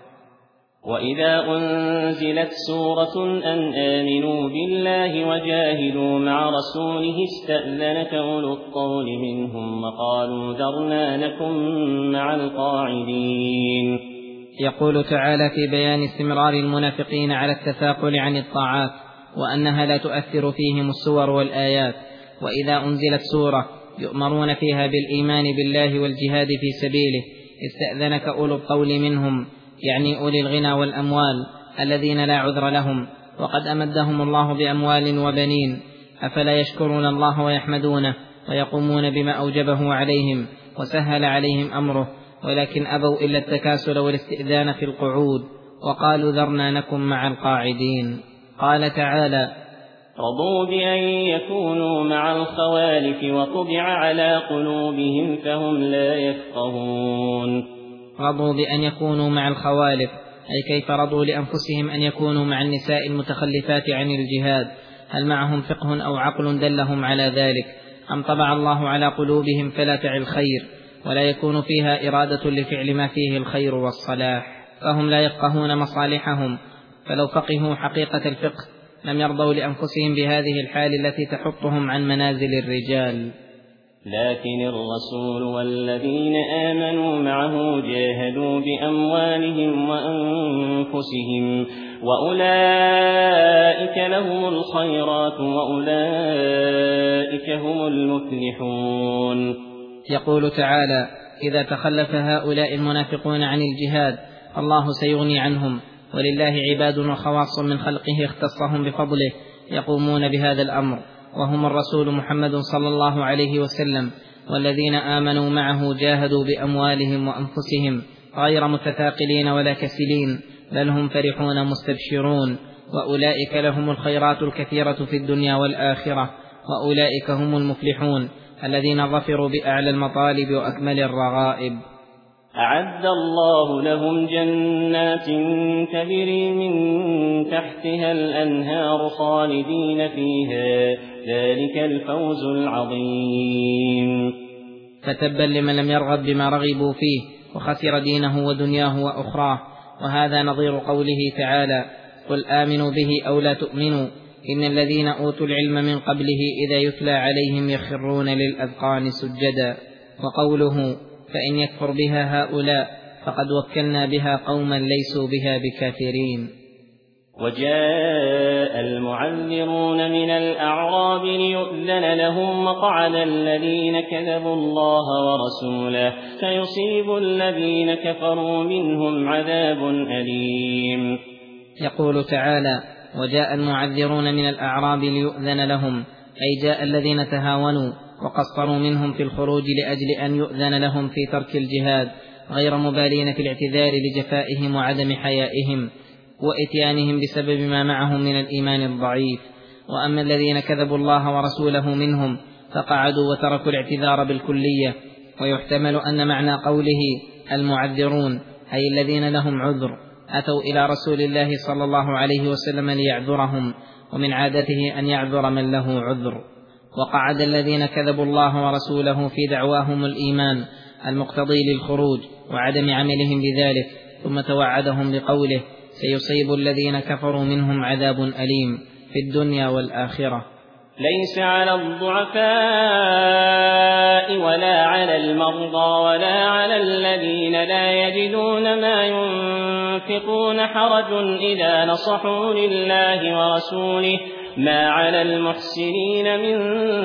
وإذا أنزلت سورة أن آمنوا بالله وجاهدوا مع رسوله استأذنك أولو الطول منهم وقالوا ذرنا نكن مع القاعدين. يقول تعالى في بيان استمرار المنافقين على التثاقل عن الطاعات وأنها لا تؤثر فيهم السور والآيات. وإذا أنزلت سورة يؤمرون فيها بالإيمان بالله والجهاد في سبيله استأذنك أولو الطول منهم، يعني أولي الغنى والأموال الذين لا عذر لهم، وقد أمدهم الله بأموال وبنين، أفلا يشكرون الله ويحمدونه ويقومون بما أوجبه عليهم وسهل عليهم أمره، ولكن أبوا إلا التكاسل والاستئذان في القعود وقالوا ذرنا نكن مع القاعدين. قال تعالى: رضوا بأن يكونوا مع الخوالف وطبع على قلوبهم فهم لا يفقهون. رضوا بأن يكونوا مع الخوالف، أي كيف رضوا لأنفسهم أن يكونوا مع النساء المتخلفات عن الجهاد؟ هل معهم فقه أو عقل دلهم على ذلك، أم طبع الله على قلوبهم فلا تعي الخير ولا يكون فيها إرادة لفعل ما فيه الخير والصلاح، فهم لا يفقهون مصالحهم، فلو فقهوا حقيقة الفقه لم يرضوا لأنفسهم بهذه الحال التي تحطهم عن منازل الرجال. لكن الرسول والذين آمنوا معه جاهدوا بأموالهم وأنفسهم وأولئك لهم الخيرات وأولئك هم المفلحون. يقول تعالى: إذا تخلف هؤلاء المنافقون عن الجهاد الله سيغني عنهم، ولله عباد وخواص من خلقه اختصهم بفضله يقومون بهذا الأمر، وهم الرسول محمد صلى الله عليه وسلم والذين آمنوا معه جاهدوا بأموالهم وأنفسهم غير متثاقلين ولا كسلين، بل هم فرحون مستبشرون، وأولئك لهم الخيرات الكثيرة في الدنيا والآخرة، وأولئك هم المفلحون، الذين ظفروا بأعلى المطالب وأكمل الرغائب. أعد الله لهم جنات تجري من تحتها الأنهار خالدين فيها، ذلك الفوز العظيم. فتبا لمن لم يرغب بما رغبوا فيه وخسر دينه ودنياه وأخراه. وهذا نظير قوله تعالى: قل آمنوا به أو لا تؤمنوا إن الذين أوتوا العلم من قبله إذا يتلى عليهم يخرون للأذقان سجدا. وقوله: فإن يكفر بها هؤلاء فقد وكلنا بها قوما ليسوا بها بكافرين. وجاء المعذرون من الأعراب ليؤذن لهم مقعد الذين كذبوا الله ورسوله فيصيب الذين كفروا منهم عذاب أليم. يقول تعالى: وجاء المعذرون من الأعراب ليؤذن لهم، أي جاء الذين تهاونوا وقصروا منهم في الخروج لأجل أن يؤذن لهم في ترك الجهاد، غير مبالين في الاعتذار لجفائهم وعدم حيائهم وإتيانهم بسبب ما معهم من الإيمان الضعيف. وأما الذين كذبوا الله ورسوله منهم فقعدوا وتركوا الاعتذار بالكلية. ويحتمل أن معنى قوله المعذرون أي الذين لهم عذر أتوا إلى رسول الله صلى الله عليه وسلم ليعذرهم، ومن عادته أن يعذر من له عذر. وقعد الذين كذبوا الله ورسوله في دعواهم الإيمان المقتضي للخروج وعدم عملهم بذلك، ثم توعدهم بقوله: سيصيب الذين كفروا منهم عذاب أليم في الدنيا والآخرة. ليس على الضعفاء ولا على المرضى ولا على الذين لا يجدون ما ينفقون حرج إذا نصحوا لله ورسوله، ما على المحسنين من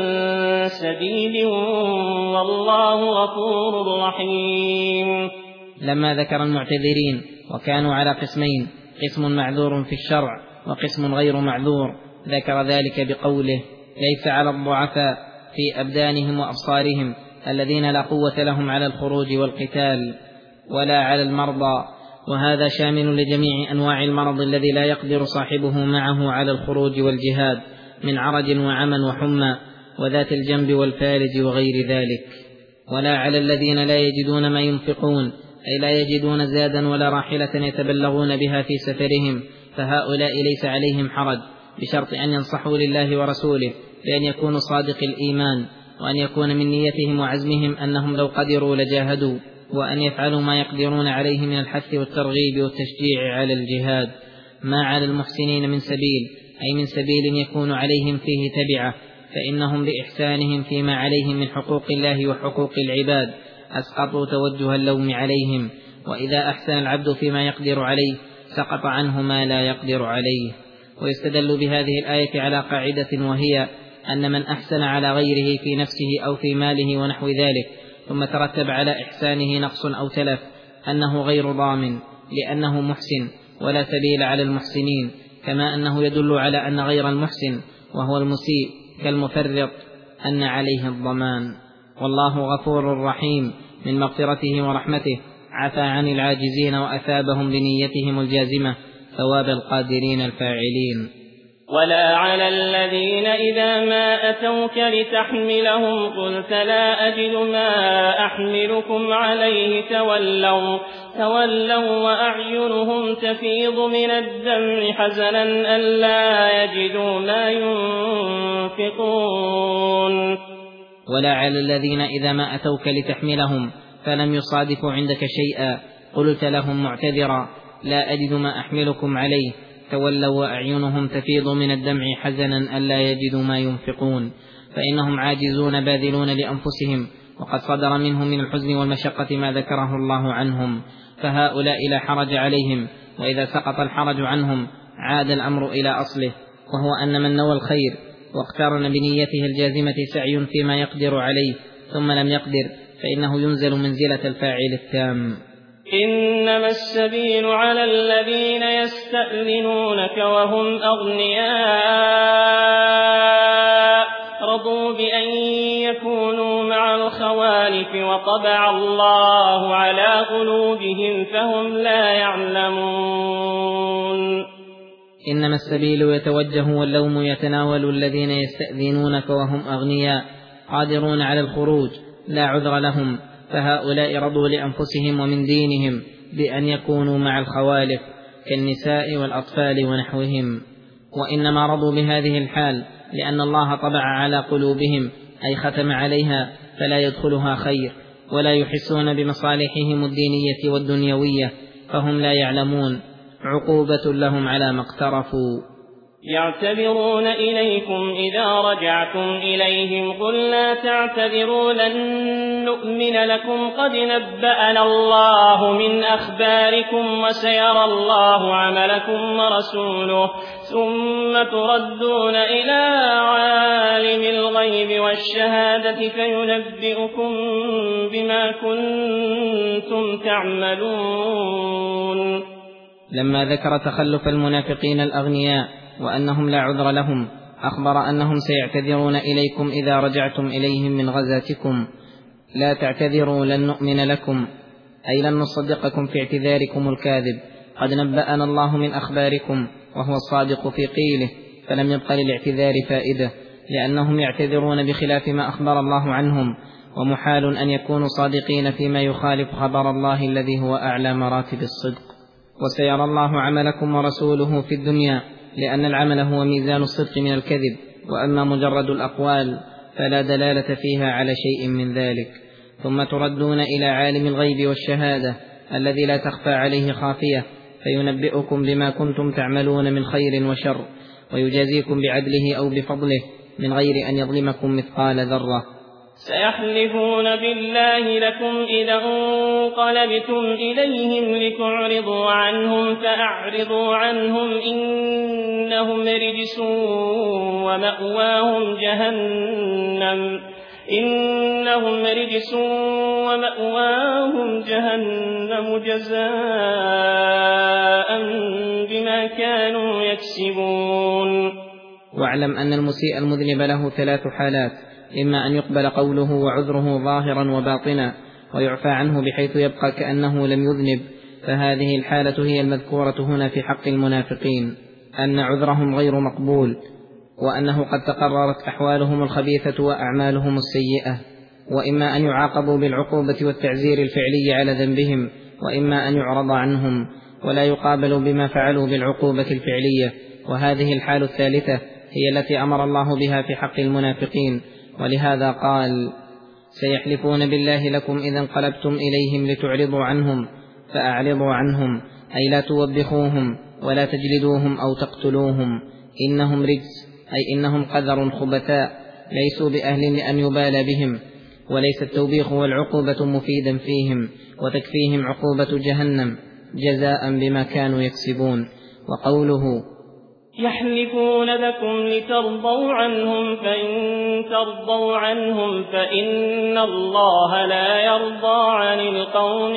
سبيل والله غفور رحيم. لما ذكر المعتذرين وكانوا على قسمين: قسم معذور في الشرع وقسم غير معذور، ذكر ذلك بقوله: ليس على الضعفاء في أبدانهم وأبصارهم الذين لا قوة لهم على الخروج والقتال، ولا على المرضى، وهذا شامل لجميع أنواع المرض الذي لا يقدر صاحبه معه على الخروج والجهاد من عرج وعمى وحمى وذات الجنب والفالج وغير ذلك. ولا على الذين لا يجدون ما ينفقون، أي لا يجدون زادا ولا راحلة يتبلغون بها في سفرهم، فهؤلاء ليس عليهم حرج، بشرط أن ينصحوا لله ورسوله بأن يكونوا صادق الإيمان، وأن يكون من نيتهم وعزمهم أنهم لو قدروا لجاهدوا، وأن يفعلوا ما يقدرون عليه من الحث والترغيب والتشجيع على الجهاد. ما على المحسنين من سبيل، أي من سبيل يكون عليهم فيه تبعة، فإنهم بإحسانهم فيما عليهم من حقوق الله وحقوق العباد أسقطوا توجه اللوم عليهم، وإذا أحسن العبد فيما يقدر عليه سقط عنه ما لا يقدر عليه. ويستدل بهذه الآية على قاعدة، وهي أن من أحسن على غيره في نفسه أو في ماله ونحو ذلك ثم ترتب على إحسانه نقص أو تلف أنه غير ضامن، لأنه محسن ولا سبيل على المحسنين، كما أنه يدل على أن غير المحسن وهو المسيء كالمفرط أن عليه الضمان. والله غفور رحيم من مغفرته ورحمته، عفى عن العاجزين وأثابهم بنيتهم الجازمة ثواب القادرين الفاعلين. ولا على الذين إذا ما أتوك لتحملهم قلت لا أجد ما أحملكم عليه تولوا وأعينهم تفيض من الدمع حزنا ألا يجدوا ما ينفقون. ولا على الذين إذا ما أتوك لتحملهم فلم يصادفوا عندك شيئا قلت لهم معتذرا لا أجد ما أحملكم عليه تولوا وأعينهم تفيض من الدمع حزنا ألا يجدوا ما ينفقون، فإنهم عاجزون باذلون لأنفسهم، وقد صدر منهم من الحزن والمشقة ما ذكره الله عنهم، فهؤلاء لا حرج عليهم، وإذا سقط الحرج عنهم عاد الأمر إلى أصله، وهو أن من نوى الخير واقترن بنيته الجازمة سعي فيما يقدر عليه ثم لم يقدر فإنه ينزل منزلة الفاعل التام. إنما السبيل على الذين يستأذنونك وهم أغنياء رضوا بأن يكونوا مع الخوالف وطبع الله على قلوبهم فهم لا يعلمون. إنما السبيل يتوجه واللوم يتناول الذين يستأذنونك وهم أغنياء، قادرون على الخروج لا عذر لهم، فهؤلاء رضوا لأنفسهم ومن دينهم بأن يكونوا مع الخوالف كالنساء والأطفال ونحوهم، وإنما رضوا بهذه الحال لأن الله طبع على قلوبهم أي ختم عليها فلا يدخلها خير، ولا يحسون بمصالحهم الدينية والدنيوية، فهم لا يعلمون، عقوبة لهم على ما اقترفوا. يعتذرون إليكم إذا رجعتم إليهم قل لا تعتذروا لن نؤمن لكم قد نبأنا الله من أخباركم وسيرى الله عملكم ورسوله ثم تردون إلى عالم الغيب والشهادة فينبئكم بما كنتم تعملون. لما ذكر تخلف المنافقين الأغنياء وأنهم لا عذر لهم، أخبر أنهم سيعتذرون إليكم إذا رجعتم إليهم من غزاتكم. لا تعتذروا لن نؤمن لكم أي لن نصدقكم في اعتذاركم الكاذب، قد نبأنا الله من أخباركم وهو الصادق في قيله، فلم يبق للاعتذار فائدة، لأنهم يعتذرون بخلاف ما أخبر الله عنهم، ومحال أن يكونوا صادقين فيما يخالف خبر الله الذي هو أعلى مراتب الصدق. وسيرى الله عملكم ورسوله في الدنيا، لأن العمل هو ميزان الصدق من الكذب، وأما مجرد الأقوال فلا دلالة فيها على شيء من ذلك. ثم تردون إلى عالم الغيب والشهادة الذي لا تخفى عليه خافية، فينبئكم بما كنتم تعملون من خير وشر، ويجازيكم بعدله أو بفضله من غير أن يظلمكم مثقال ذرة. سيحلفون بالله لكم إذا انقلبتم إليهم لتعرضوا عنهم فأعرضوا عنهم إنهم رجس ومأواهم جهنم جزاء بما كانوا يكسبون. واعلم أن المسيء المذنب له 3 حالات: إما أن يقبل قوله وعذره ظاهرا وباطنا ويعفى عنه بحيث يبقى كأنه لم يذنب، فهذه الحالة هي المذكورة هنا في حق المنافقين، أن عذرهم غير مقبول، وأنه قد تقررت أحوالهم الخبيثة وأعمالهم السيئة. وإما أن يعاقبوا بالعقوبة والتعزير الفعلي على ذنبهم، وإما أن يعرض عنهم ولا يقابلوا بما فعلوا بالعقوبة الفعلية، وهذه الحال الثالثة هي التي أمر الله بها في حق المنافقين، ولهذا قال: سيحلفون بالله لكم إذا انقلبتم إليهم لتعرضوا عنهم فأعرضوا عنهم، أي لا توبخوهم ولا تجلدوهم أو تقتلوهم، إنهم رجس أي إنهم قذر خبثاء ليسوا بأهل أن يبالى بهم، وليس التوبيخ والعقوبة مفيدا فيهم، وتكفيهم عقوبة جهنم جزاء بما كانوا يكسبون. وقوله: يحلفون لكم لترضوا عنهم فإن ترضوا عنهم فإن الله لا يرضى عن القوم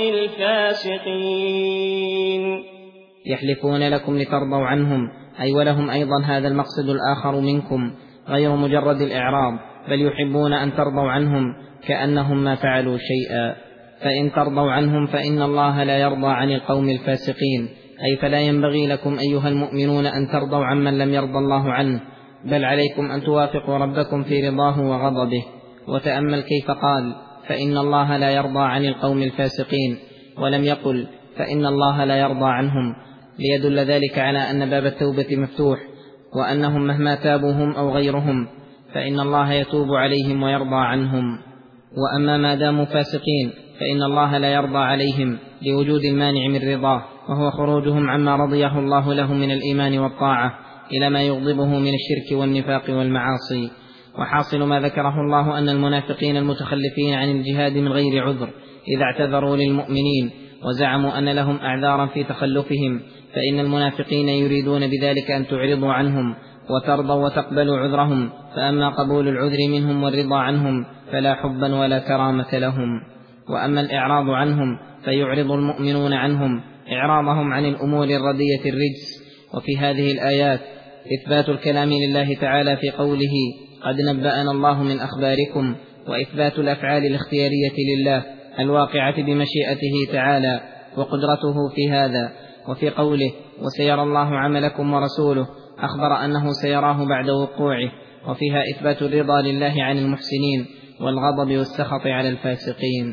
الفاسقين. يحلفون لكم لترضوا عنهم أي ولهم أيضا هذا المقصد الآخر منكم غير مجرد الإعراض، بل يحبون أن ترضوا عنهم كأنهم ما فعلوا شيئا. فإن ترضوا عنهم فإن الله لا يرضى عن القوم الفاسقين، أي فلا ينبغي لكم أيها المؤمنون أن ترضوا عمن لم يرضى الله عنه، بل عليكم أن توافقوا ربكم في رضاه وغضبه. وتأمل كيف قال: فإن الله لا يرضى عن القوم الفاسقين، ولم يقل فإن الله لا يرضى عنهم، ليدل ذلك على أن باب التوبة مفتوح، وأنهم مهما تابوا هم أو غيرهم فإن الله يتوب عليهم ويرضى عنهم. وأما ما داموا فاسقين فإن الله لا يرضى عليهم لوجود المانع من رضاه، وهو خروجهم عما رضيه الله لهم من الإيمان والطاعة إلى ما يغضبه من الشرك والنفاق والمعاصي. وحاصل ما ذكره الله أن المنافقين المتخلفين عن الجهاد من غير عذر إذا اعتذروا للمؤمنين وزعموا أن لهم أعذارا في تخلفهم، فإن المنافقين يريدون بذلك أن تعرضوا عنهم وترضوا وتقبلوا عذرهم، فأما قبول العذر منهم والرضا عنهم فلا حبا ولا كرامة لهم. وأما الإعراض عنهم فيعرض المؤمنون عنهم إعراضهم عن الأمور الردية الرجس. وفي هذه الآيات إثبات الكلام لله تعالى في قوله: قد نبأنا الله من أخباركم، وإثبات الأفعال الاختيارية لله الواقعة بمشيئته تعالى وقدرته في هذا. وفي قوله: وسيرى الله عملكم ورسوله، أخبر أنه سيراه بعد وقوعه، وفيها إثبات الرضا لله عن المحسنين والغضب والسخط على الفاسقين.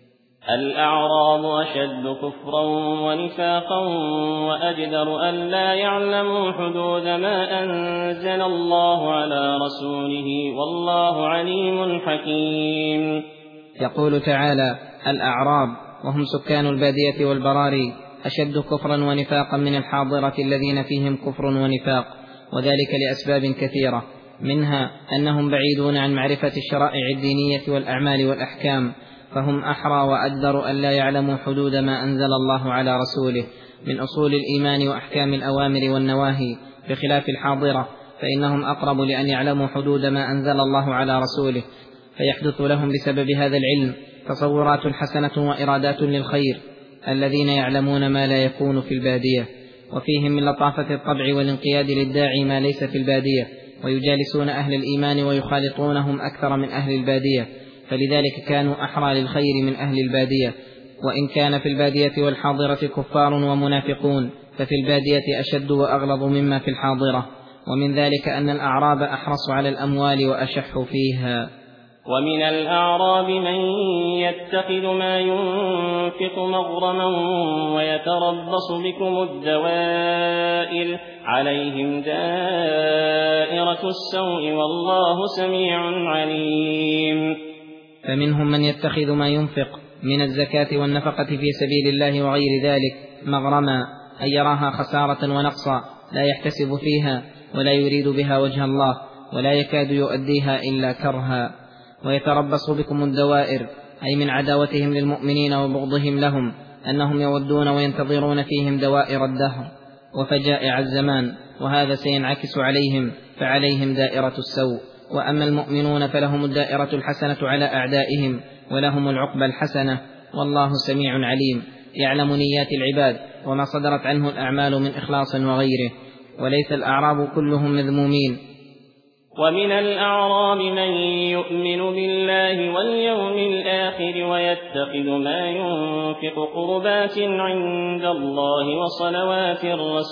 الأعراب أشد كفرا ونفاقا وأجدر أن لا يعلموا حدود ما أنزل الله على رسوله والله عليم حكيم. يقول تعالى: الأعراب وهم سكان البادية والبراري أشد كفرا ونفاقا من الحاضرة الذين فيهم كفر ونفاق، وذلك لأسباب كثيرة، منها أنهم بعيدون عن معرفة الشرائع الدينية والأعمال والأحكام، فهم أحرى وأجدر أن لا يعلموا حدود ما أنزل الله على رسوله من أصول الإيمان وأحكام الأوامر والنواهي، بخلاف الحاضرة فإنهم أقرب لأن يعلموا حدود ما أنزل الله على رسوله، فيحدث لهم بسبب هذا العلم تصورات حسنة وإرادات للخير، الذين يعلمون ما لا يكون في البادية، وفيهم من لطافة الطبع والانقياد للداعي ما ليس في البادية، ويجالسون أهل الإيمان ويخالطونهم أكثر من أهل البادية، فلذلك كانوا أحرى للخير من أهل البادية. وإن كان في البادية والحاضرة كفار ومنافقون، ففي البادية أشد وأغلظ مما في الحاضرة، ومن ذلك أن الأعراب أحرص على الأموال وأشح فيها. ومن الأعراب من يتخذ ما ينفق مغرما ويتربص بكم الدوائر عليهم دائرة السوء والله سميع عليم. فمنهم من يتخذ ما ينفق من الزكاة والنفقة في سبيل الله وغير ذلك مغرما، أن يراها خسارة ونقصا لا يحتسب فيها ولا يريد بها وجه الله ولا يكاد يؤديها إلا كرها. ويتربص بكم الدوائر أي من عداوتهم للمؤمنين وبغضهم لهم أنهم يودون وينتظرون فيهم دوائر الدهر وفجائع الزمان، وهذا سينعكس عليهم، فعليهم دائرة السوء. وأما المؤمنون فلهم الدائرة الحسنة على أعدائهم ولهم العقبى الحسنة، والله سميع عليم، يعلم نيات العباد وما صدرت عنه الأعمال من إخلاص وغيره. وليس الأعراب كلهم مذمومين. ومن الأعراب من يؤمن بالله واليوم الآخر ويتخذ ما ينفق قربات عند الله وصلوات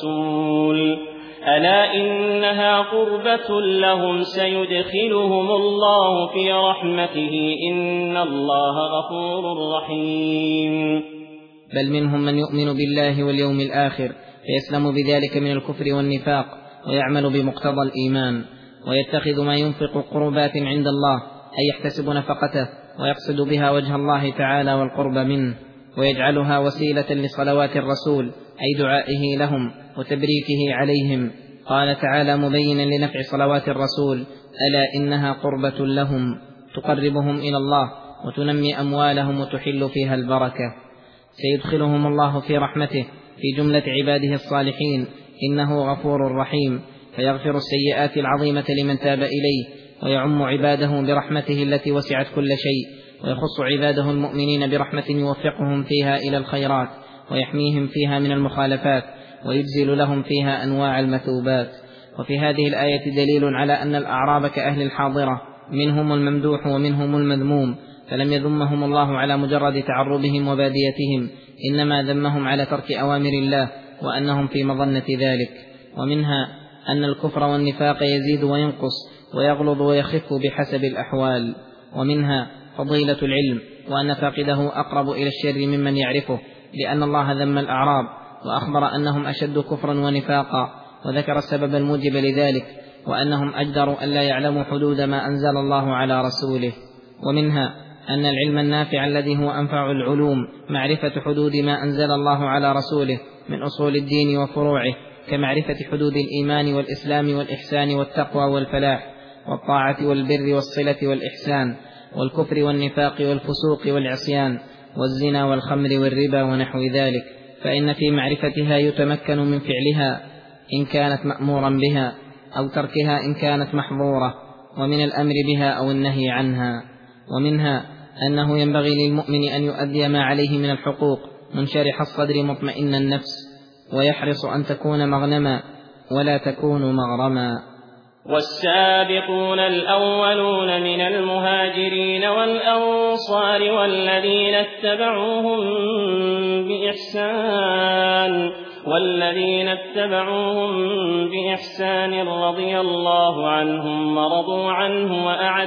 الرسول ألا إنها قربة لهم سيدخلهم الله في رحمته إن الله غفور رحيم. بل منهم من يؤمن بالله واليوم الآخر فيسلم بذلك من الكفر والنفاق ويعمل بمقتضى الإيمان، ويتخذ ما ينفق قربات عند الله أي يحتسب نفقته ويقصد بها وجه الله تعالى والقرب منه، ويجعلها وسيلة لصلوات الرسول أي دعائه لهم وتبريكه عليهم. قال تعالى مبينا لنفع صلوات الرسول: ألا إنها قربة لهم تقربهم إلى الله وتنمي أموالهم وتحل فيها البركة. سيدخلهم الله في رحمته في جملة عباده الصالحين، إنه غفور رحيم، فيغفر السيئات العظيمة لمن تاب إليه، ويعم عباده برحمته التي وسعت كل شيء، ويخص عباده المؤمنين برحمة يوفقهم فيها إلى الخيرات ويحميهم فيها من المخالفات، ويجزل لهم فيها أنواع المثوبات. وفي هذه الآية دليل على أن الأعراب كأهل الحاضرة منهم الممدوح ومنهم المذموم، فلم يذمهم الله على مجرد تعربهم وباديتهم، إنما ذمهم على ترك أوامر الله وأنهم في مظنة ذلك. ومنها أن الكفر والنفاق يزيد وينقص ويغلظ ويخف بحسب الأحوال. ومنها فضيلة العلم، وأن فاقده أقرب إلى الشر ممن يعرفه، لأن الله ذم الأعراب وأخبر أنهم أشد كفرا ونفاقا، وذكر السبب الموجب لذلك، وأنهم أجدروا أن لا يعلموا حدود ما أنزل الله على رسوله. ومنها أن العلم النافع الذي هو أنفع العلوم معرفة حدود ما أنزل الله على رسوله من أصول الدين وفروعه، كمعرفة حدود الإيمان والإسلام والإحسان والتقوى والفلاح والطاعة والبر والصلة والإحسان، والكفر والنفاق والفسوق والعصيان والزنا والخمر والربا ونحو ذلك، فإن في معرفتها يتمكن من فعلها إن كانت مأمورا بها، أو تركها إن كانت محظورة، ومن الأمر بها أو النهي عنها. ومنها أنه ينبغي للمؤمن أن يؤدي ما عليه من الحقوق منشرح الصدر مطمئن النفس، ويحرص أن تكون مغنما ولا تكون مغرما. والسابقون الأولون من المهاجرين والأنصار والذين اتبعوهم بإحسان والذين اتبعوهم بإحسان رضي الله عنهم ورضوا عنه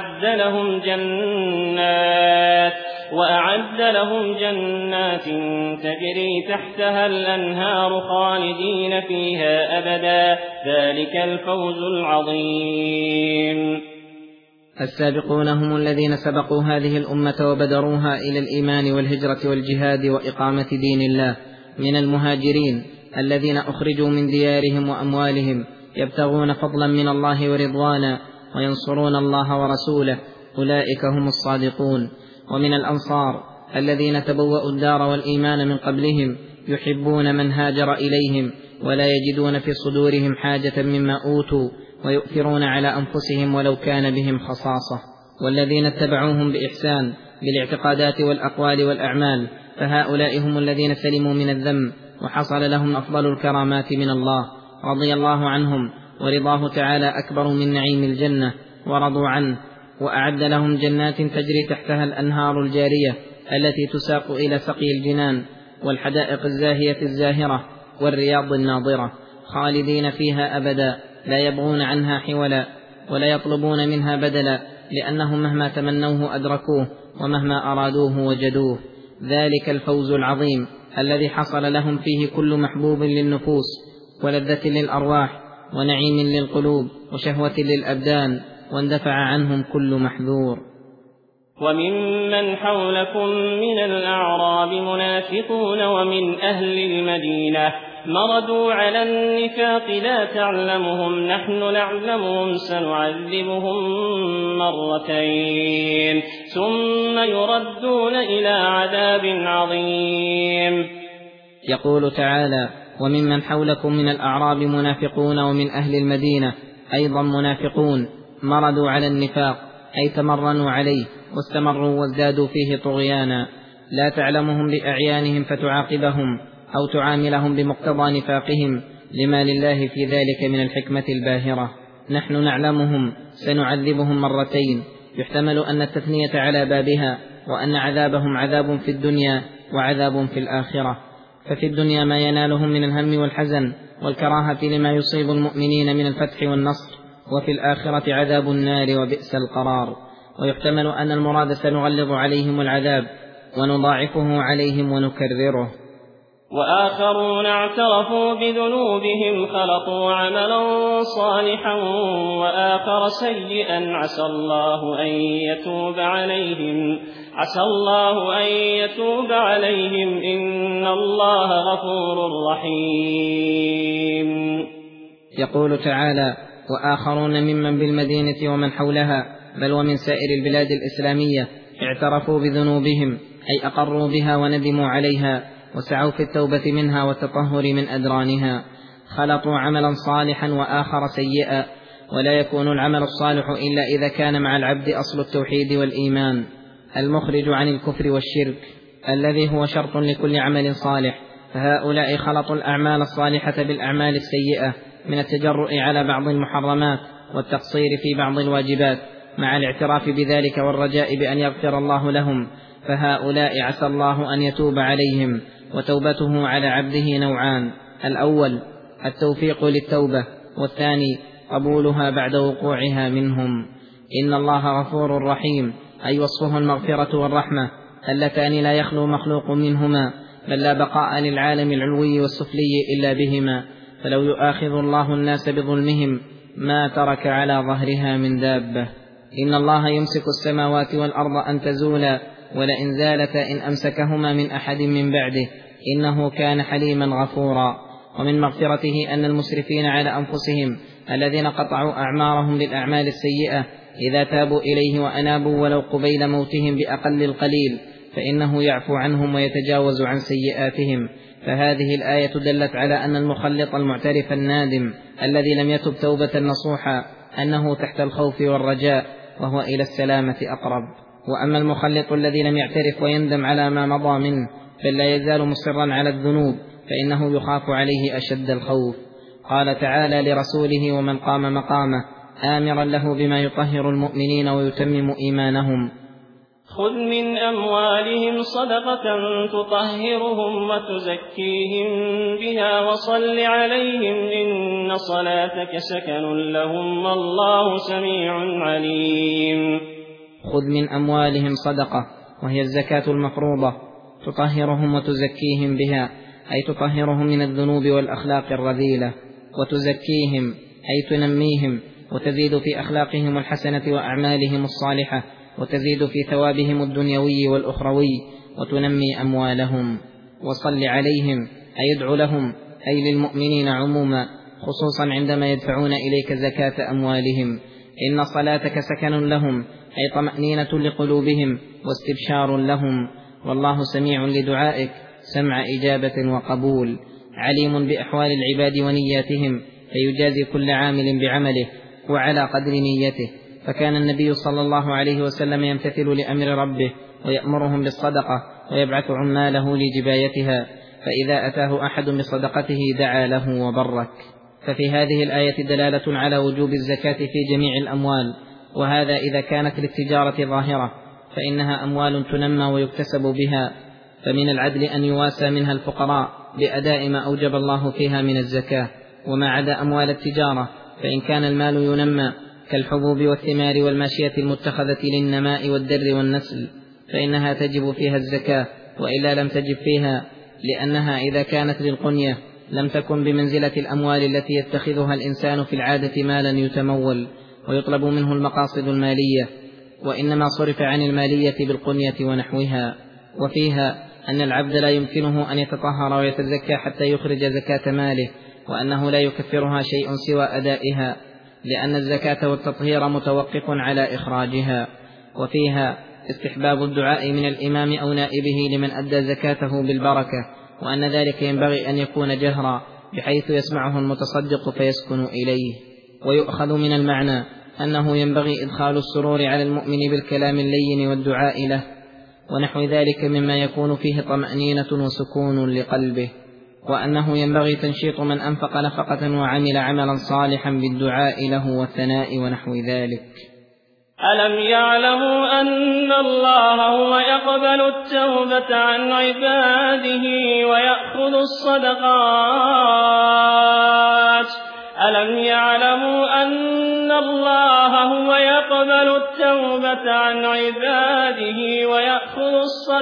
وأعد لهم جنات تجري تحتها الأنهار خالدين فيها أبدا ذلك الفوز العظيم. السابقون هم الذين سبقوا هذه الأمة وبدروها إلى الإيمان والهجرة والجهاد وإقامة دين الله من المهاجرين الذين أخرجوا من ديارهم وأموالهم يبتغون فضلا من الله ورضوانا وينصرون الله ورسوله، أولئك هم الصادقون. ومن الأنصار الذين تبوأوا الدار والإيمان من قبلهم يحبون من هاجر إليهم ولا يجدون في صدورهم حاجة مما أوتوا ويؤثرون على أنفسهم ولو كان بهم خصاصة. والذين اتبعوهم بإحسان بالاعتقادات والأقوال والأعمال فهؤلاء هم الذين سلموا من الذم وحصل لهم أفضل الكرامات من الله، رضي الله عنهم ورضاه تعالى أكبر من نعيم الجنة، ورضوا عنه وأعد لهم جنات تجري تحتها الأنهار الجارية التي تساق إلى سقي الجنان والحدائق الزاهية الزاهرة والرياض الناضرة، خالدين فيها أبدا لا يبغون عنها حولا ولا يطلبون منها بدلا، لأنهم مهما تمنوه أدركوه ومهما أرادوه وجدوه. ذلك الفوز العظيم الذي حصل لهم فيه كل محبوب للنفوس ولذة للأرواح ونعيم للقلوب وشهوة للأبدان، واندفع عنهم كل محذور. وممن حولكم من الأعراب منافقون ومن أهل المدينة مردوا على النفاق لا تعلمهم نحن نعلمهم سنعذبهم مرتين ثم يردون إلى عذاب عظيم. يقول تعالى: وممن حولكم من الأعراب منافقون ومن أهل المدينة أيضا منافقون مردوا على النفاق أي تمرنوا عليه واستمروا وازدادوا فيه طغيانا، لا تعلمهم بأعيانهم فتعاقبهم أو تعاملهم بمقتضى نفاقهم لما لله في ذلك من الحكمة الباهرة. نحن نعلمهم سنعذبهم مرتين، يحتمل أن التثنية على بابها، وأن عذابهم عذاب في الدنيا وعذاب في الآخرة. ففي الدنيا ما ينالهم من الهم والحزن والكراهة لما يصيب المؤمنين من الفتح والنصر، وفي الآخرة عذاب النار وبئس القرار. ويحتمل أن المراد سنغلظ عليهم العذاب ونضاعفه عليهم ونكرره. وآخرون اعترفوا بذنوبهم خلطوا عملا صالحا وآخر سيئا عسى الله أن يتوب عليهم إن الله غفور رحيم. يقول تعالى: وآخرون ممن بالمدينة ومن حولها بل ومن سائر البلاد الإسلامية اعترفوا بذنوبهم أي أقروا بها وندموا عليها وسعوا في التوبة منها والتطهر من أدرانها، خلطوا عملا صالحا وآخر سيئا. ولا يكون العمل الصالح إلا إذا كان مع العبد أصل التوحيد والإيمان المخرج عن الكفر والشرك الذي هو شرط لكل عمل صالح. فهؤلاء خلطوا الأعمال الصالحة بالأعمال السيئة من التجرؤ على بعض المحرمات والتقصير في بعض الواجبات مع الاعتراف بذلك والرجاء بأن يغفر الله لهم. فهؤلاء عسى الله أن يتوب عليهم، وتوبته على عبده نوعان: الأول التوفيق للتوبة، والثاني قبولها بعد وقوعها منهم. إن الله غفور رحيم أي وصفه المغفرة والرحمة اللتان لا يخلو مخلوق منهما، بل لا بقاء للعالم العلوي والسفلي إلا بهما. فلو يؤاخذ الله الناس بظلمهم ما ترك على ظهرها من دابة. إن الله يمسك السماوات والأرض أن تزولا ولئن زالتا إن أمسكهما من أحد من بعده إنه كان حليما غفورا. ومن مغفرته أن المسرفين على أنفسهم الذين قطعوا أعمارهم للأعمال السيئة إذا تابوا إليه وأنابوا ولو قبيل موتهم بأقل القليل فإنه يعفو عنهم ويتجاوز عن سيئاتهم. فهذه الآية دلت على أن المخلط المعترف النادم الذي لم يتب توبة نصوحا أنه تحت الخوف والرجاء وهو إلى السلامة أقرب. وأما المخلط الذي لم يعترف ويندم على ما مضى منه بل لا يزال مصرا على الذنوب فإنه يخاف عليه أشد الخوف. قال تعالى لرسوله ومن قام مقامه آمرا له بما يطهر المؤمنين ويتمم إيمانهم: خذ من أموالهم صدقة تطهرهم وتزكيهم بها وصل عليهم إن صلاتك سكن لهم والله سميع عليم. خذ من أموالهم صدقة، وهي الزكاة المفروضة، تطهرهم وتزكيهم بها، أي تطهرهم من الذنوب والأخلاق الرذيلة، وتزكيهم أي تنميهم وتزيد في أخلاقهم الحسنة وأعمالهم الصالحة، وتزيد في ثوابهم الدنيوي والأخروي، وتنمي أموالهم. وصل عليهم أي ادع لهم، أي للمؤمنين عموما، خصوصا عندما يدفعون إليك زكاة أموالهم. إن صلاتك سكن لهم، أي طمأنينة لقلوبهم واستبشار لهم، والله سميع لدعائك سمع إجابة وقبول، عليم بأحوال العباد ونياتهم، فيجازي كل عامل بعمله وعلى قدر نيته. فكان النبي صلى الله عليه وسلم يمتثل لأمر ربه ويأمرهم بالصدقة ويبعث عماله لجبايتها، فإذا أتاه أحد بصدقته دعا له وبرك. ففي هذه الآية دلالة على وجوب الزكاة في جميع الأموال، وهذا إذا كانت للتجارة ظاهرة، فإنها أموال تنمى ويكتسب بها، فمن العدل أن يواسى منها الفقراء بأداء ما أوجب الله فيها من الزكاة. وما عدا أموال التجارة فإن كان المال ينمى كالحبوب والثمار والماشية المتخذة للنماء والدر والنسل فإنها تجب فيها الزكاة، وإلا لم تجب فيها، لأنها إذا كانت للقنية لم تكن بمنزلة الأموال التي يتخذها الإنسان في العادة مالا يتمول ويطلب منه المقاصد المالية، وإنما صرف عن المالية بالقنية ونحوها. وفيها أن العبد لا يمكنه أن يتطهر ويتزكى حتى يخرج زكاة ماله، وأنه لا يكفرها شيء سوى أدائها، لأن الزكاة والتطهير متوقف على إخراجها. وفيها استحباب الدعاء من الإمام أو نائبه لمن أدى زكاته بالبركة، وأن ذلك ينبغي أن يكون جهرا بحيث يسمعه المتصدق فيسكن إليه. ويؤخذ من المعنى أنه ينبغي إدخال السرور على المؤمن بالكلام اللين والدعاء له، ونحو ذلك مما يكون فيه طمأنينة وسكون لقلبه، وأنه ينبغي تنشيط من أنفق نفقة وعمل عملا صالحا بالدعاء له والثناء ونحو ذلك. ألم يعلموا أن الله هو يقبل التوبة عن عباده ويأخذ الصدقات؟ ألم يعلموا أن الله هو يقبل التوبة عن عباده ويأخذ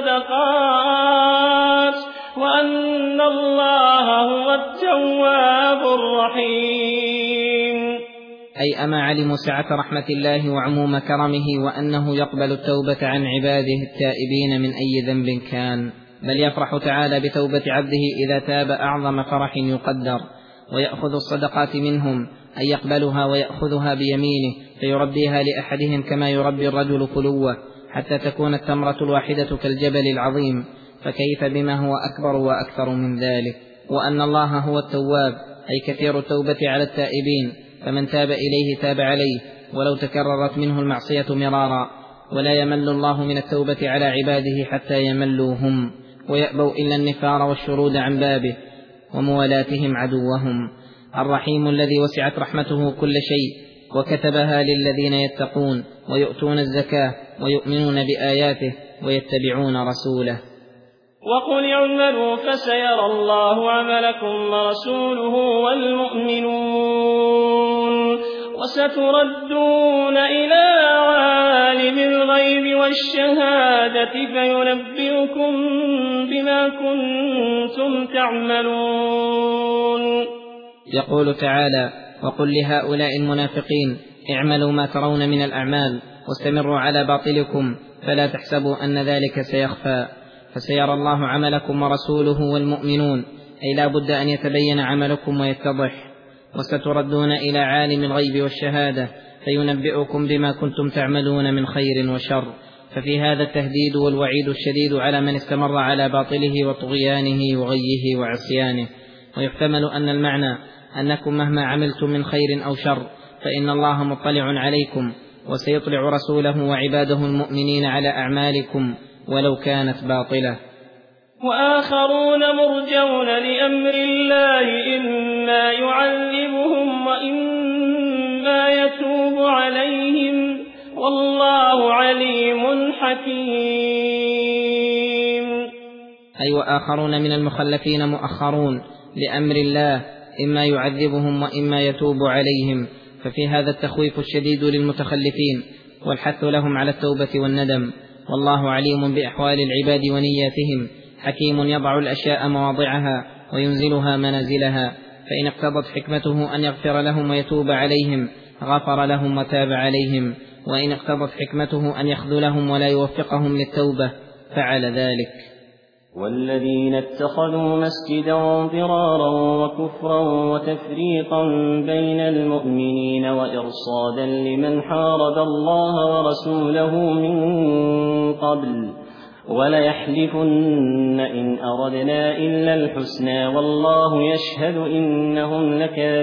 الصدقات وأن الله هو التواب الرحيم؟ أي أما علموا سعة رحمة الله وعموم كرمه، وأنه يقبل التوبة عن عباده التائبين من أي ذنب كان، بل يفرح تعالى بتوبة عبده إذا تاب أعظم فرح يقدر، ويأخذ الصدقات منهم أي يقبلها ويأخذها بيمينه فيربيها لأحدهم كما يربي الرجل فلوه حتى تكون التمرة الواحدة كالجبل العظيم، فكيف بما هو أكبر وأكثر من ذلك. وأن الله هو التواب أي كثير التوبة على التائبين، فمن تاب إليه تاب عليه ولو تكررت منه المعصية مرارا، ولا يمل الله من التوبة على عباده حتى يملوا هم ويأبوا إلا النفار والشرود عن بابه وموالاتهم عدوهم. الرحيم الذي وسعت رحمته كل شيء وكتبها للذين يتقون ويؤتون الزكاة ويؤمنون بآياته ويتبعون رسوله. وقل اعملوا فسيرى الله عملكم ورسوله والمؤمنون وستردون إلى عالم الغيب والشهادة فينبئكم بما كنتم تعملون. يقول تعالى: وقل لهؤلاء المنافقين اعملوا ما ترون من الأعمال واستمروا على باطلكم فلا تحسبوا أن ذلك سيخفى، فسيرى الله عملكم ورسوله والمؤمنون، أي لا بد أن يتبين عملكم ويتضح. وستردون إلى عالم الغيب والشهادة فينبئكم بما كنتم تعملون من خير وشر. ففي هذا التهديد والوعيد الشديد على من استمر على باطله وطغيانه وغيه وعصيانه. ويحتمل أن المعنى أنكم مهما عملتم من خير أو شر فإن الله مطلع عليكم، وسيطلع رسوله وعباده المؤمنين على أعمالكم ولو كانت باطلة. وآخرون مرجون لأمر الله إما يعذبهم وإما يتوب عليهم والله عليم حكيم. أي وآخرون من المخلفين مؤخرون لأمر الله، إما يعذبهم وإما يتوب عليهم، ففي هذا التخويف الشديد للمتخلفين والحث لهم على التوبة والندم. والله عليم بأحوال العباد ونياتهم، حكيم يضع الأشياء مواضعها وينزلها منازلها، فإن اقتضت حكمته أن يغفر لهم ويتوب عليهم غفر لهم وتاب عليهم، وإن اقتضت حكمته أن يخذلهم ولا يوفقهم للتوبة فعل ذلك. والذين اتخذوا مسجدا ضرارا وكفرا وتفريقا بين المؤمنين وإرصادا لمن حارب الله ورسوله من قبل وليحلفن إن أردنا إلا الحسنى والله يشهد إنهم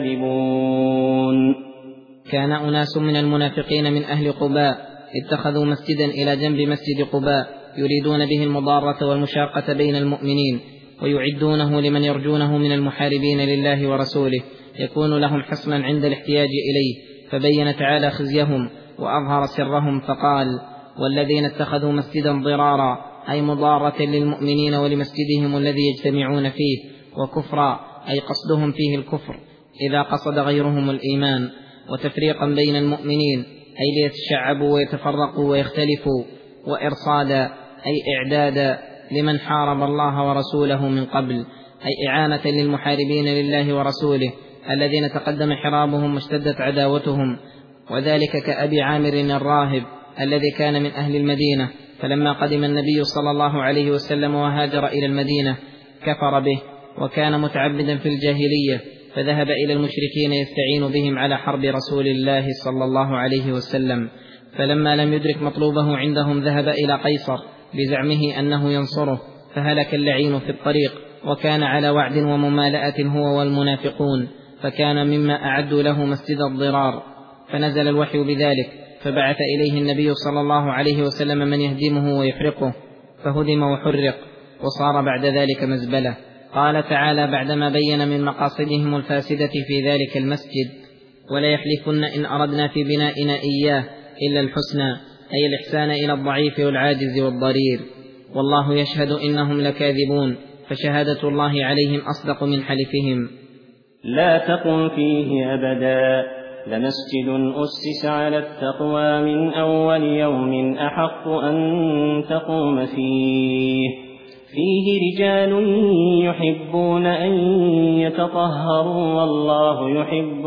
لكاذبون. كان أناس من المنافقين من أهل قباء اتخذوا مسجدا إلى جنب مسجد قباء يريدون به المضارة والمشاقة بين المؤمنين، ويعدونه لمن يرجونه من المحاربين لله ورسوله يكون لهم حصنا عند الاحتياج إليه، فبين تعالى خزيهم وأظهر سرهم فقال: والذين اتخذوا مسجدا ضرارا أي مضارة للمؤمنين ولمسجدهم الذي يجتمعون فيه، وكفرا أي قصدهم فيه الكفر إذا قصد غيرهم الإيمان، وتفريقا بين المؤمنين أي ليتشعبوا ويتفرقوا ويختلفوا، وإرصادا أي إعدادا لمن حارب الله ورسوله من قبل، أي إعانة للمحاربين لله ورسوله الذين تقدم حرابهم واشتدت عداوتهم، وذلك كأبي عامر الراهب الذي كان من أهل المدينة، فلما قدم النبي صلى الله عليه وسلم وهاجر إلى المدينة كفر به، وكان متعبدا في الجاهلية، فذهب إلى المشركين يستعين بهم على حرب رسول الله صلى الله عليه وسلم، فلما لم يدرك مطلوبه عندهم ذهب إلى قيصر بزعمه أنه ينصره، فهلك اللعين في الطريق، وكان على وعد وممالأة هو والمنافقون، فكان مما أعدوا له مسجد الضرار، فنزل الوحي بذلك، فبعث إليه النبي صلى الله عليه وسلم من يهدمه ويحرقه، فهدم وحرق وصار بعد ذلك مزبلة. قال تعالى بعدما بين من مقاصدهم الفاسدة في ذلك المسجد: وليحلفن إن أردنا في بنائنا إياه إلا الحسنى، أي الإحسان إلى الضعيف والعاجز والضرير، والله يشهد إنهم لكاذبون، فشهادة الله عليهم أصدق من حلفهم. لا تقم فيه أبدا، لمسجد أسس على التقوى من أول يوم أحق أن تقوم فيه رجال يحبون أن يتطهروا والله يحب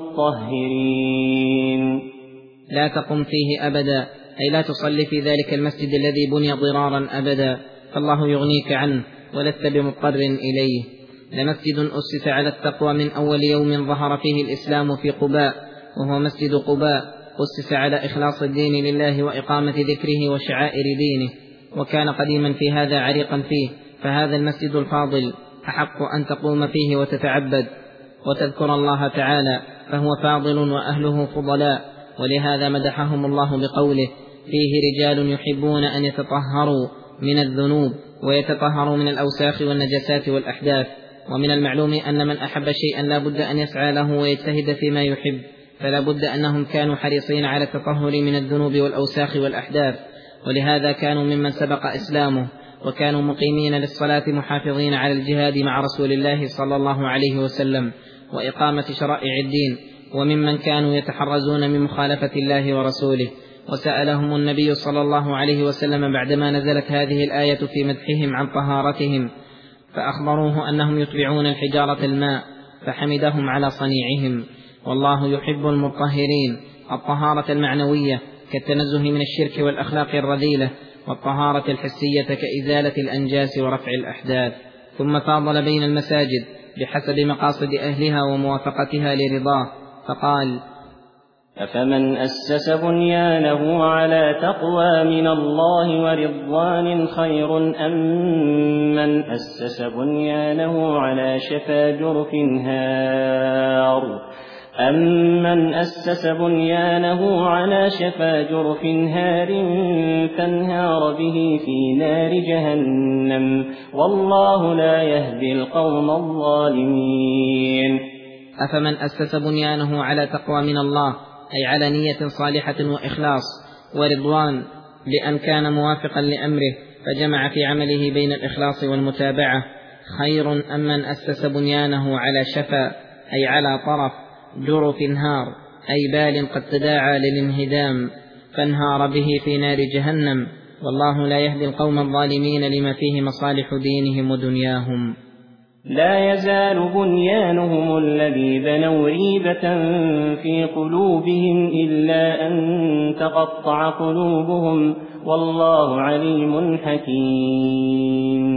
المطهرين. لا تقم فيه أبدا أي لا تصلي في ذلك المسجد الذي بني ضرارا أبدا، فالله يغنيك عنه ولست بمضطر إليه. لمسجد أسس على التقوى من أول يوم ظهر فيه الإسلام في قباء، وهو مسجد قباء، أسس على إخلاص الدين لله وإقامة ذكره وشعائر دينه، وكان قديما في هذا عريقا فيه، فهذا المسجد الفاضل أحق أن تقوم فيه وتتعبد وتذكر الله تعالى، فهو فاضل وأهله فضلاء، ولهذا مدحهم الله بقوله: فيه رجال يحبون أن يتطهروا من الذنوب ويتطهروا من الأوساخ والنجسات والأحداث. ومن المعلوم أن من أحب شيئا لا بد أن يسعى له ويجتهد فيما يحب، فلا بد أنهم كانوا حريصين على التطهر من الذنوب والأوساخ والأحداث، ولهذا كانوا ممن سبق إسلامه، وكانوا مقيمين للصلاة محافظين على الجهاد مع رسول الله صلى الله عليه وسلم وإقامة شرائع الدين، وممن كانوا يتحرزون من مخالفة الله ورسوله. وسألهم النبي صلى الله عليه وسلم بعدما نزلت هذه الآية في مدحهم عن طهارتهم، فأخبروه أنهم يتبعون الحجارة الماء، فحمدهم على صنيعهم. والله يحب المطهرين، الطهارة المعنوية كالتنزه من الشرك والأخلاق الرذيلة، والطهارة الحسية كإزالة الأنجاس ورفع الأحداث. ثم فاضل بين المساجد بحسب مقاصد أهلها وموافقتها لرضاه، فقال: أفمن أسس بنيانه على تقوى من الله ورضوان خير أم من أسس بنيانه على شفا جرف هار فانهار به في نار جهنم والله لا يهدي القوم الظالمين. أفمن أسس بنيانه على تقوى من الله أي على نية صالحة وإخلاص، ورضوان لأن كان موافقا لأمره فجمع في عمله بين الإخلاص والمتابعة، خير أم من أسس بنيانه على شفا أي على طرف جرف نهار أي بال قد تداعى للانهدام فانهار به في نار جهنم، والله لا يهدي القوم الظالمين لما فيه مصالح دينهم ودنياهم. لا يزال بنيانهم الذي بنوا ريبة في قلوبهم إلا أن تقطع قلوبهم والله عليم حكيم.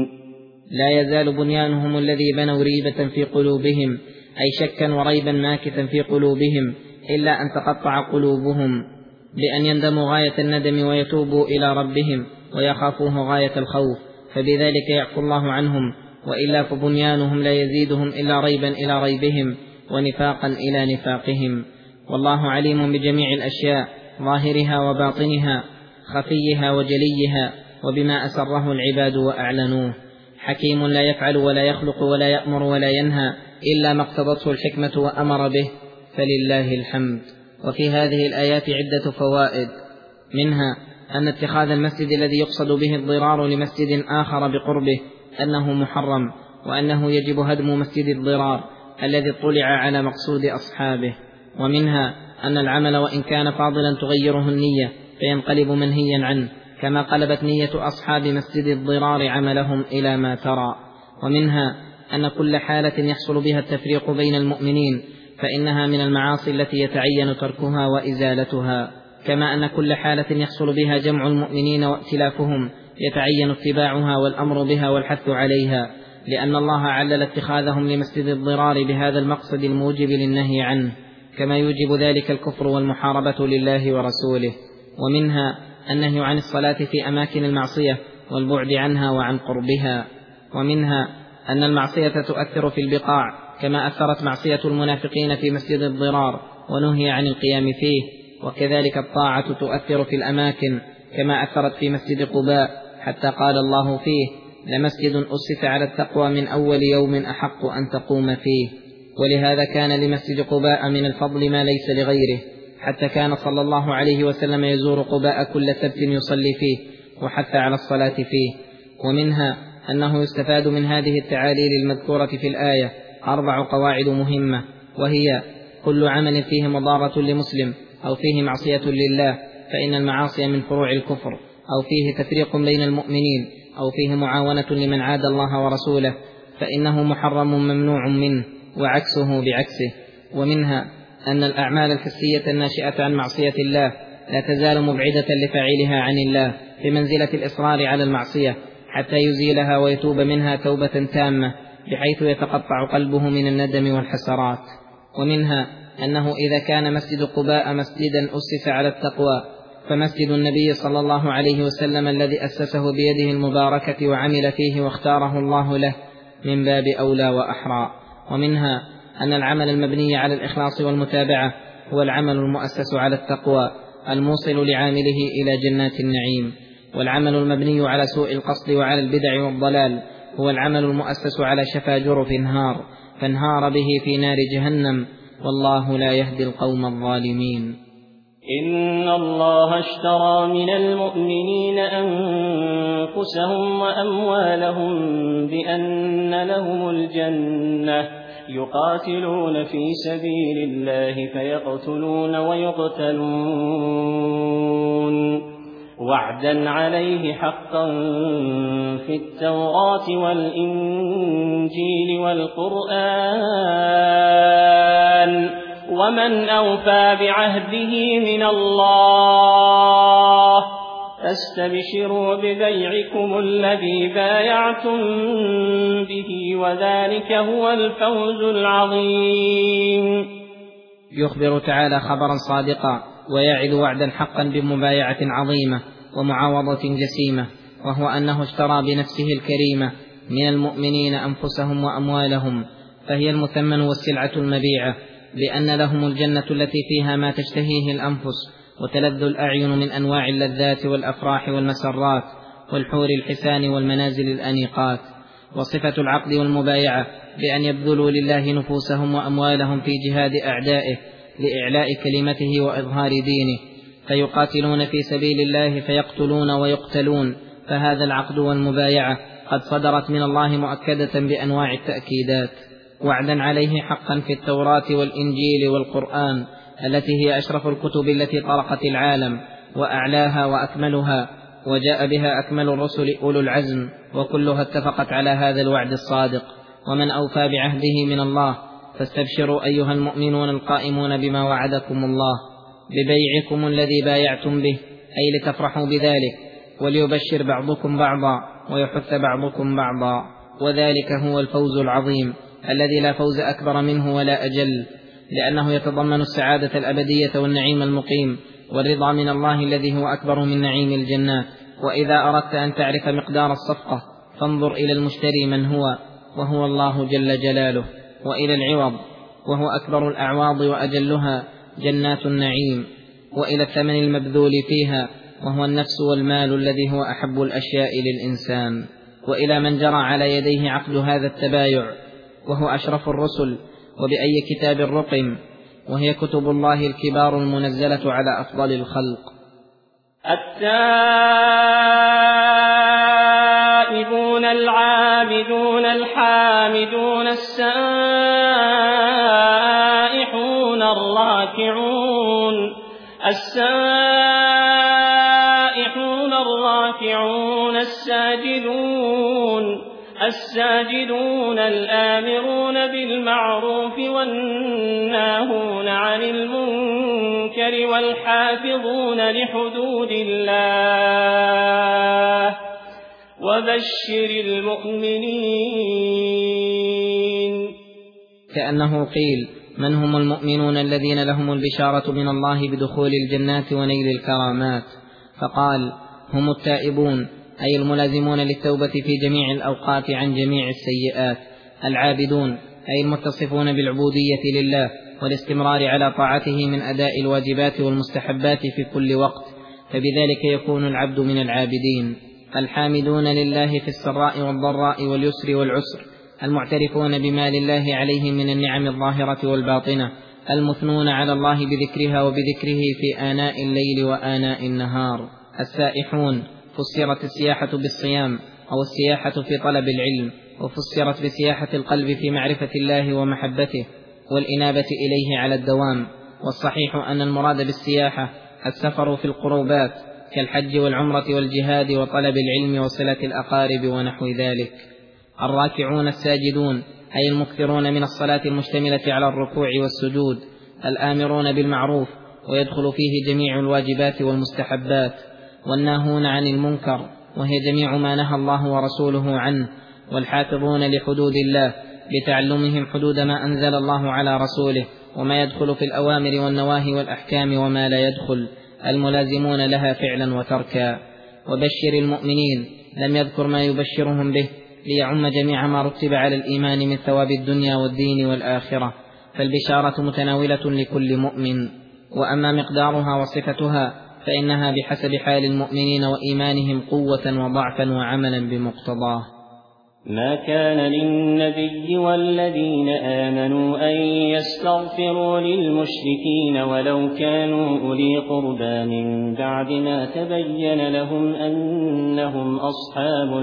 لا يزال بنيانهم الذي بنوا ريبة في قلوبهم أي شكا وريبا ماكثا في قلوبهم إلا أن تقطع قلوبهم بأن يندموا غاية الندم ويتوبوا إلى ربهم ويخافوه غاية الخوف، فبذلك يعفو الله عنهم، وإلا فبنيانهم لا يزيدهم إلا ريبا إلى ريبهم ونفاقا إلى نفاقهم. والله عليم بجميع الأشياء ظاهرها وباطنها خفيها وجليها وبما أسره العباد وأعلنوه، حكيم لا يفعل ولا يخلق ولا يأمر ولا ينهى إلا ما اقتضته الحكمة وأمر به، فلله الحمد. وفي هذه الآيات عدة فوائد، منها أن اتخاذ المسجد الذي يقصد به الضرار لمسجد آخر بقربه أنه محرم، وأنه يجب هدم مسجد الضرار الذي اطلع على مقصود أصحابه. ومنها أن العمل وإن كان فاضلا تغيره النية فينقلب منهيا عنه، كما قلبت نية أصحاب مسجد الضرار عملهم إلى ما ترى. ومنها أن كل حالة يحصل بها التفريق بين المؤمنين فإنها من المعاصي التي يتعين تركها وإزالتها، كما أن كل حالة يحصل بها جمع المؤمنين وائتلافهم يتعين اتباعها والأمر بها والحث عليها، لأن الله علل اتخاذهم لمسجد الضرار بهذا المقصد الموجب للنهي عنه، كما يوجب ذلك الكفر والمحاربة لله ورسوله. ومنها النهي عن الصلاة في أماكن المعصية والبعد عنها وعن قربها. ومنها أن المعصية تؤثر في البقاع، كما أثرت معصية المنافقين في مسجد الضرار ونهي عن القيام فيه، وكذلك الطاعة تؤثر في الأماكن كما أثرت في مسجد قباء، حتى قال الله فيه: لمسجد أسس على التقوى من أول يوم أحق أن تقوم فيه. ولهذا كان لمسجد قباء من الفضل ما ليس لغيره، حتى كان صلى الله عليه وسلم يزور قباء كل سبت يصلي فيه وحث على الصلاة فيه. ومنها أنه يستفاد من هذه التعاليل المذكورة في الآية 4 قواعد مهمة، وهي: كل عمل فيه مضارة لمسلم أو فيه معصية لله فإن المعاصي من فروع الكفر، أو فيه تفريق بين المؤمنين، أو فيه معاونة لمن عاد الله ورسوله فإنه محرم ممنوع منه، وعكسه بعكسه. ومنها أن الأعمال الحسية الناشئة عن معصية الله لا تزال مبعدة لفاعلها عن الله بمنزلة الإصرار على المعصية حتى يزيلها ويتوب منها توبة تامة، بحيث يتقطع قلبه من الندم والحسرات. ومنها أنه إذا كان مسجد قباء مسجدا أسس على التقوى فمسجد النبي صلى الله عليه وسلم الذي أسسه بيده المباركة وعمل فيه واختاره الله له من باب أولى وأحرى. ومنها أن العمل المبني على الإخلاص والمتابعة هو العمل المؤسس على التقوى الموصل لعامله إلى جنات النعيم، والعمل المبني على سوء القصد وعلى البدع والضلال هو العمل المؤسس على شفا جرف نهار فانهار به في نار جهنم، والله لا يهدي القوم الظالمين. إن الله اشترى من المؤمنين أنفسهم وأموالهم بأن لهم الجنة يقاتلون في سبيل الله فيقتلون ويقتلون وعدا عليه حقا في التوراة والإنجيل والقرآن، ومن أوفى بعهده من الله فاستبشروا ببيعكم الذي بايعتم به وذلك هو الفوز العظيم. يخبر تعالى خبرا صادقا ويعد وعدا حقا بمبايعة عظيمة ومعاوضة جسيمة، وهو أنه اشترى بنفسه الكريمة من المؤمنين أنفسهم وأموالهم، فهي المثمن والسلعة المبيعة، بأن لهم الجنة التي فيها ما تشتهيه الأنفس وتلذ الأعين من أنواع اللذات والأفراح والمسرات والحور الحسان والمنازل الأنيقات. وصفة العقد والمبايعة بأن يبذلوا لله نفوسهم وأموالهم في جهاد أعدائه لإعلاء كلمته وإظهار دينه، فيقاتلون في سبيل الله فيقتلون ويقتلون، فهذا العقد والمبايعة قد صدرت من الله مؤكدة بأنواع التأكيدات، وعدا عليه حقا في التوراة والإنجيل والقرآن التي هي أشرف الكتب التي طرقت العالم وأعلاها وأكملها، وجاء بها أكمل الرسل أولو العزم، وكلها اتفقت على هذا الوعد الصادق. ومن أوفى بعهده من الله، فاستبشروا أيها المؤمنون القائمون بما وعدكم الله ببيعكم الذي بايعتم به، أي لتفرحوا بذلك، وليبشر بعضكم بعضا ويحث بعضكم بعضا، وذلك هو الفوز العظيم الذي لا فوز أكبر منه ولا أجل، لأنه يتضمن السعادة الأبدية والنعيم المقيم والرضا من الله الذي هو أكبر من نعيم الجنات. وإذا أردت أن تعرف مقدار الصفقة فانظر إلى المشتري من هو، وهو الله جل جلاله، وإلى العوض وهو أكبر الأعواض وأجلها جنات النعيم، وإلى الثمن المبذول فيها وهو النفس والمال الذي هو أحب الأشياء للإنسان، وإلى من جرى على يديه عقد هذا التبايع وهو أشرف الرسل، وبأي كتاب رقم، وهي كتب الله الكبار المنزلة على أفضل الخلق. التائبون العابدون الحامدون السائحون الراكعون الساجدون الآمرون بالمعروف والناهون عن المنكر والحافظون لحدود الله، وبشر المؤمنين. كأنه قيل: من هم المؤمنون الذين لهم البشارة من الله بدخول الجنات ونيل الكرامات؟ فقال: هم التائبون، أي الملازمون للتوبة في جميع الأوقات عن جميع السيئات، العابدون، أي المتصفون بالعبودية لله والاستمرار على طاعته من أداء الواجبات والمستحبات في كل وقت، فبذلك يكون العبد من العابدين، الحامدون لله في السراء والضراء واليسر والعسر، المعترفون بما لله عليه من النعم الظاهرة والباطنة، المثنون على الله بذكرها وبذكره في آناء الليل وآناء النهار، السائحون، فسرت السياحة بالصيام أو السياحة في طلب العلم، وفسرت بسياحة القلب في معرفة الله ومحبته والإنابة إليه على الدوام. والصحيح أن المراد بالسياحة السفر في القربات كالحج والعمرة والجهاد وطلب العلم وصلة الأقارب ونحو ذلك. الراكعون الساجدون، أي المكثرون من الصلاة المشتملة على الركوع والسجود، الآمرون بالمعروف ويدخل فيه جميع الواجبات والمستحبات، والناهون عن المنكر وهي جميع ما نهى الله ورسوله عنه، والحافظون لحدود الله بتعلمهم حدود ما أنزل الله على رسوله وما يدخل في الأوامر والنواهي والأحكام وما لا يدخل، الملازمون لها فعلا وتركا. وبشر المؤمنين، لم يذكر ما يبشرهم به ليعم جميع ما رتب على الإيمان من ثواب الدنيا والدين والآخرة، فالبشارة متناولة لكل مؤمن. وأما مقدارها وصفتها فإنها بحسب حال المؤمنين وإيمانهم قوة وضعفا وعملا بمقتضاه. ما كان للنبي والذين آمنوا أن يستغفروا للمشركين ولو كانوا أولي قربى من بعد ما تبين لهم أنهم أصحاب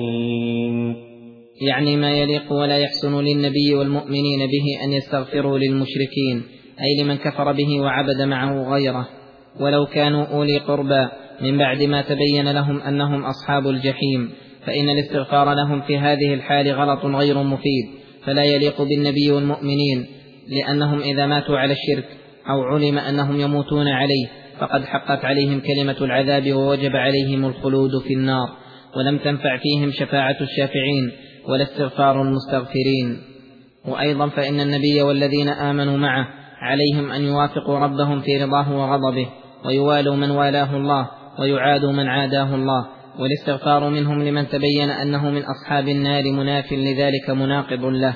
الجحيم، يعني ما يليق ولا يحسن للنبي والمؤمنين به أن يستغفروا للمشركين، أي لمن كفر به وعبد معه غيره، ولو كانوا أولي قربى من بعد ما تبين لهم أنهم أصحاب الجحيم، فإن الاستغفار لهم في هذه الحال غلط غير مفيد، فلا يليق بالنبي والمؤمنين، لأنهم إذا ماتوا على الشرك أو علم أنهم يموتون عليه فقد حقت عليهم كلمة العذاب ووجب عليهم الخلود في النار، ولم تنفع فيهم شفاعة الشافعين ولا استغفار المستغفرين. وأيضا فإن النبي والذين آمنوا معه عليهم أن يوافقوا ربهم في رضاه وغضبه، ويوالوا من والاه الله ويعادوا من عاداه الله، والاستغفار منهم لمن تبين أنه من أصحاب النار مناف لذلك مناقض له.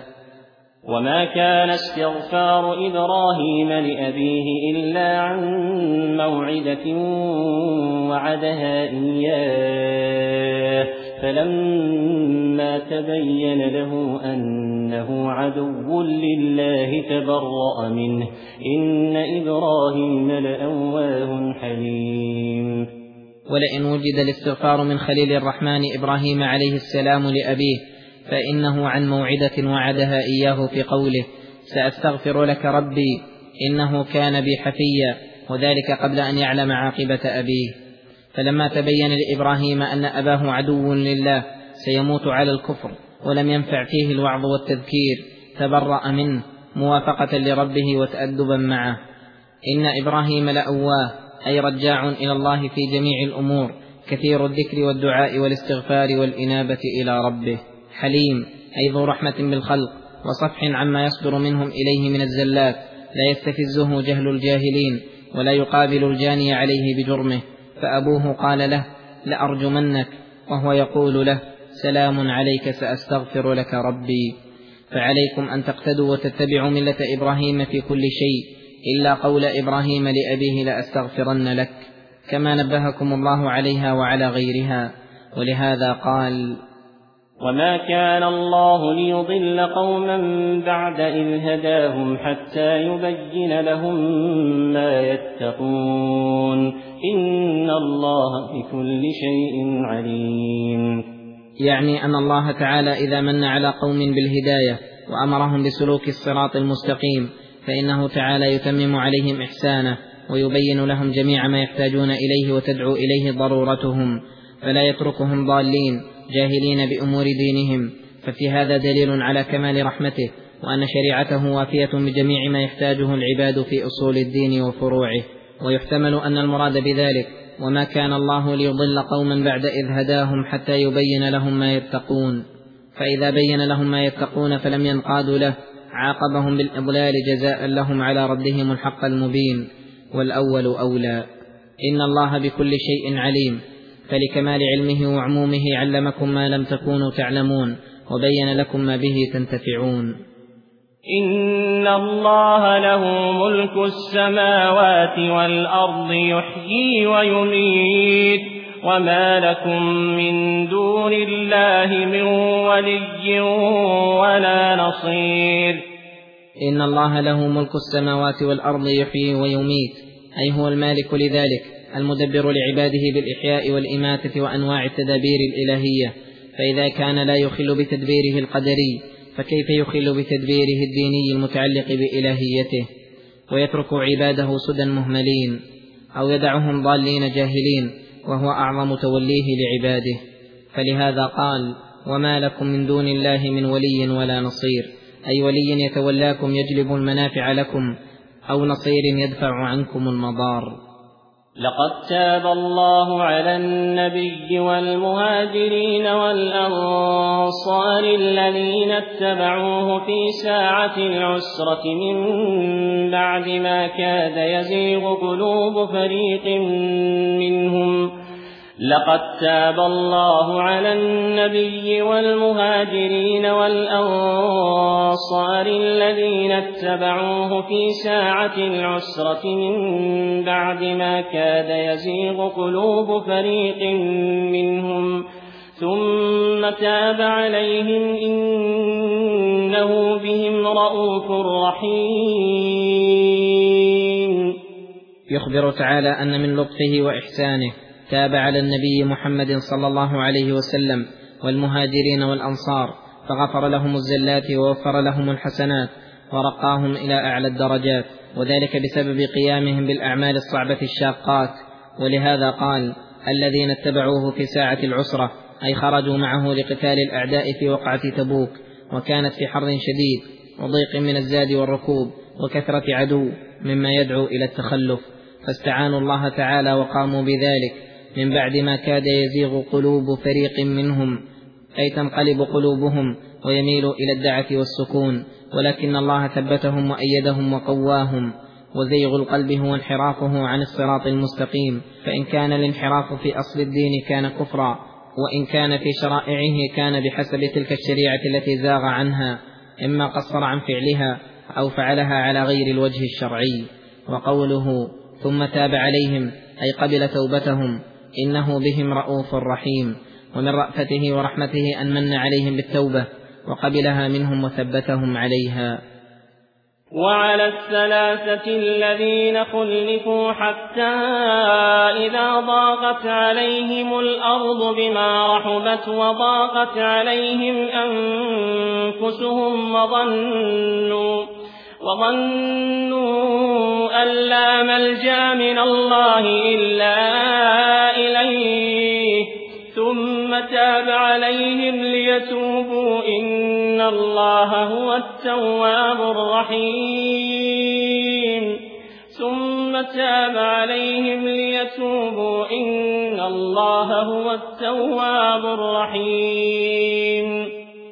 وما كان استغفار إبراهيم لأبيه إلا عن موعدة وعدها إياه، فلما تبين له أنه إنه عدو لله تبرأ منه إن إبراهيم لأواه حليم. ولئن وجد الاستغفار من خليل الرحمن إبراهيم عليه السلام لأبيه فإنه عن موعدة وعدها إياه في قوله سأستغفر لك ربي إنه كان بي حفيا، وذلك قبل أن يعلم عاقبة أبيه. فلما تبين لإبراهيم أن أباه عدو لله سيموت على الكفر ولم ينفع فيه الوعظ والتذكير تبرأ منه موافقة لربه وتأدبا معه. إن إبراهيم لأواه أي رجاع إلى الله في جميع الأمور، كثير الذكر والدعاء والاستغفار والإنابة إلى ربه. حليم أي ذو رحمة بالخلق وصفح عما يصدر منهم إليه من الزلات، لا يستفزه جهل الجاهلين ولا يقابل الجاني عليه بجرمه. فأبوه قال له لأرجمنك وهو يقول له سلام عليك سأستغفر لك ربي. فعليكم أن تقتدوا وتتبعوا ملة إبراهيم في كل شيء إلا قول إبراهيم لأبيه لأستغفرن لك، كما نبهكم الله عليها وعلى غيرها. ولهذا قال وما كان الله ليضل قوما بعد إذ هداهم حتى يبين لهم ما يتقون إن الله بكل شيء عليم. يعني أن الله تعالى إذا من على قوم بالهداية وأمرهم بسلوك الصراط المستقيم فإنه تعالى يتمم عليهم إحسانه ويبين لهم جميع ما يحتاجون إليه وتدعو إليه ضرورتهم، فلا يتركهم ضالين جاهلين بأمور دينهم. ففي هذا دليل على كمال رحمته وأن شريعته وافية بجميع ما يحتاجه العباد في أصول الدين وفروعه. ويحتمل أن المراد بذلك وما كان الله ليضل قوما بعد إذ هداهم حتى يبين لهم ما يتقون، فإذا بين لهم ما يتقون فلم ينقادوا له عاقبهم بالإضلال جزاء لهم على ردهم الحق المبين. والأول أولى. إن الله بكل شيء عليم، فلكمال علمه وعمومه علمكم ما لم تكونوا تعلمون وبين لكم ما به تنتفعون. إن الله له ملك السماوات والأرض يحيي ويميت وما لكم من دون الله من ولي ولا نصير. إن الله له ملك السماوات والأرض يحيي ويميت، أي هو المالك لذلك المدبر لعباده بالإحياء والإماتة وأنواع التدابير الإلهية. فإذا كان لا يخل بتدبيره القدري فكيف يخل بتدبيره الديني المتعلق بإلهيته؟ ويترك عباده سدى مهملين أو يدعهم ضالين جاهلين وهو أعظم توليه لعباده. فلهذا قال وما لكم من دون الله من ولي ولا نصير، أي ولي يتولاكم يجلب المنافع لكم أو نصير يدفع عنكم المضار. لقد تاب الله على النبي والمهاجرين والأنصار الذين اتبعوه في ساعة العسرة من بعد ما كاد يزيغ قلوب فريق منهم. لقد تاب الله على النبي والمهاجرين والأنصار الذين اتبعوه في ساعة العسرة من بعد ما كاد يزيغ قلوب فريق منهم ثم تاب عليهم إنه بهم رءوف رحيم. يخبر تعالى أن من لطفه وإحسانه تاب على النبي محمد صلى الله عليه وسلم والمهاجرين والأنصار فغفر لهم الزلات ووفر لهم الحسنات ورقاهم إلى أعلى الدرجات، وذلك بسبب قيامهم بالأعمال الصعبة الشاقات. ولهذا قال الذين اتبعوه في ساعة العسرة، أي خرجوا معه لقتال الأعداء في وقعة تبوك، وكانت في حر شديد وضيق من الزاد والركوب وكثرة عدو مما يدعو إلى التخلف، فاستعانوا الله تعالى وقاموا بذلك من بعد ما كاد يزيغ قلوب فريق منهم، أي تنقلب قلوبهم ويميل إلى الدعة والسكون، ولكن الله ثبتهم وأيدهم وقواهم. وزيغ القلب هو انحرافه عن الصراط المستقيم، فإن كان الانحراف في أصل الدين كان كفرا، وإن كان في شرائعه كان بحسب تلك الشريعة التي زاغ عنها، إما قصر عن فعلها أو فعلها على غير الوجه الشرعي. وقوله ثم تاب عليهم أي قبل توبتهم إنه بهم رءوف رحيم، ومن رأفته ورحمته أن من عليهم بالتوبة وقبلها منهم وثبتهم عليها. وعلى الثلاثة الذين خلفوا حتى إذا ضاقت عليهم الأرض بما رحبت وضاقت عليهم أنفسهم وظنوا أن لا ملجأ من الله إلا إليه ثم تاب عليهم ليتوبوا إن الله هو التواب الرحيم.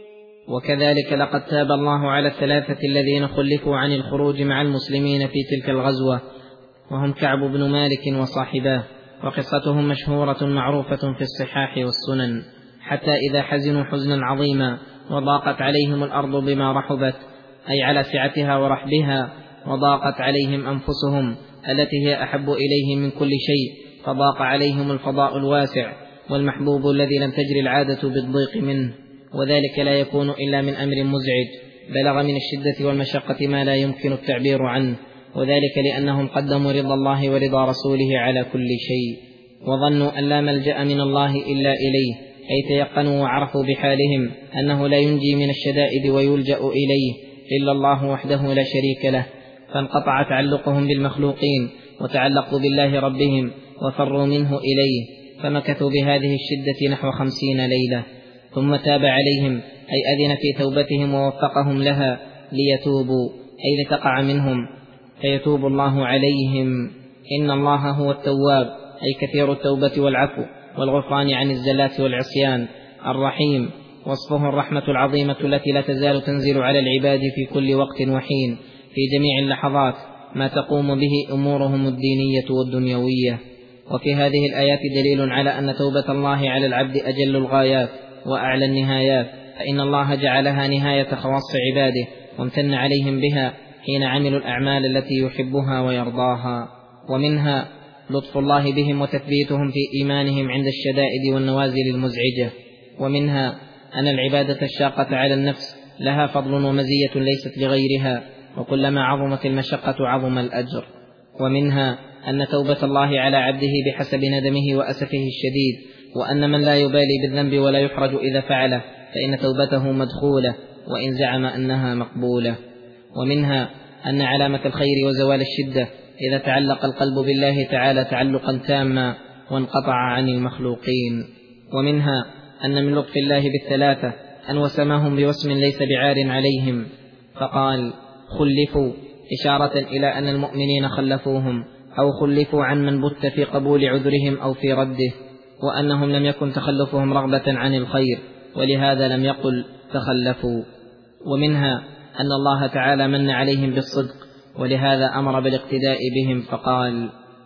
وكذلك لقد تاب الله على الثلاثة الذين خلفوا عن الخروج مع المسلمين في تلك الغزوة، وهم كعب بن مالك وصاحباه، وقصتهم مشهورة معروفة في الصحاح والسنن، حتى إذا حزنوا حزنا عظيما وضاقت عليهم الأرض بما رحبت، أي على سعتها ورحبها، وضاقت عليهم أنفسهم التي هي أحب إليهم من كل شيء، فضاق عليهم الفضاء الواسع والمحبوب الذي لم تجري العادة بالضيق منه، وذلك لا يكون إلا من أمر مزعج بلغ من الشدة والمشقة ما لا يمكن التعبير عنه، وذلك لأنهم قدموا رضا الله ورضا رسوله على كل شيء، وظنوا أن لا ملجأ من الله إلا إليه، أي تيقنوا وعرفوا بحالهم أنه لا ينجي من الشدائد ويلجأ إليه إلا الله وحده لا شريك له، فانقطع تعلقهم بالمخلوقين وتعلقوا بالله ربهم وفروا منه إليه، فمكثوا بهذه الشدة نحو 50 ليلة، ثم تاب عليهم أي أذن في توبتهم ووفقهم لها ليتوبوا أي لتقع منهم، فيتوب الله عليهم. إن الله هو التواب أي كثير التوبة والعفو والغفران عن الزلات والعصيان، الرحيم وصفه الرحمة العظيمة التي لا تزال تنزل على العباد في كل وقت وحين في جميع اللحظات ما تقوم به أمورهم الدينية والدنيوية. وفي هذه الآيات دليل على أن توبة الله على العبد أجل الغايات وأعلى النهايات، فإن الله جعلها نهاية خواص عباده وامتن عليهم بها حين عملوا الأعمال التي يحبها ويرضاها. ومنها لطف الله بهم وتثبيتهم في إيمانهم عند الشدائد والنوازل المزعجة. ومنها أن العبادة الشاقة على النفس لها فضل ومزية ليست لغيرها، وكلما عظمت المشقة عظم الأجر. ومنها أن توبة الله على عبده بحسب ندمه وأسفه الشديد، وأن من لا يبالي بالذنب ولا يحرج إذا فعله فإن توبته مدخولة وإن زعم أنها مقبولة. ومنها أن علامة الخير وزوال الشدة إذا تعلق القلب بالله تعالى تعلقا تاما وانقطع عن المخلوقين. ومنها أن من لطف الله بالثلاثة أن وسماهم بوسم ليس بعار عليهم، فقال خلفوا إشارة إلى أن المؤمنين خلفوهم أو خلفوا عن من بت في قبول عذرهم أو في رده، وأنهم لم يكن تخلفهم رغبة عن الخير، ولهذا لم يقل تخلفوا. ومنها أن الله تعالى من عليهم بالصدق، ولهذا أمر بالاقتداء بهم فقال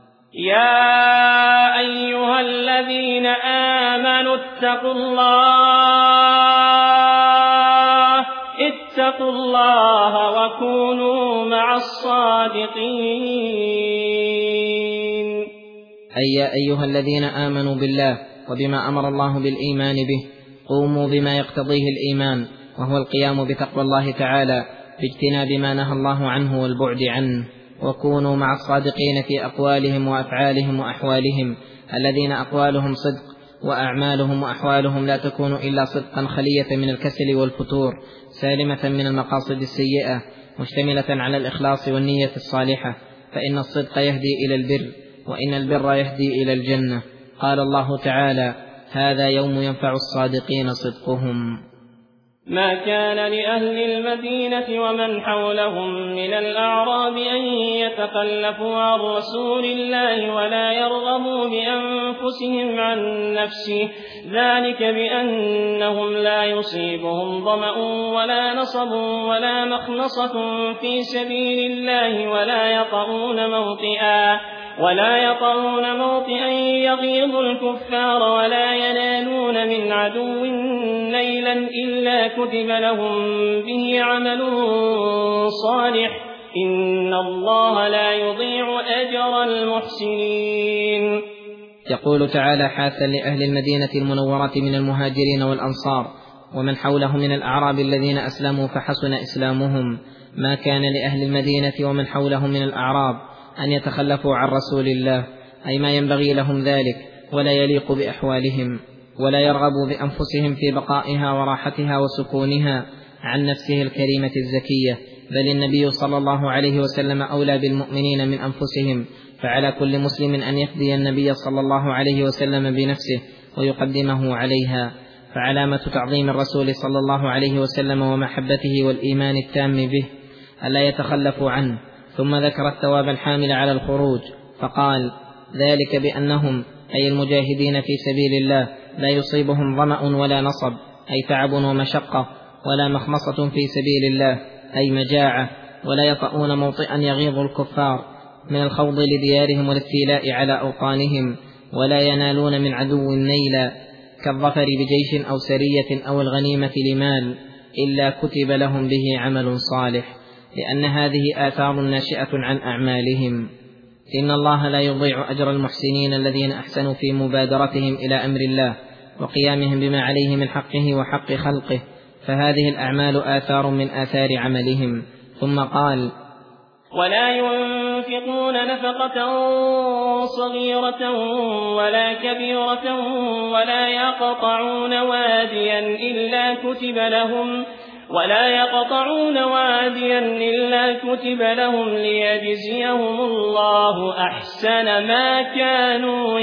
يا أيها الذين آمنوا اتقوا الله وكونوا مع الصادقين. أي يا أيها الذين آمنوا بالله وبما أمر الله بالإيمان به، قوموا بما يقتضيه الإيمان، وهو القيام بتقوى الله تعالى باجتناب ما نهى الله عنه والبعد عنه، وكونوا مع الصادقين في أقوالهم وأفعالهم وأحوالهم، الذين أقوالهم صدق وأعمالهم وأحوالهم لا تكون إلا صدقا خلية من الكسل والفتور، سالمة من المقاصد السيئة، مشتملة على الإخلاص والنية الصالحة، فإن الصدق يهدي إلى البر، وإن البر يهدي إلى الجنة. قال الله تعالى هذا يوم ينفع الصادقين صدقهم. ما كان لأهل المدينة ومن حولهم من الأعراب أن يتخلفوا عن رسول الله ولا يرغبوا بأنفسهم عن نفسه، ذلك بأنهم لا يصيبهم ظمأ ولا نصب ولا مخنصة في سبيل الله ولا يطعون موطئا يغيظ الكفار ولا ينالون من عدو نيلا إلا كتب لهم به عمل صالح، إن الله لا يضيع أجر المحسنين. يقول تعالى حاثا لأهل المدينة المنورة من المهاجرين والأنصار ومن حوله من الأعراب الذين أسلموا فحسن إسلامهم، ما كان لأهل المدينة ومن حوله من الأعراب أن يتخلفوا عن رسول الله، أي ما ينبغي لهم ذلك ولا يليق بأحوالهم، ولا يرغبوا بأنفسهم في بقائها وراحتها وسكونها عن نفسه الكريمة الزكية، بل النبي صلى الله عليه وسلم أولى بالمؤمنين من أنفسهم، فعلى كل مسلم أن يفدي النبي صلى الله عليه وسلم بنفسه ويقدمه عليها. فعلامة تعظيم الرسول صلى الله عليه وسلم ومحبته والإيمان التام به ألا يتخلفوا عنه. ثم ذكر الثواب الحامل على الخروج فقال: ذلك بأنهم أي المجاهدين في سبيل الله لا يصيبهم ظمأ ولا نصب، أي تعب ومشقة، ولا مخمصة في سبيل الله أي مجاعة، ولا يطؤون موطئا يغيظ الكفار من الخوض لديارهم والاستيلاء على أوطانهم، ولا ينالون من عدو نيلا كالظفر بجيش أو سرية أو الغنيمة لمال، إلا كتب لهم به عمل صالح، لأن هذه آثار ناشئة عن أعمالهم. إن الله لا يضيع أجر المحسنين الذين أحسنوا في مبادرتهم إلى أمر الله وقيامهم بما عليه من حقه وحق خلقه، فهذه الأعمال آثار من آثار عملهم. ثم قال: ولا ينفقون نفقة صغيرة ولا كبيرة ولا يقطعون واديا إلا كتب لهم ليجزيهم الله أحسن ما كانوا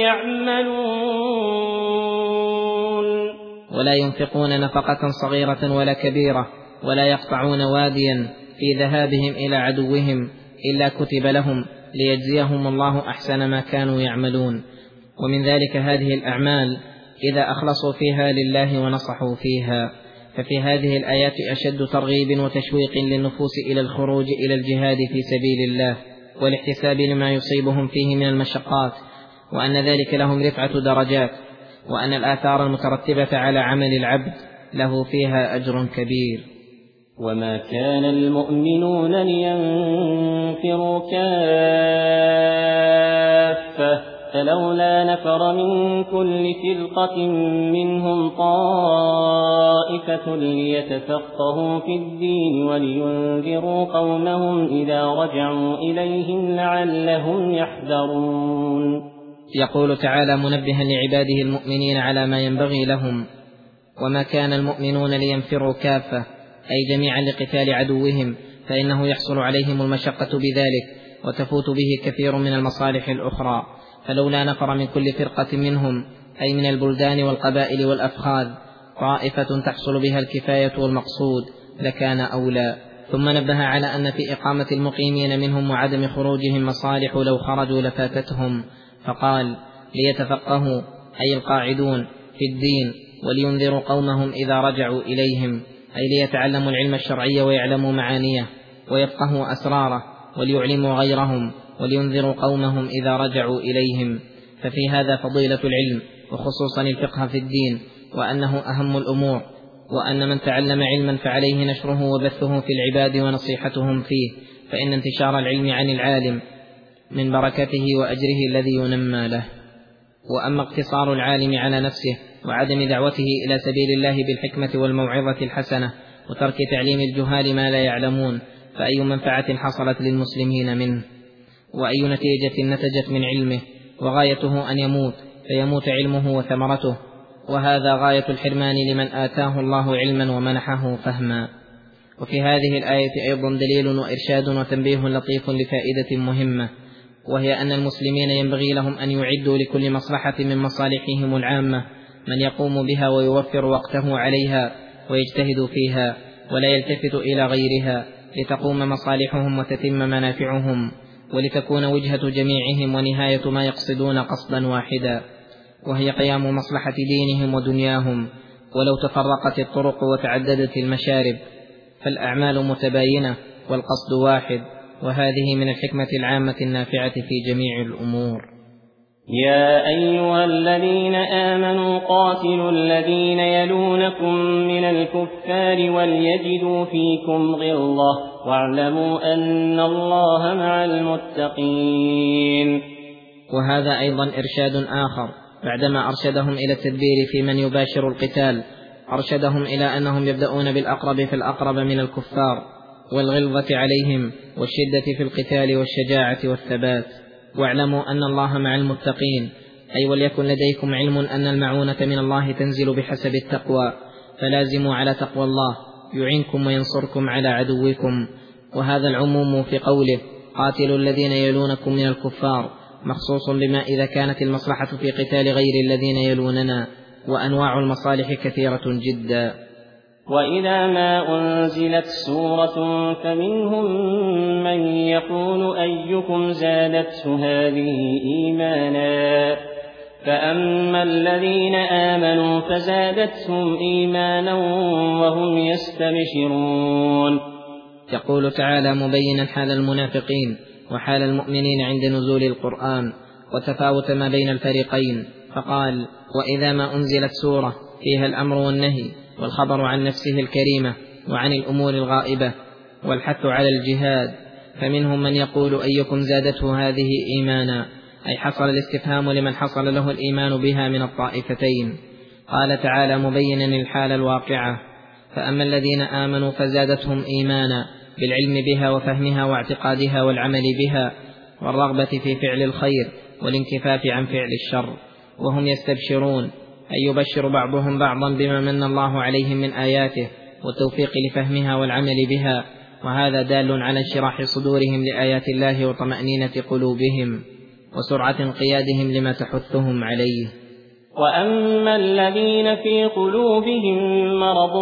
يعملون. ولا ينفقون نفقة صغيرة ولا كبيرة ولا يقطعون واديا في ذهابهم إلى عدوهم إلا كتب لهم ليجزيهم الله أحسن ما كانوا يعملون. ومن ذلك هذه الأعمال إذا أخلصوا فيها لله ونصحوا فيها. ففي هذه الآيات أشد ترغيب وتشويق للنفوس إلى الخروج إلى الجهاد في سبيل الله والاحتساب لما يصيبهم فيه من المشقات، وأن ذلك لهم رفعة درجات، وأن الآثار المترتبة على عمل العبد له فيها أجر كبير. وما كان المؤمنون لينفروا كافة فلولا نفر من كل فرقة منهم طائفة ليتفقهوا في الدين ولينذروا قومهم إذا رجعوا إليهم لعلهم يحذرون. يقول تعالى منبها لعباده المؤمنين على ما ينبغي لهم: وما كان المؤمنون لينفروا كافة، أي جميعا لقتال عدوهم، فإنه يحصل عليهم المشقة بذلك وتفوت به كثير من المصالح الأخرى. فلولا نفر من كل فرقة منهم، أي من البلدان والقبائل والأفخاذ، طائفة تحصل بها الكفاية والمقصود لكان أولى. ثم نبه على أن في إقامة المقيمين منهم وعدم خروجهم مصالح لو خرجوا لفاتتهم، فقال: ليتفقهوا أي القاعدون في الدين ولينذروا قومهم إذا رجعوا إليهم، أي ليتعلموا العلم الشرعي ويعلموا معانيه ويفقهوا أسراره وليعلموا غيرهم ولينذروا قومهم إذا رجعوا إليهم. ففي هذا فضيلة العلم وخصوصا الفقه في الدين، وأنه أهم الأمور، وأن من تعلم علما فعليه نشره وبثه في العباد ونصيحتهم فيه، فإن انتشار العلم عن العالم من بركته وأجره الذي ينمى له. وأما اقتصار العالم على نفسه وعدم دعوته إلى سبيل الله بالحكمة والموعظة الحسنة وترك تعليم الجهال ما لا يعلمون، فأي منفعة حصلت للمسلمين منه، وأي نتيجة نتجت من علمه، وغايته أن يموت فيموت علمه وثمرته، وهذا غاية الحرمان لمن آتاه الله علما ومنحه فهما. وفي هذه الآية أيضا دليل وإرشاد وتنبيه لطيف لفائدة مهمة، وهي أن المسلمين ينبغي لهم أن يعدوا لكل مصلحة من مصالحهم العامة من يقوم بها ويوفر وقته عليها ويجتهد فيها، ولا يلتفت إلى غيرها، لتقوم مصالحهم وتتم منافعهم، ولتكون وجهة جميعهم ونهاية ما يقصدون قصدا واحدا، وهي قيام مصلحة دينهم ودنياهم. ولو تفرقت الطرق وتعددت المشارب فالأعمال متباينة والقصد واحد، وهذه من الحكمة العامة النافعة في جميع الأمور. يا أيها الذين آمنوا قاتلوا الذين يلونكم من الكفار وليجدوا فيكم غلظة واعلموا أن الله مع المتقين. وهذا أيضا إرشاد آخر بعدما أرشدهم إلى التدبير في من يباشر القتال، أرشدهم إلى أنهم يبدأون بالأقرب فالأقرب من الكفار، والغلظة عليهم، والشدة في القتال، والشجاعة والثبات. واعلموا أن الله مع المتقين، أي وليكن لديكم علم أن المعونة من الله تنزل بحسب التقوى، فلازموا على تقوى الله يعينكم وينصركم على عدوكم. وهذا العموم في قوله قاتلوا الذين يلونكم من الكفار مخصوص بما إذا كانت المصلحة في قتال غير الذين يلوننا، وأنواع المصالح كثيرة جدا. وإذا ما أنزلت سورة فمنهم من يقول أيكم زادته هذه إيمانا، فأما الذين آمنوا فزادتهم إيمانا وهم يستبشرون. يقول تعالى مبينا حال المنافقين وحال المؤمنين عند نزول القرآن وتفاوت ما بين الفريقين، فقال وإذا ما أنزلت سورة فيها الأمر والنهي والخبر عن نفسه الكريمة وعن الأمور الغائبة والحث على الجهاد، فمنهم من يقول أيكم زادته هذه إيمانا، أي حصل الاستفهام لمن حصل له الإيمان بها من الطائفتين. قال تعالى مبينا الحال الواقعة فأما الذين آمنوا فزادتهم إيمانا بالعلم بها وفهمها واعتقادها والعمل بها والرغبة في فعل الخير والانكفاف عن فعل الشر، وهم يستبشرون، أي يبشر بعضهم بعضا بما من الله عليهم من آياته والتوفيق لفهمها والعمل بها، وهذا دال على انشراح صدورهم لآيات الله وطمأنينة قلوبهم وسرعة انقيادهم لما تحثهم عليه. وأما الذين في قلوبهم مرض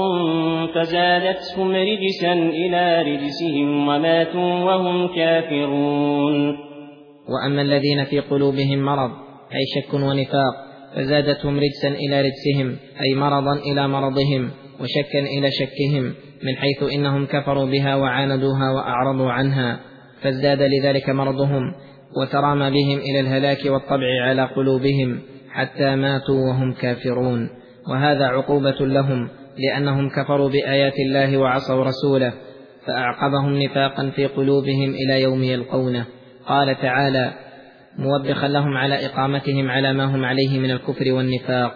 فزادتهم رجسا إلى رجسهم وماتوا وهم كافرون. وأما الذين في قلوبهم مرض أي شك ونفاق فزادتهم رجسا إلى رجسهم، أي مرضا إلى مرضهم وشكا إلى شكهم، من حيث إنهم كفروا بها وعاندوها وأعرضوا عنها، فازداد لذلك مرضهم وترامى بهم إلى الهلاك والطبع على قلوبهم حتى ماتوا وهم كافرون. وهذا عقوبة لهم لأنهم كفروا بآيات الله وعصوا رسوله، فأعقبهم نفاقا في قلوبهم إلى يوم يلقونه. قال تعالى موبخا لهم على إقامتهم على ما هم عليه من الكفر والنفاق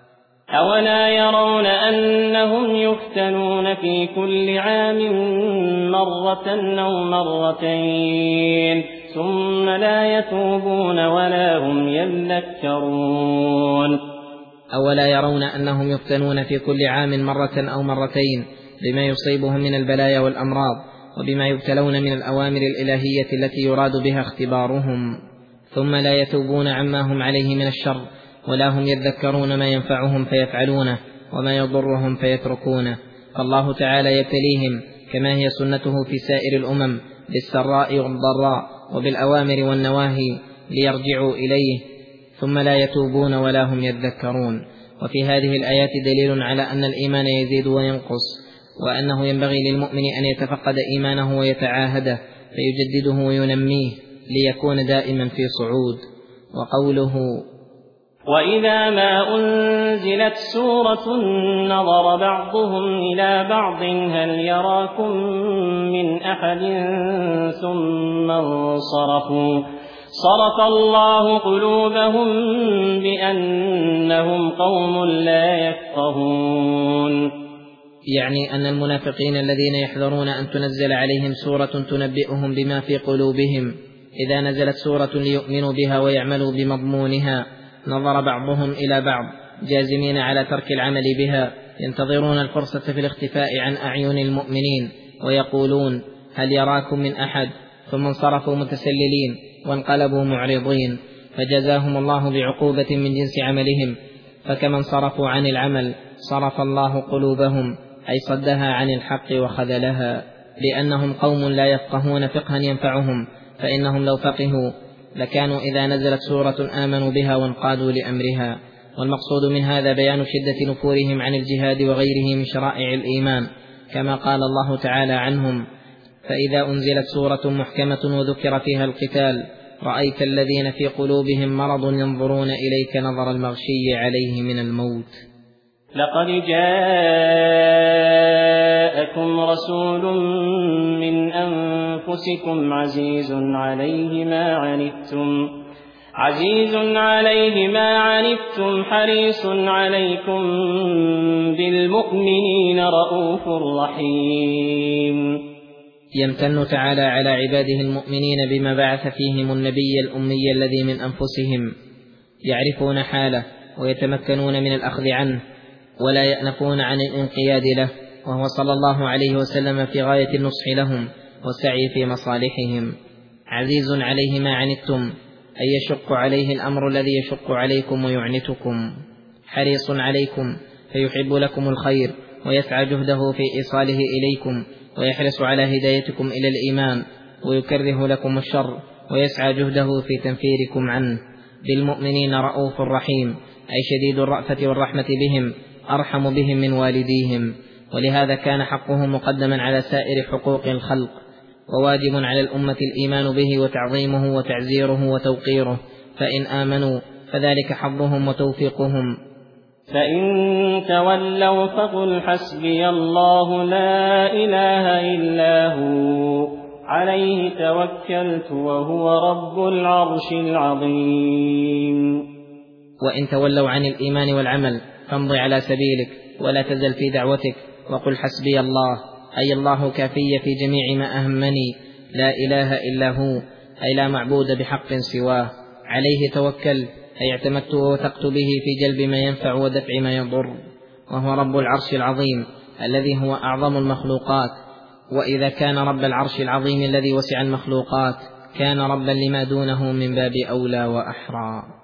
أولا يرون أنهم يفتنون في كل عام مرة أو مرتين ثم لا يتوبون ولا هم يذكرون. أولا يرون أنهم يفتنون في كل عام مرة أو مرتين بما يصيبهم من البلايا والأمراض وبما يبتلون من الأوامر الإلهية التي يراد بها اختبارهم، ثم لا يتوبون عما هم عليه من الشر ولا هم يذكرون ما ينفعهم فيفعلونه وما يضرهم فيتركونه. فالله تعالى يبتليهم كما هي سنته في سائر الأمم بالسراء والضراء وبالأوامر والنواهي ليرجعوا إليه، ثم لا يتوبون ولا هم يذكرون. وفي هذه الآيات دليل على أن الإيمان يزيد وينقص، وأنه ينبغي للمؤمن أن يتفقد إيمانه ويتعاهده فيجدده وينميه ليكون دائما في صعود. وقوله وإذا ما أنزلت سورة نظر بعضهم إلى بعض هل يراكم من أحد ثم انصرفوا صرف الله قلوبهم بأنهم قوم لا يفقهون. يعني أن المنافقين الذين يحذرون أن تنزل عليهم سورة تنبئهم بما في قلوبهم إذا نزلت سورة ليؤمنوا بها ويعملوا بمضمونها نظر بعضهم إلى بعض جازمين على ترك العمل بها، ينتظرون الفرصة في الاختفاء عن أعين المؤمنين ويقولون هل يراكم من أحد، ثم انصرفوا متسللين وانقلبوا معرضين، فجزاهم الله بعقوبة من جنس عملهم. فكما انصرفوا عن العمل صرف الله قلوبهم أي صدها عن الحق وخذلها، لأنهم قوم لا يفقهون فقها ينفعهم، فإنهم لو فقهوا لكانوا إذا نزلت سورة آمنوا بها وانقادوا لأمرها. والمقصود من هذا بيان شدة نفورهم عن الجهاد وغيره من شرائع الإيمان، كما قال الله تعالى عنهم فإذا أنزلت سورة محكمة وذكر فيها القتال رأيت الذين في قلوبهم مرض ينظرون إليك نظر المغشي عليه من الموت. لقد جاءكم رسول من أنفسكم عزيز عليه ما عنتم عزيز عليه ما عنتم حريص عليكم بالمؤمنين رءوف رحيم. يمتن تعالى على عباده المؤمنين بما بعث فيهم النبي الأمي الذي من أنفسهم يعرفون حاله ويتمكنون من الأخذ عنه ولا يأنفون عن الانقياد له، وهو صلى الله عليه وسلم في غاية النصح لهم والسعي في مصالحهم. عزيز عليه ما عنتم أي يشق عليه الأمر الذي يشق عليكم ويعنتكم، حريص عليكم فيحب لكم الخير ويسعى جهده في إيصاله إليكم، ويحرص على هدايتكم إلى الإيمان، ويكره لكم الشر ويسعى جهده في تنفيركم عنه. بالمؤمنين رءوف رحيم أي شديد الرأفة والرحمة بهم، أرحم بهم من والديهم، ولهذا كان حقه مقدما على سائر حقوق الخلق، وواجب على الأمة الإيمان به وتعظيمه وتعزيره وتوقيره، فإن آمنوا فذلك حظهم وتوفيقهم. فإن تولوا فقل حسبي الله لا إله إلا هو عليه توكلت وهو رب العرش العظيم. وإن تولوا عن الإيمان والعمل فامض على سبيلك ولا تزل في دعوتك وقل حسبي الله أي الله كافي في جميع ما أهمني، لا إله إلا هو أي لا معبود بحق سواه، عليه توكل أي اعتمدت ووثقت به في جلب ما ينفع ودفع ما يضر، وهو رب العرش العظيم الذي هو أعظم المخلوقات، وإذا كان رب العرش العظيم الذي وسع المخلوقات كان ربا لما دونه من باب أولى وأحرى.